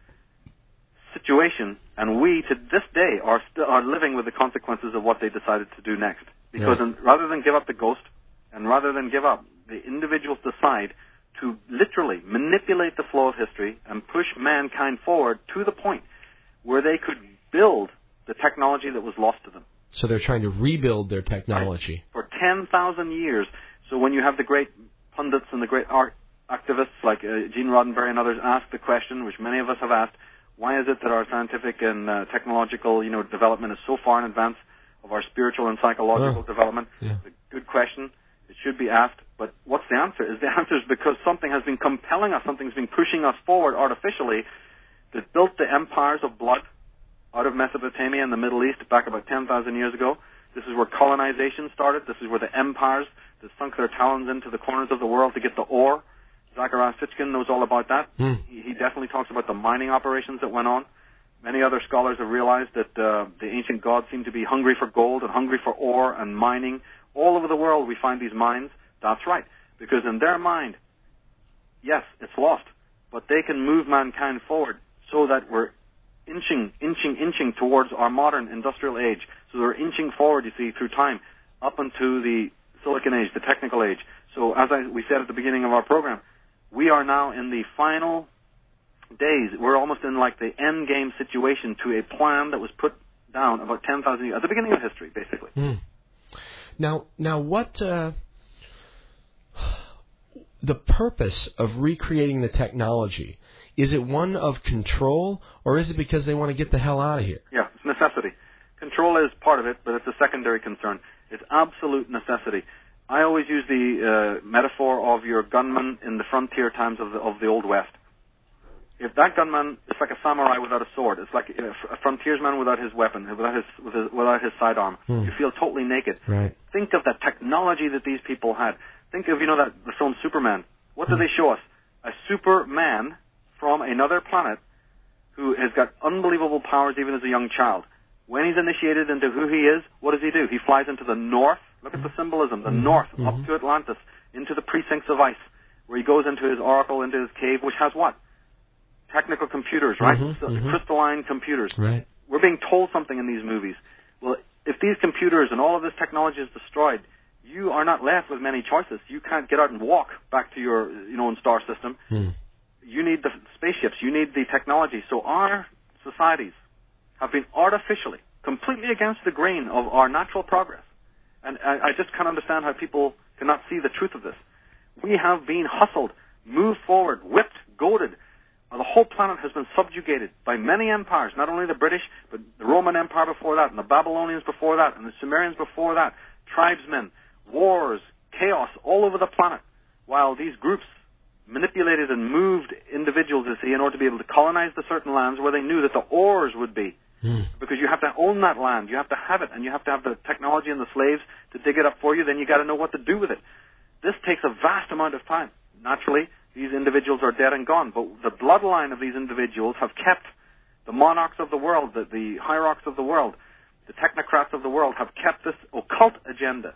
situation, and we to this day are living with the consequences of what they decided to do next. Because rather than give up the ghost, and rather than give up, the individuals decide to literally manipulate the flow of history and push mankind forward to the point where they could build the technology that was lost to them. So they're trying to rebuild their technology. Right. For 10,000 years. So when you have the great pundits and the great activists like Gene Roddenberry and others ask the question, which many of us have asked, why is it that our scientific and technological development is so far in advance of our spiritual and psychological development? It's a good question. It should be asked. But what's the answer? The answer is because something has been compelling us, something's been pushing us forward artificially, that built the empires of blood out of Mesopotamia and the Middle East back about 10,000 years ago. This is where colonization started. This is where the empires that sunk their talons into the corners of the world to get the ore. Zachariah Sitchin knows all about that. He definitely talks about the mining operations that went on. Many other scholars have realized that the ancient gods seem to be hungry for gold and hungry for ore and mining. All over the world we find these mines. That's right. Because in their mind, yes, it's lost, but they can move mankind forward so that we're inching towards our modern industrial age. So we're inching forward, you see, through time, up into the Silicon Age, the technical age. So as we said at the beginning of our program, we are now in the final days. We're almost in like the end game situation to a plan that was put down about 10,000 years, at the beginning of history, basically. Now, what the purpose of recreating the technology? Is it one of control, or is it because they want to get the hell out of here? Yeah, it's necessity. Control is part of it, but it's a secondary concern. It's absolute necessity. I always use the metaphor of your gunman in the frontier times of the Old West. If that gunman is like a samurai without a sword, it's like a frontiersman without his weapon, without his sidearm. You feel totally naked. Right. Think of the technology that these people had. Think of, the film Superman. What do they show us? A Superman from another planet who has got unbelievable powers even as a young child. When he's initiated into who he is, what does he do? He flies into the north. Look at the symbolism. The north, up to Atlantis, into the precincts of ice, where he goes into his oracle, into his cave, which has what? Technical computers, right? Crystalline computers. Right. We're being told something in these movies. Well, if these computers and all of this technology is destroyed, you are not left with many choices. You can't get out and walk back to your, own star system. You need the spaceships. You need the technology. So our societies have been artificially, completely against the grain of our natural progress. And I just can't understand how people cannot see the truth of this. We have been hustled, moved forward, whipped, goaded. The whole planet has been subjugated by many empires, not only the British, but the Roman Empire before that, and the Babylonians before that, and the Sumerians before that, tribesmen, wars, chaos all over the planet, while these groups manipulated and moved individuals, in order to be able to colonize the certain lands where they knew that the ores would be. Because you have to own that land, you have to have it, and you have to have the technology and the slaves to dig it up for you, then you got to know what to do with it. This takes a vast amount of time. Naturally, these individuals are dead and gone, but the bloodline of these individuals have kept the monarchs of the world, the hierarchs of the world, the technocrats of the world have kept this occult agenda.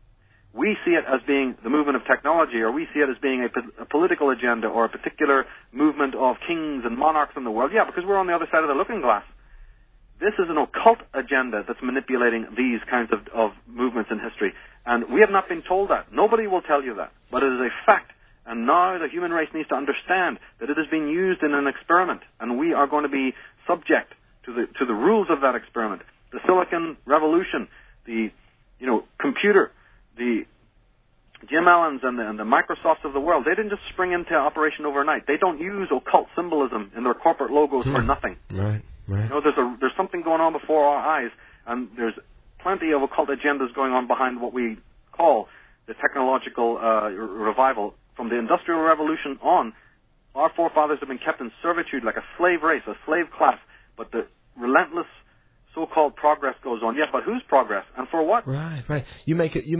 We see it as being the movement of technology, or we see it as being a political agenda, or a particular movement of kings and monarchs in the world. Yeah, because we're on the other side of the looking glass. This is an occult agenda that's manipulating these kinds of movements in history. And we have not been told that. Nobody will tell you that. But it is a fact. And now the human race needs to understand that it is being used in an experiment. And we are going to be subject to the rules of that experiment. The Silicon Revolution, the computer, the Jim Allens and the Microsofts of the world, they didn't just spring into operation overnight. They don't use occult symbolism in their corporate logos for nothing. Right. There's something going on before our eyes, and there's plenty of occult agendas going on behind what we call the technological revival. From the Industrial Revolution on, our forefathers have been kept in servitude like a slave race, a slave class, but the relentless so-called progress goes on. Yeah, but whose progress, and for what? Right. You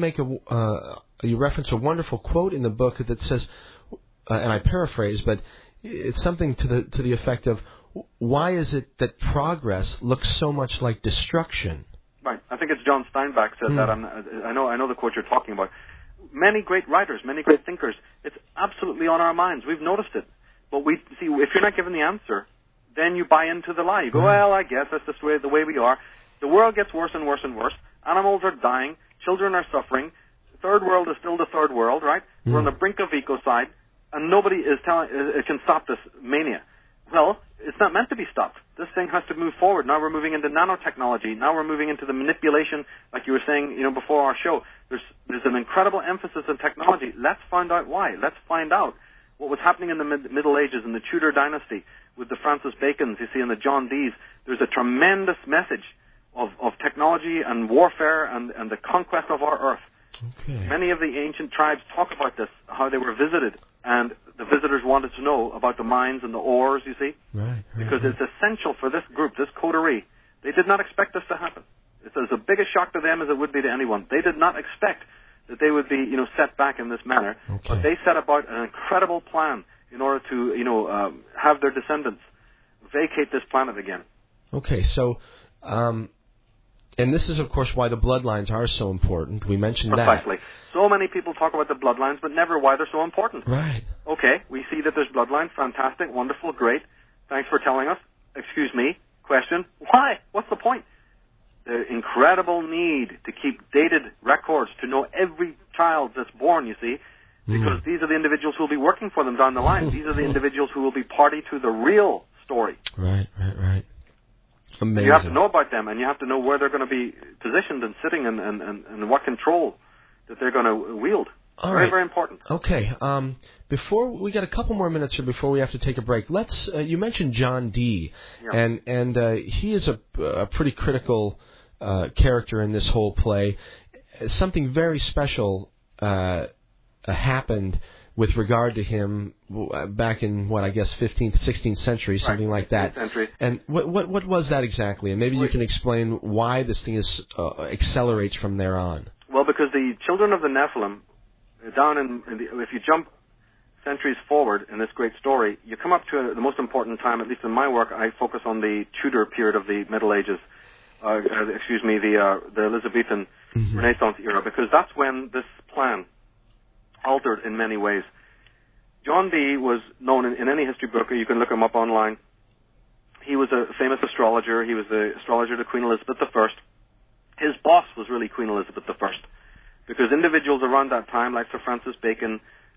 reference a wonderful quote in the book that says, and I paraphrase, but it's something to the effect of, why is it that progress looks so much like destruction? Right. I think it's John Steinbeck said that. I know the quote you're talking about. Many great writers, many great thinkers, it's absolutely on our minds. We've noticed it. But we see, if you're not given the answer, then you buy into the lie. You go, well, I guess that's just the way we are. The world gets worse and worse and worse. Animals are dying. Children are suffering. The third world is still the third world, right? We're on the brink of ecocide, and nobody is can stop this mania. Well, it's not meant to be stopped. This thing has to move forward. Now we're moving into nanotechnology. Now we're moving into the manipulation, like you were saying, before our show. There's an incredible emphasis on technology. Let's find out why. Let's find out what was happening in the Middle Ages, in the Tudor dynasty, with the Francis Bacons, you see, and the John Dees. There's a tremendous message of technology and warfare and the conquest of our earth. Okay. Many of the ancient tribes talk about this, how they were visited, and the visitors wanted to know about the mines and the ores, you see. Right. Because it's essential for this group, this coterie. They did not expect this to happen. It's as big a shock to them as it would be to anyone. They did not expect that they would be, set back in this manner. Okay. But they set about an incredible plan in order to, have their descendants vacate this planet again. Okay, so, and this is, of course, why the bloodlines are so important. We mentioned Precisely. So many people talk about the bloodlines, but never why they're so important. Right. Okay, we see that there's bloodlines. Fantastic, wonderful, great. Thanks for telling us. Excuse me. Question. Why? What's the point? The incredible need to keep dated records, to know every child that's born, you see. because these are the individuals who will be working for them down the line. These are the individuals who will be party to the real story. Right. Amazing. And you have to know about them, and you have to know where they're going to be positioned and sitting, and what control that they're going to wield. All very, right. very important. Okay. Before we got a couple more minutes here before we have to take a break. Let's. You mentioned John Dee, and he is a pretty critical character in this whole play. Something very special happened with regard to him back in 15th, 16th century, something like that. Century. And what was that exactly? And maybe you can explain why this thing accelerates from there on. Well, because the children of the Nephilim, if you jump centuries forward in this great story, you come up to the most important time. At least in my work, I focus on the Tudor period of the Middle Ages. The Elizabethan Renaissance era, because that's when this plan altered in many ways. John Dee was known in any history book, you can look him up online. He was a famous astrologer. He was the astrologer to Queen Elizabeth I. His boss was really Queen Elizabeth I, because individuals around that time, like Sir Francis Bacon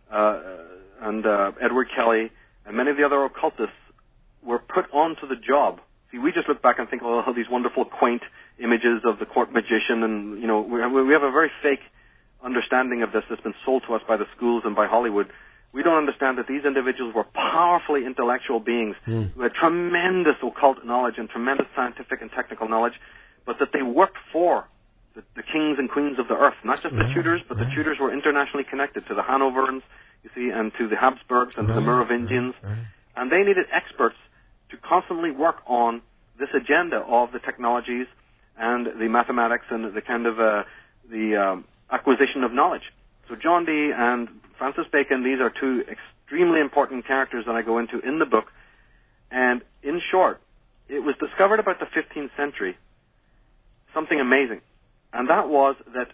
and Edward Kelly and many of the other occultists, were put onto the job. See, we just look back and think, oh, these wonderful, quaint images of the court magician, and we have a very fake understanding of this that's been sold to us by the schools and by Hollywood. We don't understand that these individuals were powerfully intellectual beings who had tremendous occult knowledge and tremendous scientific and technical knowledge, but that they worked for the kings and queens of the earth, not just the Tudors, but the Tudors were internationally connected to the Hanovers, you see, and to the Habsburgs and to the Merovingians, and they needed experts to constantly work on this agenda of the technologies and the mathematics and the kind of the acquisition of knowledge. So John Dee and Francis Bacon, these are two extremely important characters that I go into in the book. And in short, it was discovered about the 15th century, something amazing. And that was that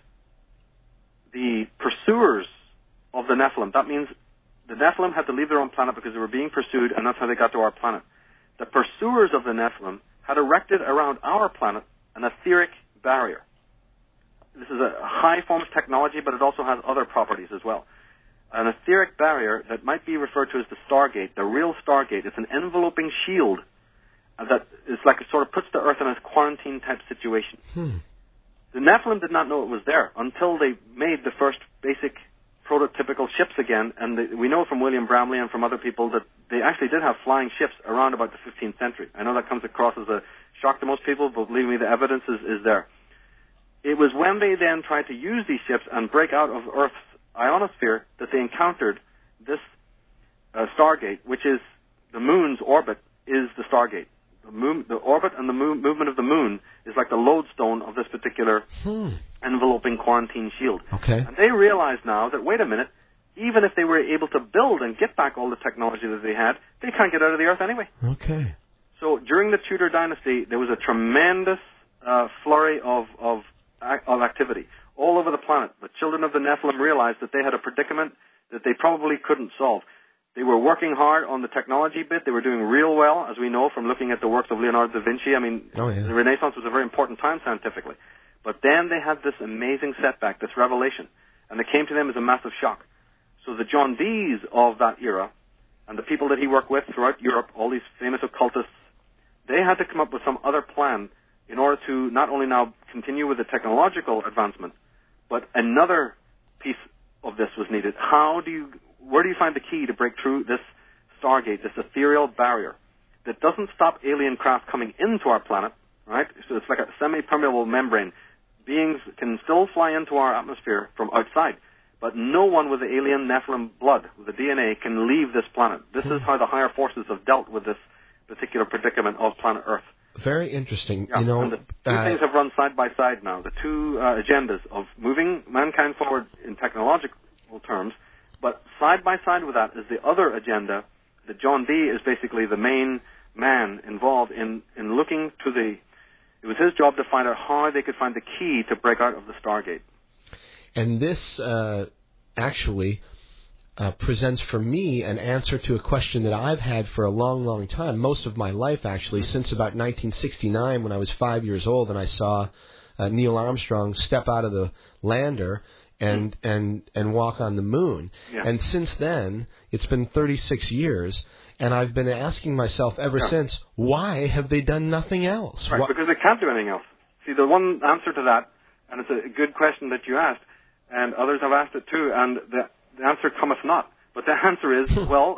the pursuers of the Nephilim, that means the Nephilim had to leave their own planet because they were being pursued, and that's how they got to our planet. The pursuers of the Nephilim had erected around our planet an etheric barrier. This is a high form of technology, but it also has other properties as well. An etheric barrier that might be referred to as the Stargate, the real Stargate. It's an enveloping shield that is like it sort of puts the Earth in a quarantine-type situation. The Nephilim did not know it was there until they made the first basic prototypical ships again, and we know from William Bramley and from other people that they actually did have flying ships around about the 15th century. I know that comes across as a shock to most people, but believe me, the evidence is there. It was when they then tried to use these ships and break out of Earth's ionosphere that they encountered this Stargate, which is the moon's orbit is the Stargate. The orbit and the movement of the moon is like the lodestone of this particular enveloping quarantine shield. Okay. And they realize now that, wait a minute, even if they were able to build and get back all the technology that they had, they can't get out of the Earth anyway. Okay. So during the Tudor dynasty, there was a tremendous flurry of activity all over the planet. The children of the Nephilim realized that they had a predicament that they probably couldn't solve. They were working hard on the technology bit. They were doing real well, as we know from looking at the works of Leonardo da Vinci. I mean, the Renaissance was a very important time scientifically. But then they had this amazing setback, this revelation, and it came to them as a massive shock. So the John Dees of that era and the people that he worked with throughout Europe, all these famous occultists, they had to come up with some other plan in order to not only now continue with the technological advancement, but another piece of this was needed. Where do you find the key to break through this Stargate, this ethereal barrier that doesn't stop alien craft coming into our planet, right? So it's like a semi-permeable membrane. Beings can still fly into our atmosphere from outside, but no one with the alien Nephilim blood, with the DNA, can leave this planet. This is how the higher forces have dealt with this particular predicament of planet Earth. Very interesting. Yeah, and the two things have run side by side now. The two agendas of moving mankind forward in technological terms, but side by side with that is the other agenda that John Dee is basically the main man involved in looking to it was his job to find out how they could find the key to break out of the Stargate. And this actually presents for me an answer to a question that I've had for a long, long time, most of my life actually, since about 1969 when I was 5 years old and I saw Neil Armstrong step out of the lander and walk on the moon. Yeah. And since then, it's been 36 years, and I've been asking myself ever since, why have they done nothing else? Right, because they can't do anything else. See, the one answer to that, and it's a good question that you asked, and others have asked it too, and the answer cometh not. But the answer is, well,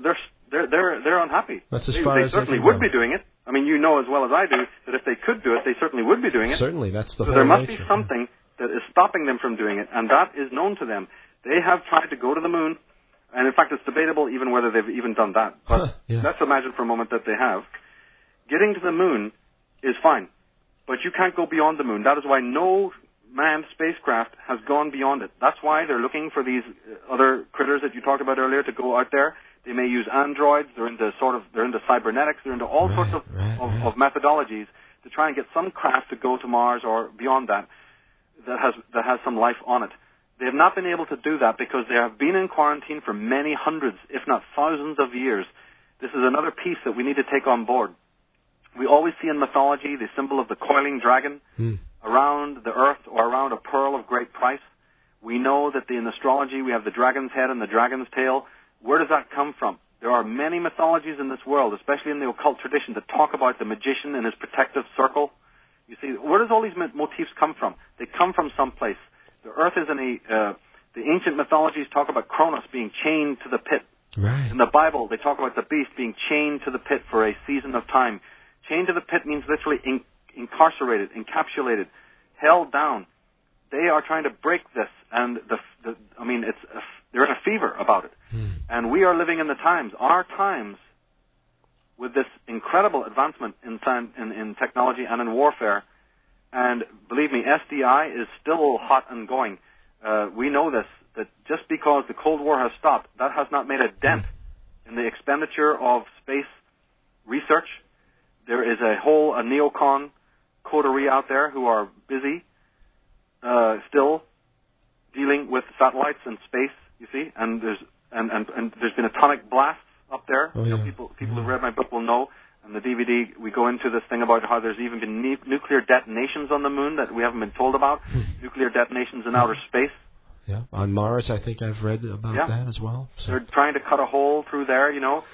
they're unhappy. That's as far as they certainly would be doing it. I mean, you know as well as I do that if they could do it, they certainly would be doing it. Certainly, that's the whole So there must nature. be something that is stopping them from doing it, and that is known to them. They have tried to go to the moon, and in fact, it's debatable even whether they've even done that. But let's imagine for a moment that they have. Getting to the moon is fine, but you can't go beyond the moon. That is why no manned spacecraft has gone beyond it. That's why they're looking for these other critters that you talked about earlier to go out there. They may use androids. They're into cybernetics. They're into all sorts of methodologies to try and get some craft to go to Mars or beyond that has some life on it. They have not been able to do that because they have been in quarantine for many hundreds, if not thousands of years. This is another piece that we need to take on board. We always see in mythology the symbol of the coiling dragon around the earth or around a pearl of great price. We know that in astrology we have the dragon's head and the dragon's tail. Where does that come from? There are many mythologies in this world, especially in the occult tradition, that talk about the magician and his protective circle. You see, where does all these motifs come from? They come from someplace. The earth is the ancient mythologies talk about Cronus being chained to the pit. Right. In the Bible, they talk about the beast being chained to the pit for a season of time. Chained to the pit means literally incarcerated, encapsulated, held down. They are trying to break this, and they're in a fever about it. And we are living in the times. Our times, with this incredible advancement in technology and in warfare, and believe me, SDI is still hot and going. We know this, that just because the Cold War has stopped, that has not made a dent in the expenditure of space research. There is a neocon coterie out there who are busy still dealing with satellites and space, you see, and there's been atomic blasts up there. People who read my book will know. And the DVD, we go into this thing about how there's even been nuclear detonations on the moon that we haven't been told about. Nuclear detonations in outer space. Yeah, on Mars, I think I've read about that as well. So. They're trying to cut a hole through there, you know.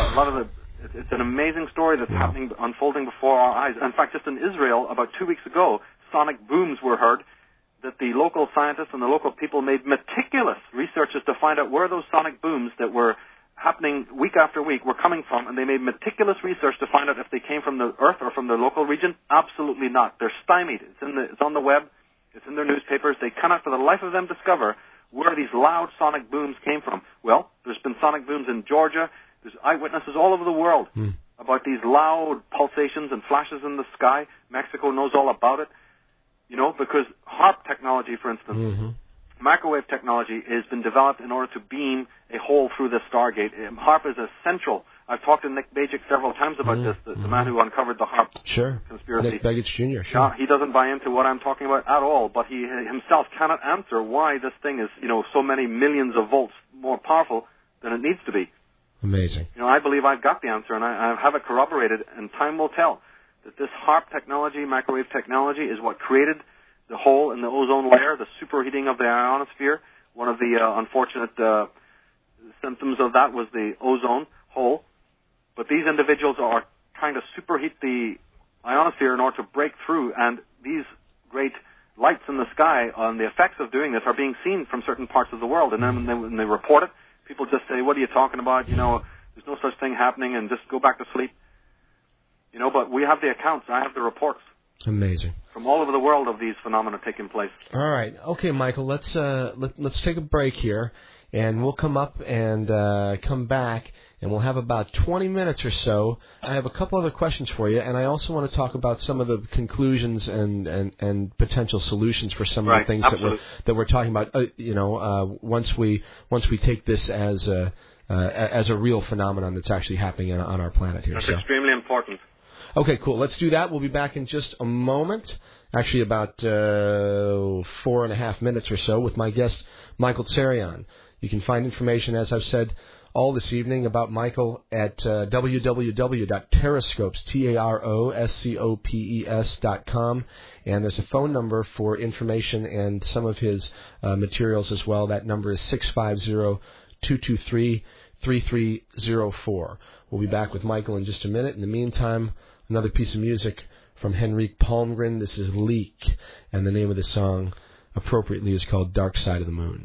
It's an amazing story that's unfolding before our eyes. In fact, just in Israel, about 2 weeks ago, sonic booms were heard that the local scientists and the local people made meticulous researches to find out where those sonic booms that were happening week after week were coming from, and they made meticulous research to find out if they came from the Earth or from their local region. Absolutely not. They're stymied. It's on the web. It's in their newspapers. They cannot for the life of them discover where these loud sonic booms came from. Well, there's been sonic booms in Georgia. There's eyewitnesses all over the world about these loud pulsations and flashes in the sky. Mexico knows all about it, you know, because HAARP technology, for instance, microwave technology has been developed in order to beam a hole through the Stargate. HAARP is essential. I've talked to Nick Bajik several times about this, the man who uncovered the HAARP conspiracy. Nick Bajik Jr., sure. He doesn't buy into what I'm talking about at all, but he himself cannot answer why this thing is, you know, so many millions of volts more powerful than it needs to be. Amazing. You know, I believe I've got the answer, and I have it corroborated, and time will tell that this HAARP technology, microwave technology, is what created the hole in the ozone layer, the superheating of the ionosphere. One of the unfortunate symptoms of that was the ozone hole. But these individuals are trying to superheat the ionosphere in order to break through, and these great lights in the sky and the effects of doing this are being seen from certain parts of the world. And then when they report it, people just say, what are you talking about? You know, there's no such thing happening, and just go back to sleep. You know, but we have the accounts. I have the reports. Amazing. From all over the world of these phenomena taking place. All right. Okay, Michael, let's take a break here, and we'll come up and come back, and we'll have about 20 minutes or so. I have a couple other questions for you, and I also want to talk about some of the conclusions and potential solutions for some of the things that we're talking about. Once we take this as a real phenomenon that's actually happening on our planet here. That's extremely important. Okay, cool. Let's do that. We'll be back in just a moment, actually about 4.5 minutes or so, with my guest, Michael Tsarion. You can find information, as I've said, all this evening about Michael at www.taroscopes, TAROSCOPES.com. And there's a phone number for information and some of his materials as well. That number is 650-223-3304. We'll be back with Michael in just a minute. In the meantime, another piece of music from Henrik Palmgren. This is Leak, and the name of the song appropriately is called Dark Side of the Moon.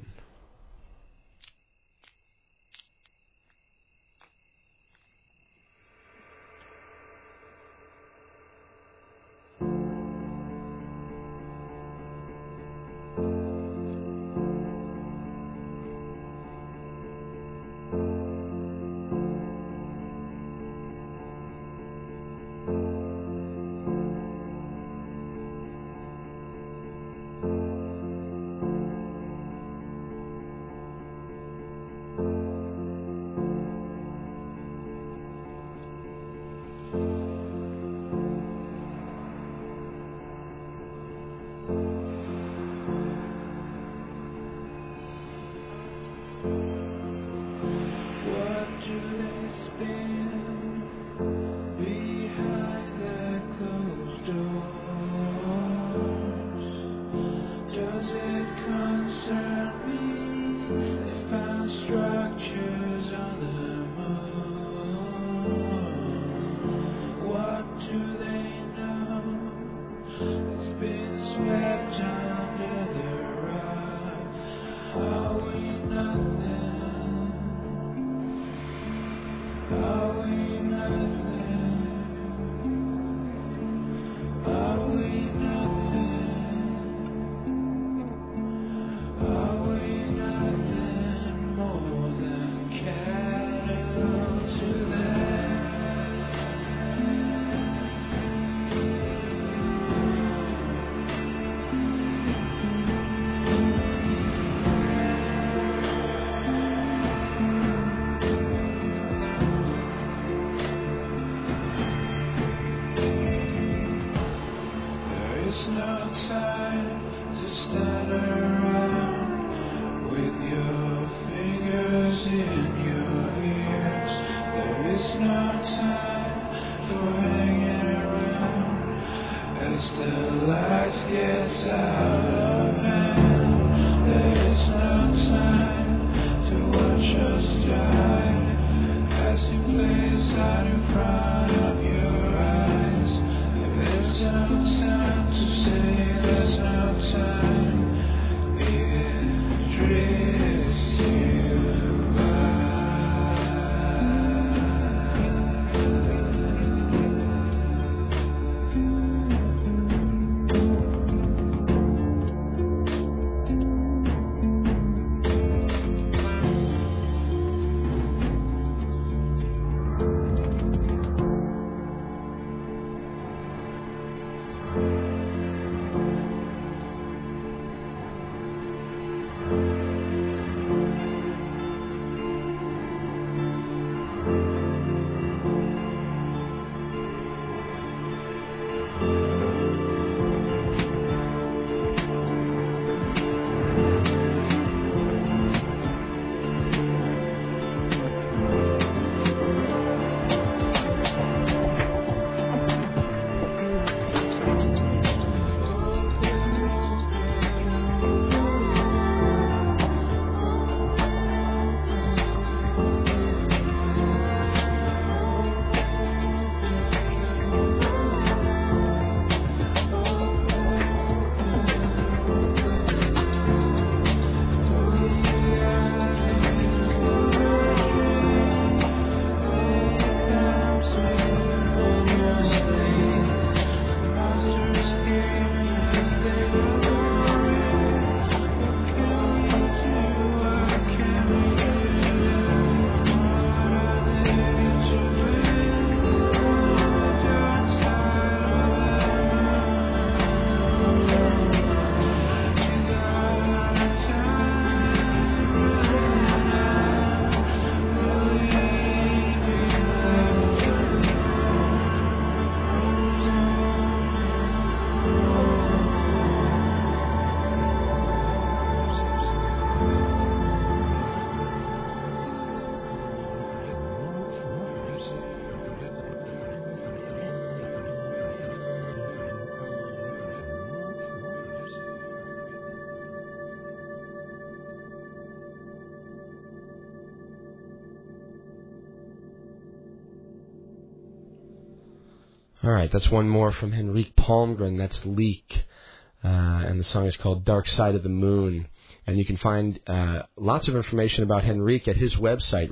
All right, that's one more from Henrik Palmgren. That's Leak. And the song is called Dark Side of the Moon. And you can find lots of information about Henrik at his website,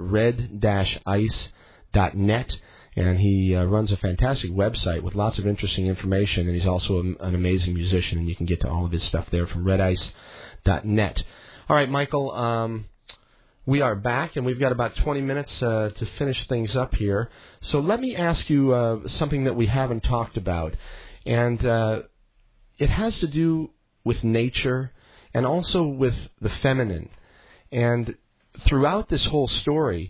red-ice.net. And he runs a fantastic website with lots of interesting information. And he's also an amazing musician. And you can get to all of his stuff there from redice.net. All right, Michael, we are back, and we've got about 20 minutes to finish things up here. So let me ask you something that we haven't talked about. And it has to do with nature and also with the feminine. And throughout this whole story,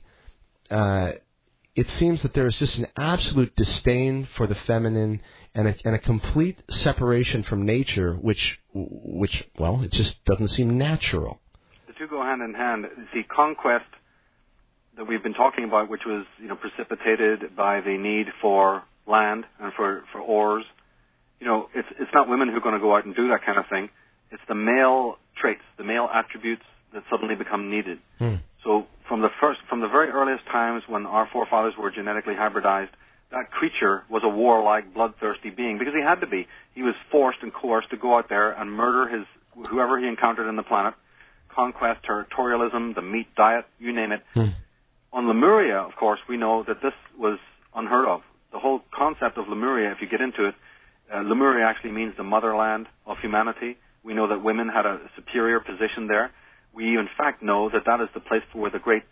it seems that there is just an absolute disdain for the feminine and a complete separation from nature, which well, it just doesn't seem natural. The two go hand in hand. The conquest that we've been talking about, which was precipitated by the need for land and for oars. It's not women who are going to go out and do that kind of thing. It's the male traits, the male attributes that suddenly become needed. So from the very earliest times when our forefathers were genetically hybridized, that creature was a warlike, bloodthirsty being because he had to be. He was forced and coerced to go out there and murder whoever he encountered on the planet. Conquest, territorialism, the meat diet, you name it. On Lemuria, of course, we know that this was unheard of. The whole concept of Lemuria, if you get into it, Lemuria actually means the motherland of humanity. We know that women had a superior position there. We, in fact, know that is the place where the great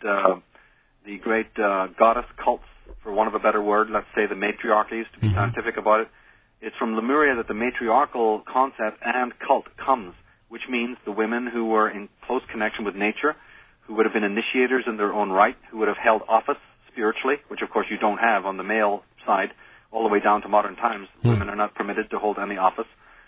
goddess cults, for want of a better word, let's say the matriarchies, to be scientific about it. It's from Lemuria that the matriarchal concept and cult comes, which means the women who were in close connection with nature, who would have been initiators in their own right, who would have held office spiritually, which, of course, you don't have on the male side, all the way down to modern times. Women are not permitted to hold any office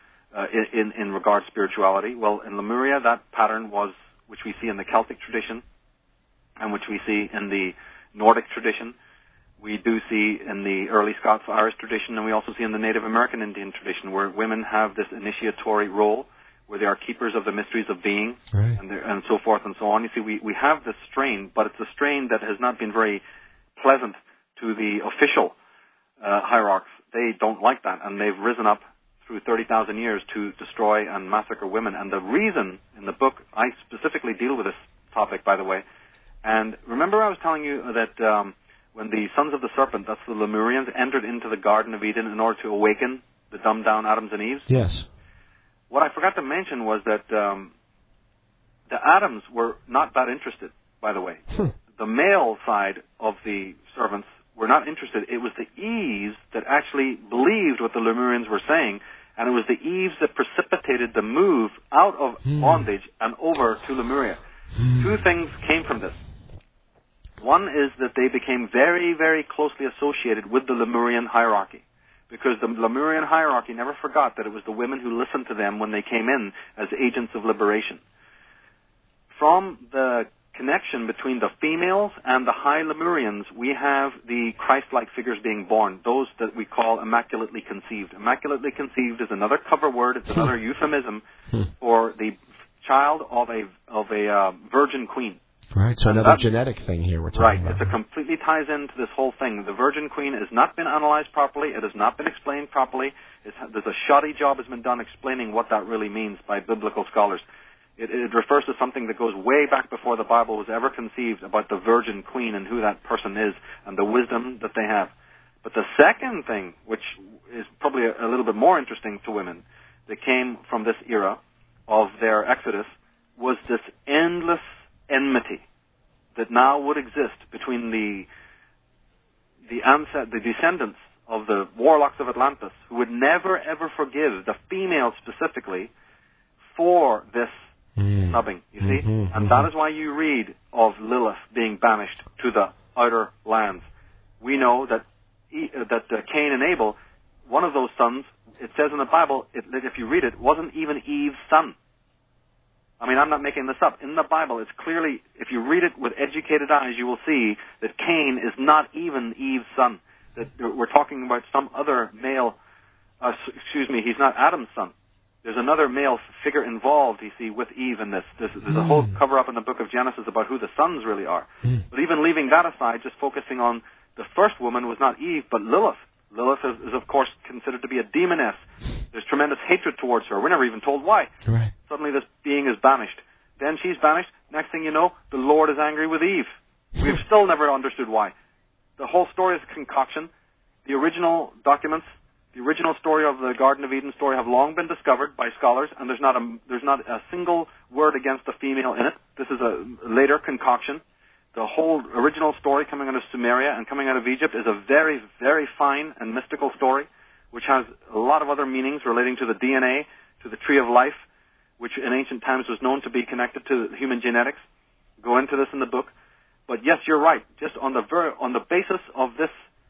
in regard to spirituality. Well, in Lemuria, that pattern was, which we see in the Celtic tradition and which we see in the Nordic tradition. We do see in the early Scots-Irish tradition, and we also see in the Native American Indian tradition, where women have this initiatory role, where they are keepers of the mysteries of being, right, and so forth and so on. You see, we have this strain, but it's a strain that has not been very pleasant to the official hierarchs. They don't like that, and they've risen up through 30,000 years to destroy and massacre women. And the reason, in the book, I specifically deal with this topic, by the way. And remember I was telling you that when the sons of the serpent, that's the Lemurians, entered into the Garden of Eden in order to awaken the dumbed-down Adams and Eves? Yes. What I forgot to mention was that the Adams were not that interested, by the way. The male side of the servants were not interested. It was the Eves that actually believed what the Lemurians were saying, and it was the Eves that precipitated the move out of bondage and over to Lemuria. Two things came from this. One is that they became very, very closely associated with the Lemurian hierarchy, because the Lemurian hierarchy never forgot that it was the women who listened to them when they came in as agents of liberation. From the connection between the females and the high Lemurians, we have the Christ-like figures being born, those that we call immaculately conceived. Immaculately conceived is another cover word, it's another euphemism for the child of a virgin queen. Right, so another genetic thing here we're talking about. Right, it completely ties into this whole thing. The Virgin Queen has not been analyzed properly. It has not been explained properly. There's a shoddy job has been done explaining what that really means by biblical scholars. It refers to something that goes way back before the Bible was ever conceived about the Virgin Queen and who that person is and the wisdom that they have. But the second thing, which is probably a little bit more interesting to women, that came from this era of their exodus, was this endless enmity that now would exist between the descendants of the warlocks of Atlantis, who would never ever forgive the females specifically for this snubbing, you see? And that is why you read of Lilith being banished to the outer lands. We know that Cain and Abel, one of those sons, it says in the Bible, that if you read it, wasn't even Eve's son. I mean, I'm not making this up. In the Bible, it's clearly, if you read it with educated eyes, you will see that Cain is not even Eve's son. That we're talking about some other male, he's not Adam's son. There's another male figure involved, you see, with Eve in this. There's a whole cover-up in the book of Genesis about who the sons really are. But even leaving that aside, just focusing on the first woman was not Eve, but Lilith. Lilith is of course considered to be a demoness. There's tremendous hatred towards her. We're never even told why. Right. Suddenly this being is banished. Then she's banished. Next thing you know, the Lord is angry with Eve. We've still never understood why. The whole story is a concoction. The original documents, the original story of the Garden of Eden story have long been discovered by scholars, and there's not a single word against the female in it. This is a later concoction. The whole original story coming out of Sumeria and coming out of Egypt is a very, very fine and mystical story, which has a lot of other meanings relating to the DNA, to the tree of life, which in ancient times was known to be connected to human genetics. Go into this in the book. But yes, you're right. Just on the basis of this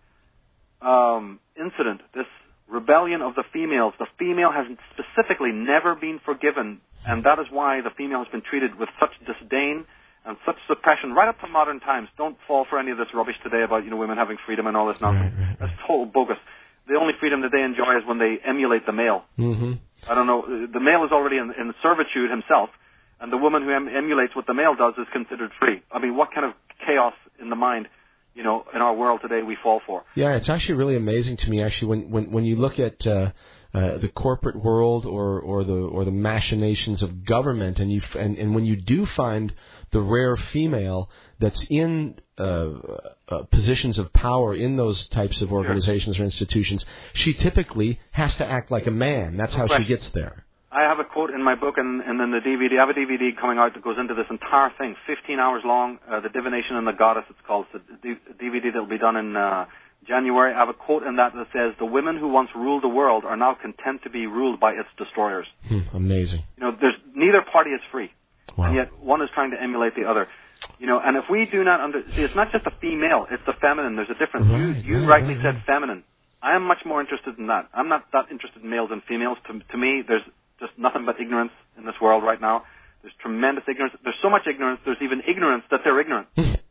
incident, this rebellion of the females, the female has specifically never been forgiven, and that is why the female has been treated with such disdain and such suppression right up to modern times. Don't fall for any of this rubbish today about women having freedom and all this nonsense. Right. That's total bogus. The only freedom that they enjoy is when they emulate the male. Mm-hmm. I don't know. The male is already in servitude himself, and the woman who emulates what the male does is considered free. I mean, what kind of chaos in the mind, in our world today we fall for? Yeah, it's actually really amazing to me. Actually, when you look at the corporate world or the machinations of government, and when you do find the rare female that's in positions of power in those types of organizations or institutions, she typically has to act like a man. That's how she gets there. I have a quote in my book and in the DVD. I have a DVD coming out that goes into this entire thing, 15 hours long, The Divination and the Goddess, it's called. It's a DVD that will be done in January. I have a quote in that says, "The women who once ruled the world are now content to be ruled by its destroyers." Amazing. There's neither party is free. Wow. And yet one is trying to emulate the other. And if we do not see, it's not just the female, it's the feminine. There's a difference. You rightly said feminine. I am much more interested in that. I'm not that interested in males and females. To me, there's just nothing but ignorance in this world right now. There's tremendous ignorance. There's so much ignorance, there's even ignorance that they're ignorant.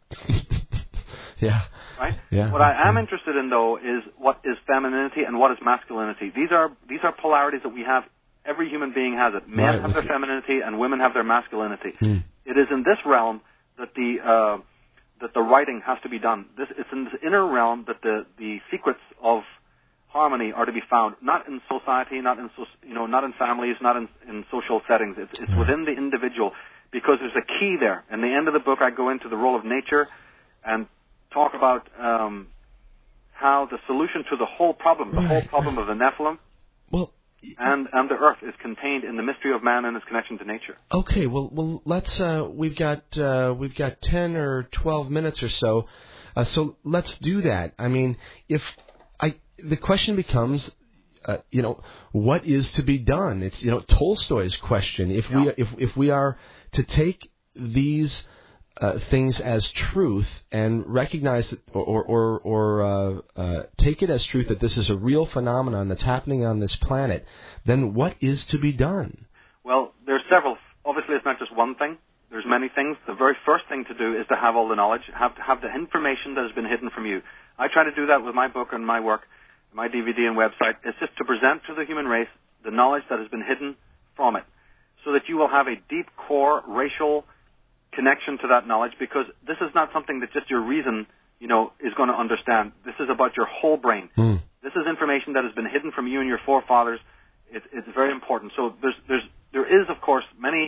Yeah. Right? Yeah. What I am interested in, though, is what is femininity and what is masculinity. These are polarities that we have. Every human being has it. Men have their femininity and women have their masculinity. It is in this realm that the writing has to be done. It's in this inner realm that the secrets of harmony are to be found, not in society, not in families, not in social settings. It's within the individual, because there's a key there. In the end of the book, I go into the role of nature and talk about how the solution to the whole problem, of the Nephilim, and the earth is contained in the mystery of man and his connection to nature. Okay, well, let's. We've got 10 or 12 minutes or so, so let's do that. I mean, the question becomes, what is to be done? It's Tolstoy's question. If we are to take these things as truth and recognize that, or take it as truth that this is a real phenomenon that's happening on this planet, then what is to be done? Well, there's several. Obviously, it's not just one thing. There's many things. The very first thing to do is to have all the knowledge, have the information that has been hidden from you. I try to do that with my book and my work, my DVD and website. It's just to present to the human race the knowledge that has been hidden from it, so that you will have a deep core racial connection to that knowledge, because this is not something that just your reason, is going to understand. This is about your whole brain. This is information that has been hidden from you and your forefathers. It's very important. So there is, of course, many.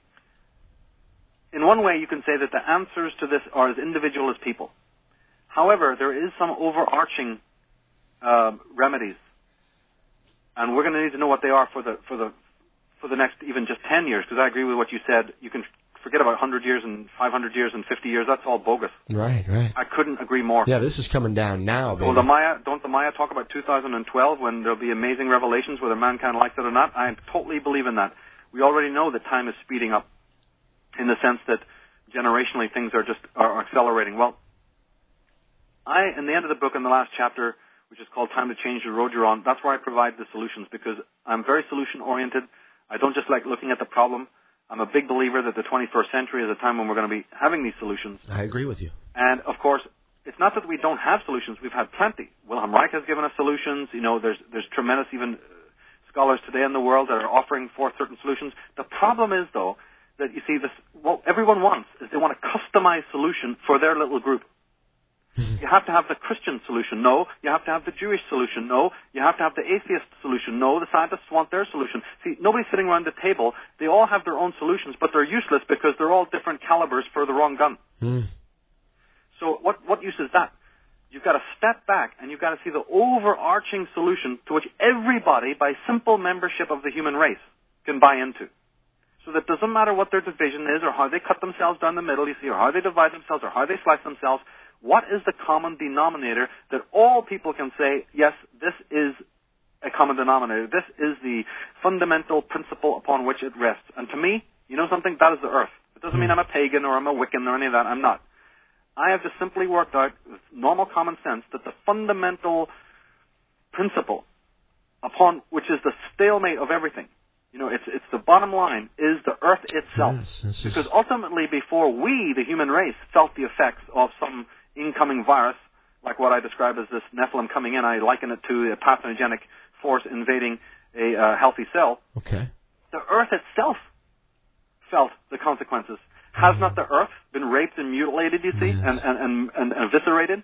In one way, you can say that the answers to this are as individual as people. However, there is some overarching remedies, and we're going to need to know what they are for the next even just 10 years. Because I agree with what you said. You can forget about 100 years and 500 years and 50 years. That's all bogus. Right. I couldn't agree more. Yeah, this is coming down now, baby. Well, don't the Maya talk about 2012 when there'll be amazing revelations, whether mankind likes it or not? I totally believe in that. We already know that time is speeding up, in the sense that generationally things are accelerating. Well, in the end of the book, in the last chapter, which is called Time to Change the Road You're On, that's where I provide the solutions, because I'm very solution-oriented. I don't just like looking at the problem. I'm a big believer that the 21st century is a time when we're going to be having these solutions. I agree with you. And, of course, it's not that we don't have solutions. We've had plenty. Wilhelm Reich has given us solutions. There's tremendous even scholars today in the world that are offering forth certain solutions. The problem is, though, that you see what everyone wants is they want a customized solution for their little group. You have to have the Christian solution. No. You have to have the Jewish solution. No. You have to have the atheist solution. No. The scientists want their solution. See, nobody's sitting around the table. They all have their own solutions, but they're useless because they're all different calibers for the wrong gun. So what use is that? You've got to step back and you've got to see the overarching solution to which everybody, by simple membership of the human race, can buy into. So that it doesn't matter what their division is or how they cut themselves down the middle, you see, or how they divide themselves or how they slice themselves. What is the common denominator that all people can say, yes, this is a common denominator. This is the fundamental principle upon which it rests. And to me, you know something? That is the earth. It doesn't mean I'm a pagan or I'm a Wiccan or any of that. I'm not. I have just simply worked out with normal common sense that the fundamental principle upon which is the stalemate of everything, you know, it's the bottom line, is the earth itself. Yes, because ultimately, before we, the human race, felt the effects of some incoming virus, like what I describe as this Nephilim coming in, I liken it to a pathogenic force invading a healthy cell. Okay. The earth itself felt the consequences. Has not the earth been raped and mutilated, you see, and eviscerated?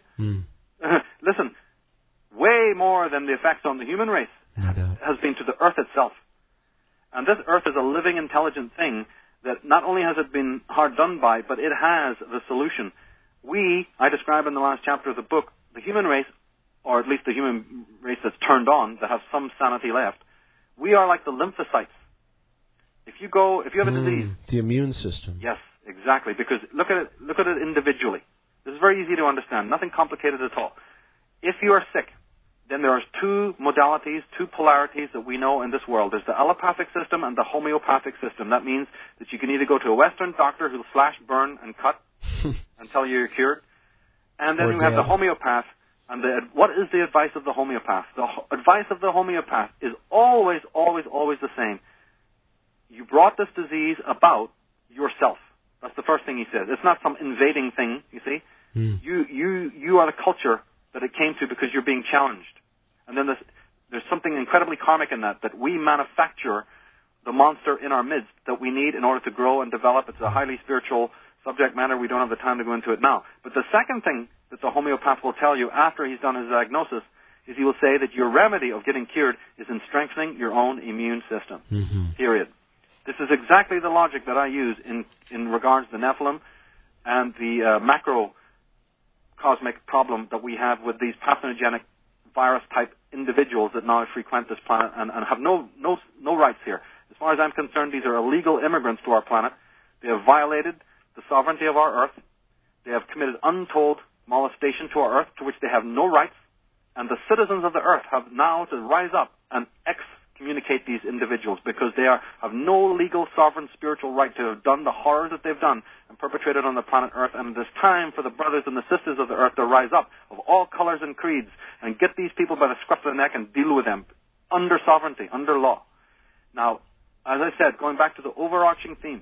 Listen, way more than the effects on the human race has been to the earth itself. And this earth is a living, intelligent thing that not only has it been hard done by, but it has the solution. I describe in the last chapter of the book, the human race, or at least the human race that's turned on, that have some sanity left, we are like the lymphocytes. If you have a disease... The immune system. Yes, exactly, because look at it individually. This is very easy to understand, nothing complicated at all. If you are sick, then there are two modalities, two polarities that we know in this world. There's the allopathic system and the homeopathic system. That means that you can either go to a Western doctor who'll slash, burn, and cut and tell you you're cured. And then you have the homeopath. And what is the advice of the homeopath? The advice of the homeopath is always, always, always the same. You brought this disease about yourself. That's the first thing he says. It's not some invading thing, you see. You are the culture that it came to because you're being challenged. And then there's something incredibly karmic in that we manufacture the monster in our midst that we need in order to grow and develop. It's a highly spiritual subject matter. We don't have the time to go into it now. But the second thing that the homeopath will tell you after he's done his diagnosis is he will say that your remedy of getting cured is in strengthening your own immune system. Period. This is exactly the logic that I use in regards to the Nephilim and the macrocosmic problem that we have with these pathogenic virus-type individuals that now frequent this planet and have no rights here. As far as I'm concerned, these are illegal immigrants to our planet. They have violated the sovereignty of our Earth. They have committed untold molestation to our Earth, to which they have no rights. And the citizens of the Earth have now to rise up and excommunicate these individuals because they have no legal, sovereign, spiritual right to have done the horrors that they've done and perpetrated on the planet Earth. And it is time for the brothers and the sisters of the Earth to rise up of all colors and creeds and get these people by the scruff of the neck and deal with them under sovereignty, under law. Now, as I said, going back to the overarching theme,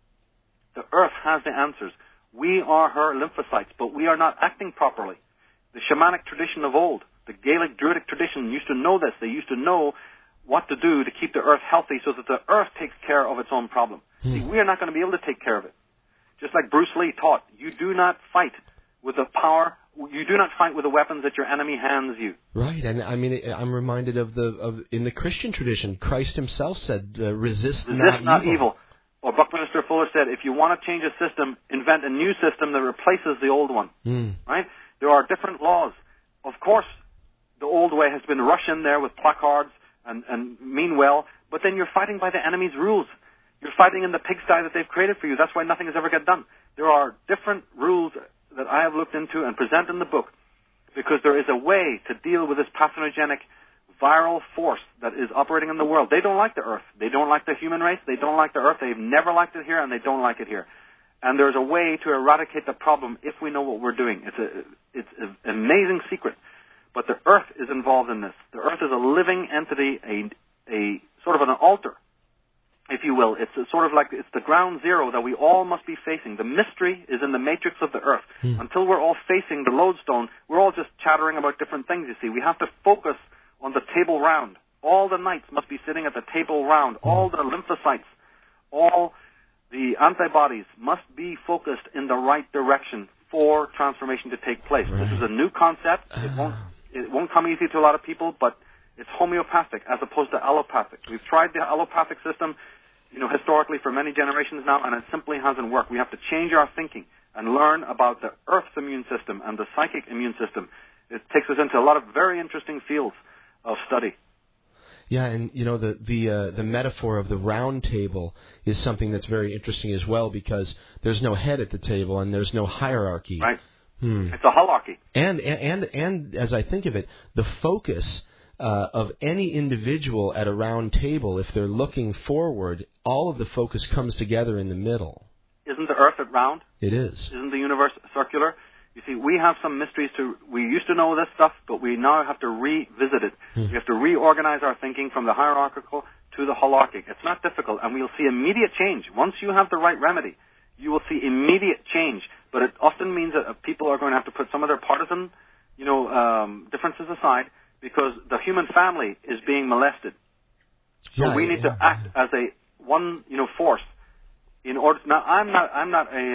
the Earth has the answers. We are her lymphocytes, but we are not acting properly. The shamanic tradition of old, the Gaelic Druidic tradition used to know this. They used to know what to do to keep the Earth healthy so that the Earth takes care of its own problem. See, we are not going to be able to take care of it. Just like Bruce Lee taught, you do not fight with the power, you do not fight with the weapons that your enemy hands you. Right, and I mean, I'm reminded of in the Christian tradition, Christ himself said, resist not evil. Or Buckminster Fuller said, if you want to change a system, invent a new system that replaces the old one. Right? There are different laws. Of course, the old way has been rushed in there with placards and mean well, but then you're fighting by the enemy's rules. You're fighting in the pigsty that they've created for you. That's why nothing has ever get done. There are different rules that I have looked into and present in the book because there is a way to deal with this pathogenic viral force that is operating in the world. They don't like the Earth. They don't like the human race. They don't like the Earth. They've never liked it here, and they don't like it here. And there's a way to eradicate the problem if we know what we're doing. It's an amazing secret. But the Earth is involved in this. The Earth is a living entity, a sort of an altar, if you will. It's sort of like it's the ground zero that we all must be facing. The mystery is in the matrix of the Earth. Until we're all facing the lodestone, we're all just chattering about different things, you see. We have to focus on the table round. All the knights must be sitting at the table round. All the lymphocytes, all the antibodies must be focused in the right direction, for transformation to take place. Right. This is a new concept. It won't come easy to a lot of people, but it's homeopathic as opposed to allopathic. We've tried the allopathic system, historically for many generations now, and it simply hasn't worked. We have to change our thinking and learn about the Earth's immune system and the psychic immune system. It takes us into a lot of very interesting fields of study. Yeah, and the metaphor of the round table is something that's very interesting as well, because there's no head at the table and there's no hierarchy. Right. It's a holarchy. And as I think of it, the focus of any individual at a round table, if they're looking forward, all of the focus comes together in the middle. Isn't the Earth round? It is. Isn't the universe circular? You see, we have some mysteries we used to know this stuff, but we now have to revisit it. We have to reorganize our thinking from the hierarchical to the holarchic. It's not difficult, and we'll see immediate change. Once you have the right remedy, you will see immediate change. But it often means that people are going to have to put some of their partisan, differences aside, because the human family is being molested. So we need to act as force in order. Now, I'm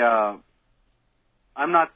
not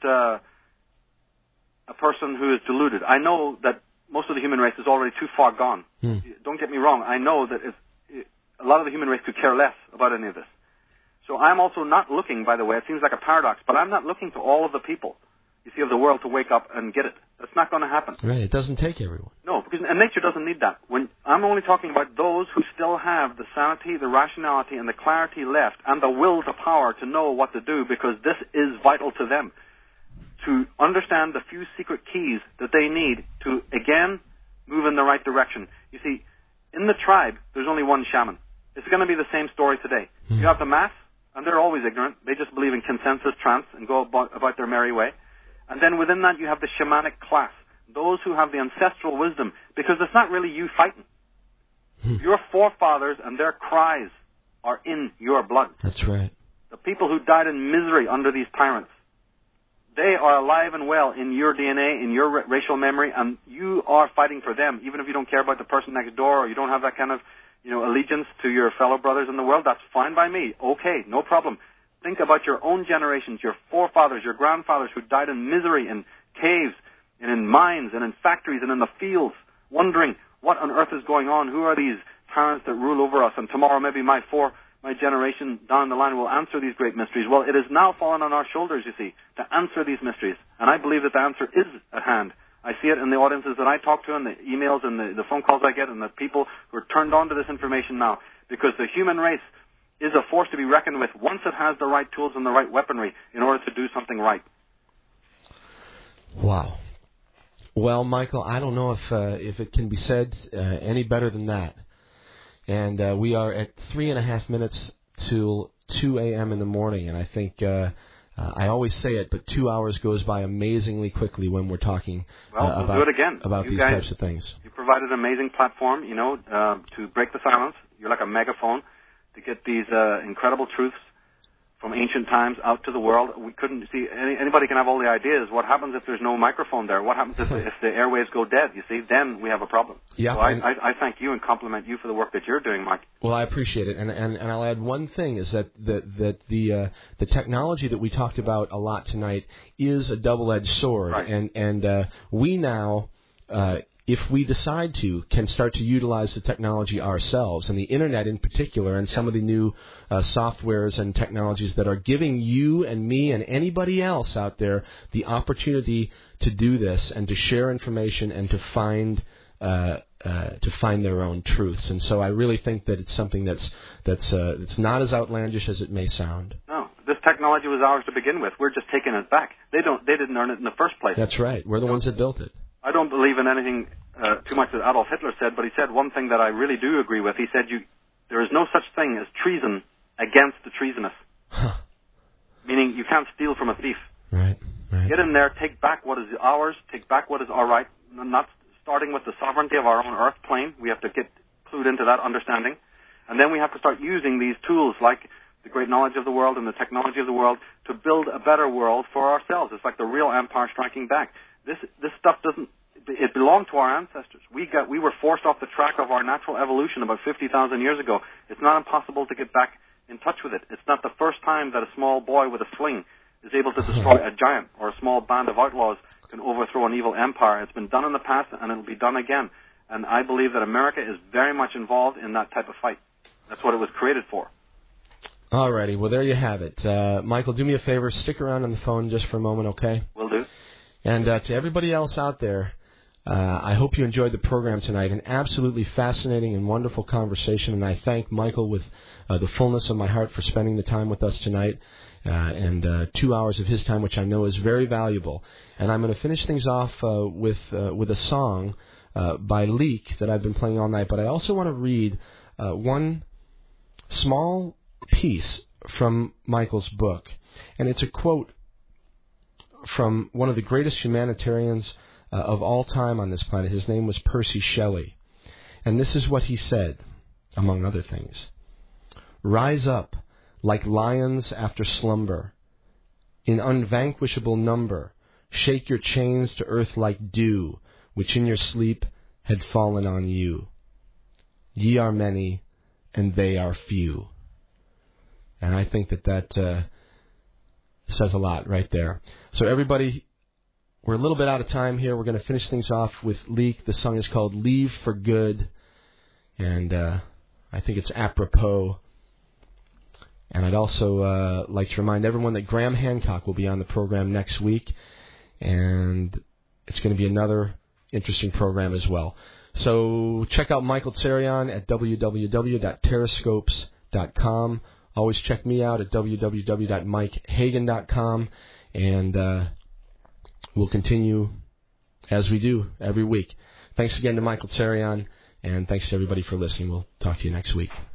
a person who is deluded. I know that most of the human race is already too far gone. Don't get me wrong. I know that a lot of the human race could care less about any of this. So I'm also not looking, by the way, it seems like a paradox, but I'm not looking to all of the people, of the world to wake up and get it. That's not going to happen. Right, it doesn't take everyone. No, and nature doesn't need that. I'm only talking about those who still have the sanity, the rationality, and the clarity left, and the will to power to know what to do, because this is vital to them, to understand the few secret keys that they need to, again, move in the right direction. You see, in the tribe, there's only one shaman. It's going to be the same story today. You have the mass, and they're always ignorant. They just believe in consensus trance and go about their merry way. And then within that, you have the shamanic class, those who have the ancestral wisdom, because it's not really you fighting. Your forefathers and their cries are in your blood. That's right. The people who died in misery under these tyrants, they are alive and well in your DNA, in your racial memory, and you are fighting for them, even if you don't care about the person next door or you don't have that kind of allegiance to your fellow brothers in the world. That's fine by me. Okay, no problem. Think about your own generations, your forefathers, your grandfathers who died in misery in caves and in mines and in factories and in the fields, wondering what on earth is going on. Who are these tyrants that rule over us? And tomorrow maybe my generation down the line will answer these great mysteries. Well, it is now fallen on our shoulders, you see, to answer these mysteries. And I believe that the answer is at hand. I see it in the audiences that I talk to and the emails and the phone calls I get and the people who are turned on to this information now, because the human race is a force to be reckoned with once it has the right tools and the right weaponry in order to do something right. Wow. Well, Michael, I don't know if it can be said any better than that. And we are at 3.5 minutes till 2 a.m. in the morning, and I think I always say it, but 2 hours goes by amazingly quickly when we're talking we'll do it again. about you these guys, types of things. You provided an amazing platform, to break the silence. You're like a megaphone to get these incredible truths from ancient times out to the world. We couldn't see anybody can have all the ideas. What happens if there's no microphone there? What happens if the airwaves go dead? You see, then we have a problem. Yeah, so I thank you and compliment you for the work that you're doing, Mike. Well, I appreciate it, and I'll add one thing is that the technology that we talked about a lot tonight is a double-edged sword, right. and we now. If we decide to, can start to utilize the technology ourselves, and the Internet in particular, and some of the new softwares and technologies that are giving you and me and anybody else out there the opportunity to do this and to share information and to find their own truths. And so I really think that it's something that's not as outlandish as it may sound. No, this technology was ours to begin with. We're just taking it back. They didn't earn it in the first place. That's right. We're the ones that built it. I don't believe in anything too much that Adolf Hitler said, but he said one thing that I really do agree with. He said, there is no such thing as treason against the treasonous. Huh. Meaning you can't steal from a thief. Right. Get in there, take back what is ours, take back what is our right, not starting with the sovereignty of our own earth plane. We have to get clued into that understanding. And then we have to start using these tools like the great knowledge of the world and the technology of the world to build a better world for ourselves. It's like the real empire striking back. This stuff it belonged to our ancestors. We were forced off the track of our natural evolution about 50,000 years ago. It's not impossible to get back in touch with it. It's not the first time that a small boy with a sling is able to destroy a giant or a small band of outlaws can overthrow an evil empire. It's been done in the past, and it will be done again. And I believe that America is very much involved in that type of fight. That's what it was created for. All righty. Well, there you have it. Michael, do me a favor. Stick around on the phone just for a moment, okay? Will do. And to everybody else out there, I hope you enjoyed the program tonight. An absolutely fascinating and wonderful conversation. And I thank Michael with the fullness of my heart for spending the time with us tonight. And 2 hours of his time, which I know is very valuable. And I'm going to finish things off with a song by Leak that I've been playing all night. But I also want to read one small piece from Michael's book. And it's a quote from one of the greatest humanitarians of all time on this planet. His name was Percy Shelley. And this is what he said, among other things. Rise up like lions after slumber, in unvanquishable number, shake your chains to earth like dew, which in your sleep had fallen on you. Ye are many, and they are few. And I think that says a lot right there. So everybody, we're a little bit out of time here. We're going to finish things off with Leak. The song is called Leave for Good, and I think it's apropos. And I'd also like to remind everyone that Graham Hancock will be on the program next week, and it's going to be another interesting program as well. So check out Michael Tsarion at www.terrascopes.com. Always check me out at www.mikehagan.com, and we'll continue as we do every week. Thanks again to Michael Tsarion, and thanks to everybody for listening. We'll talk to you next week.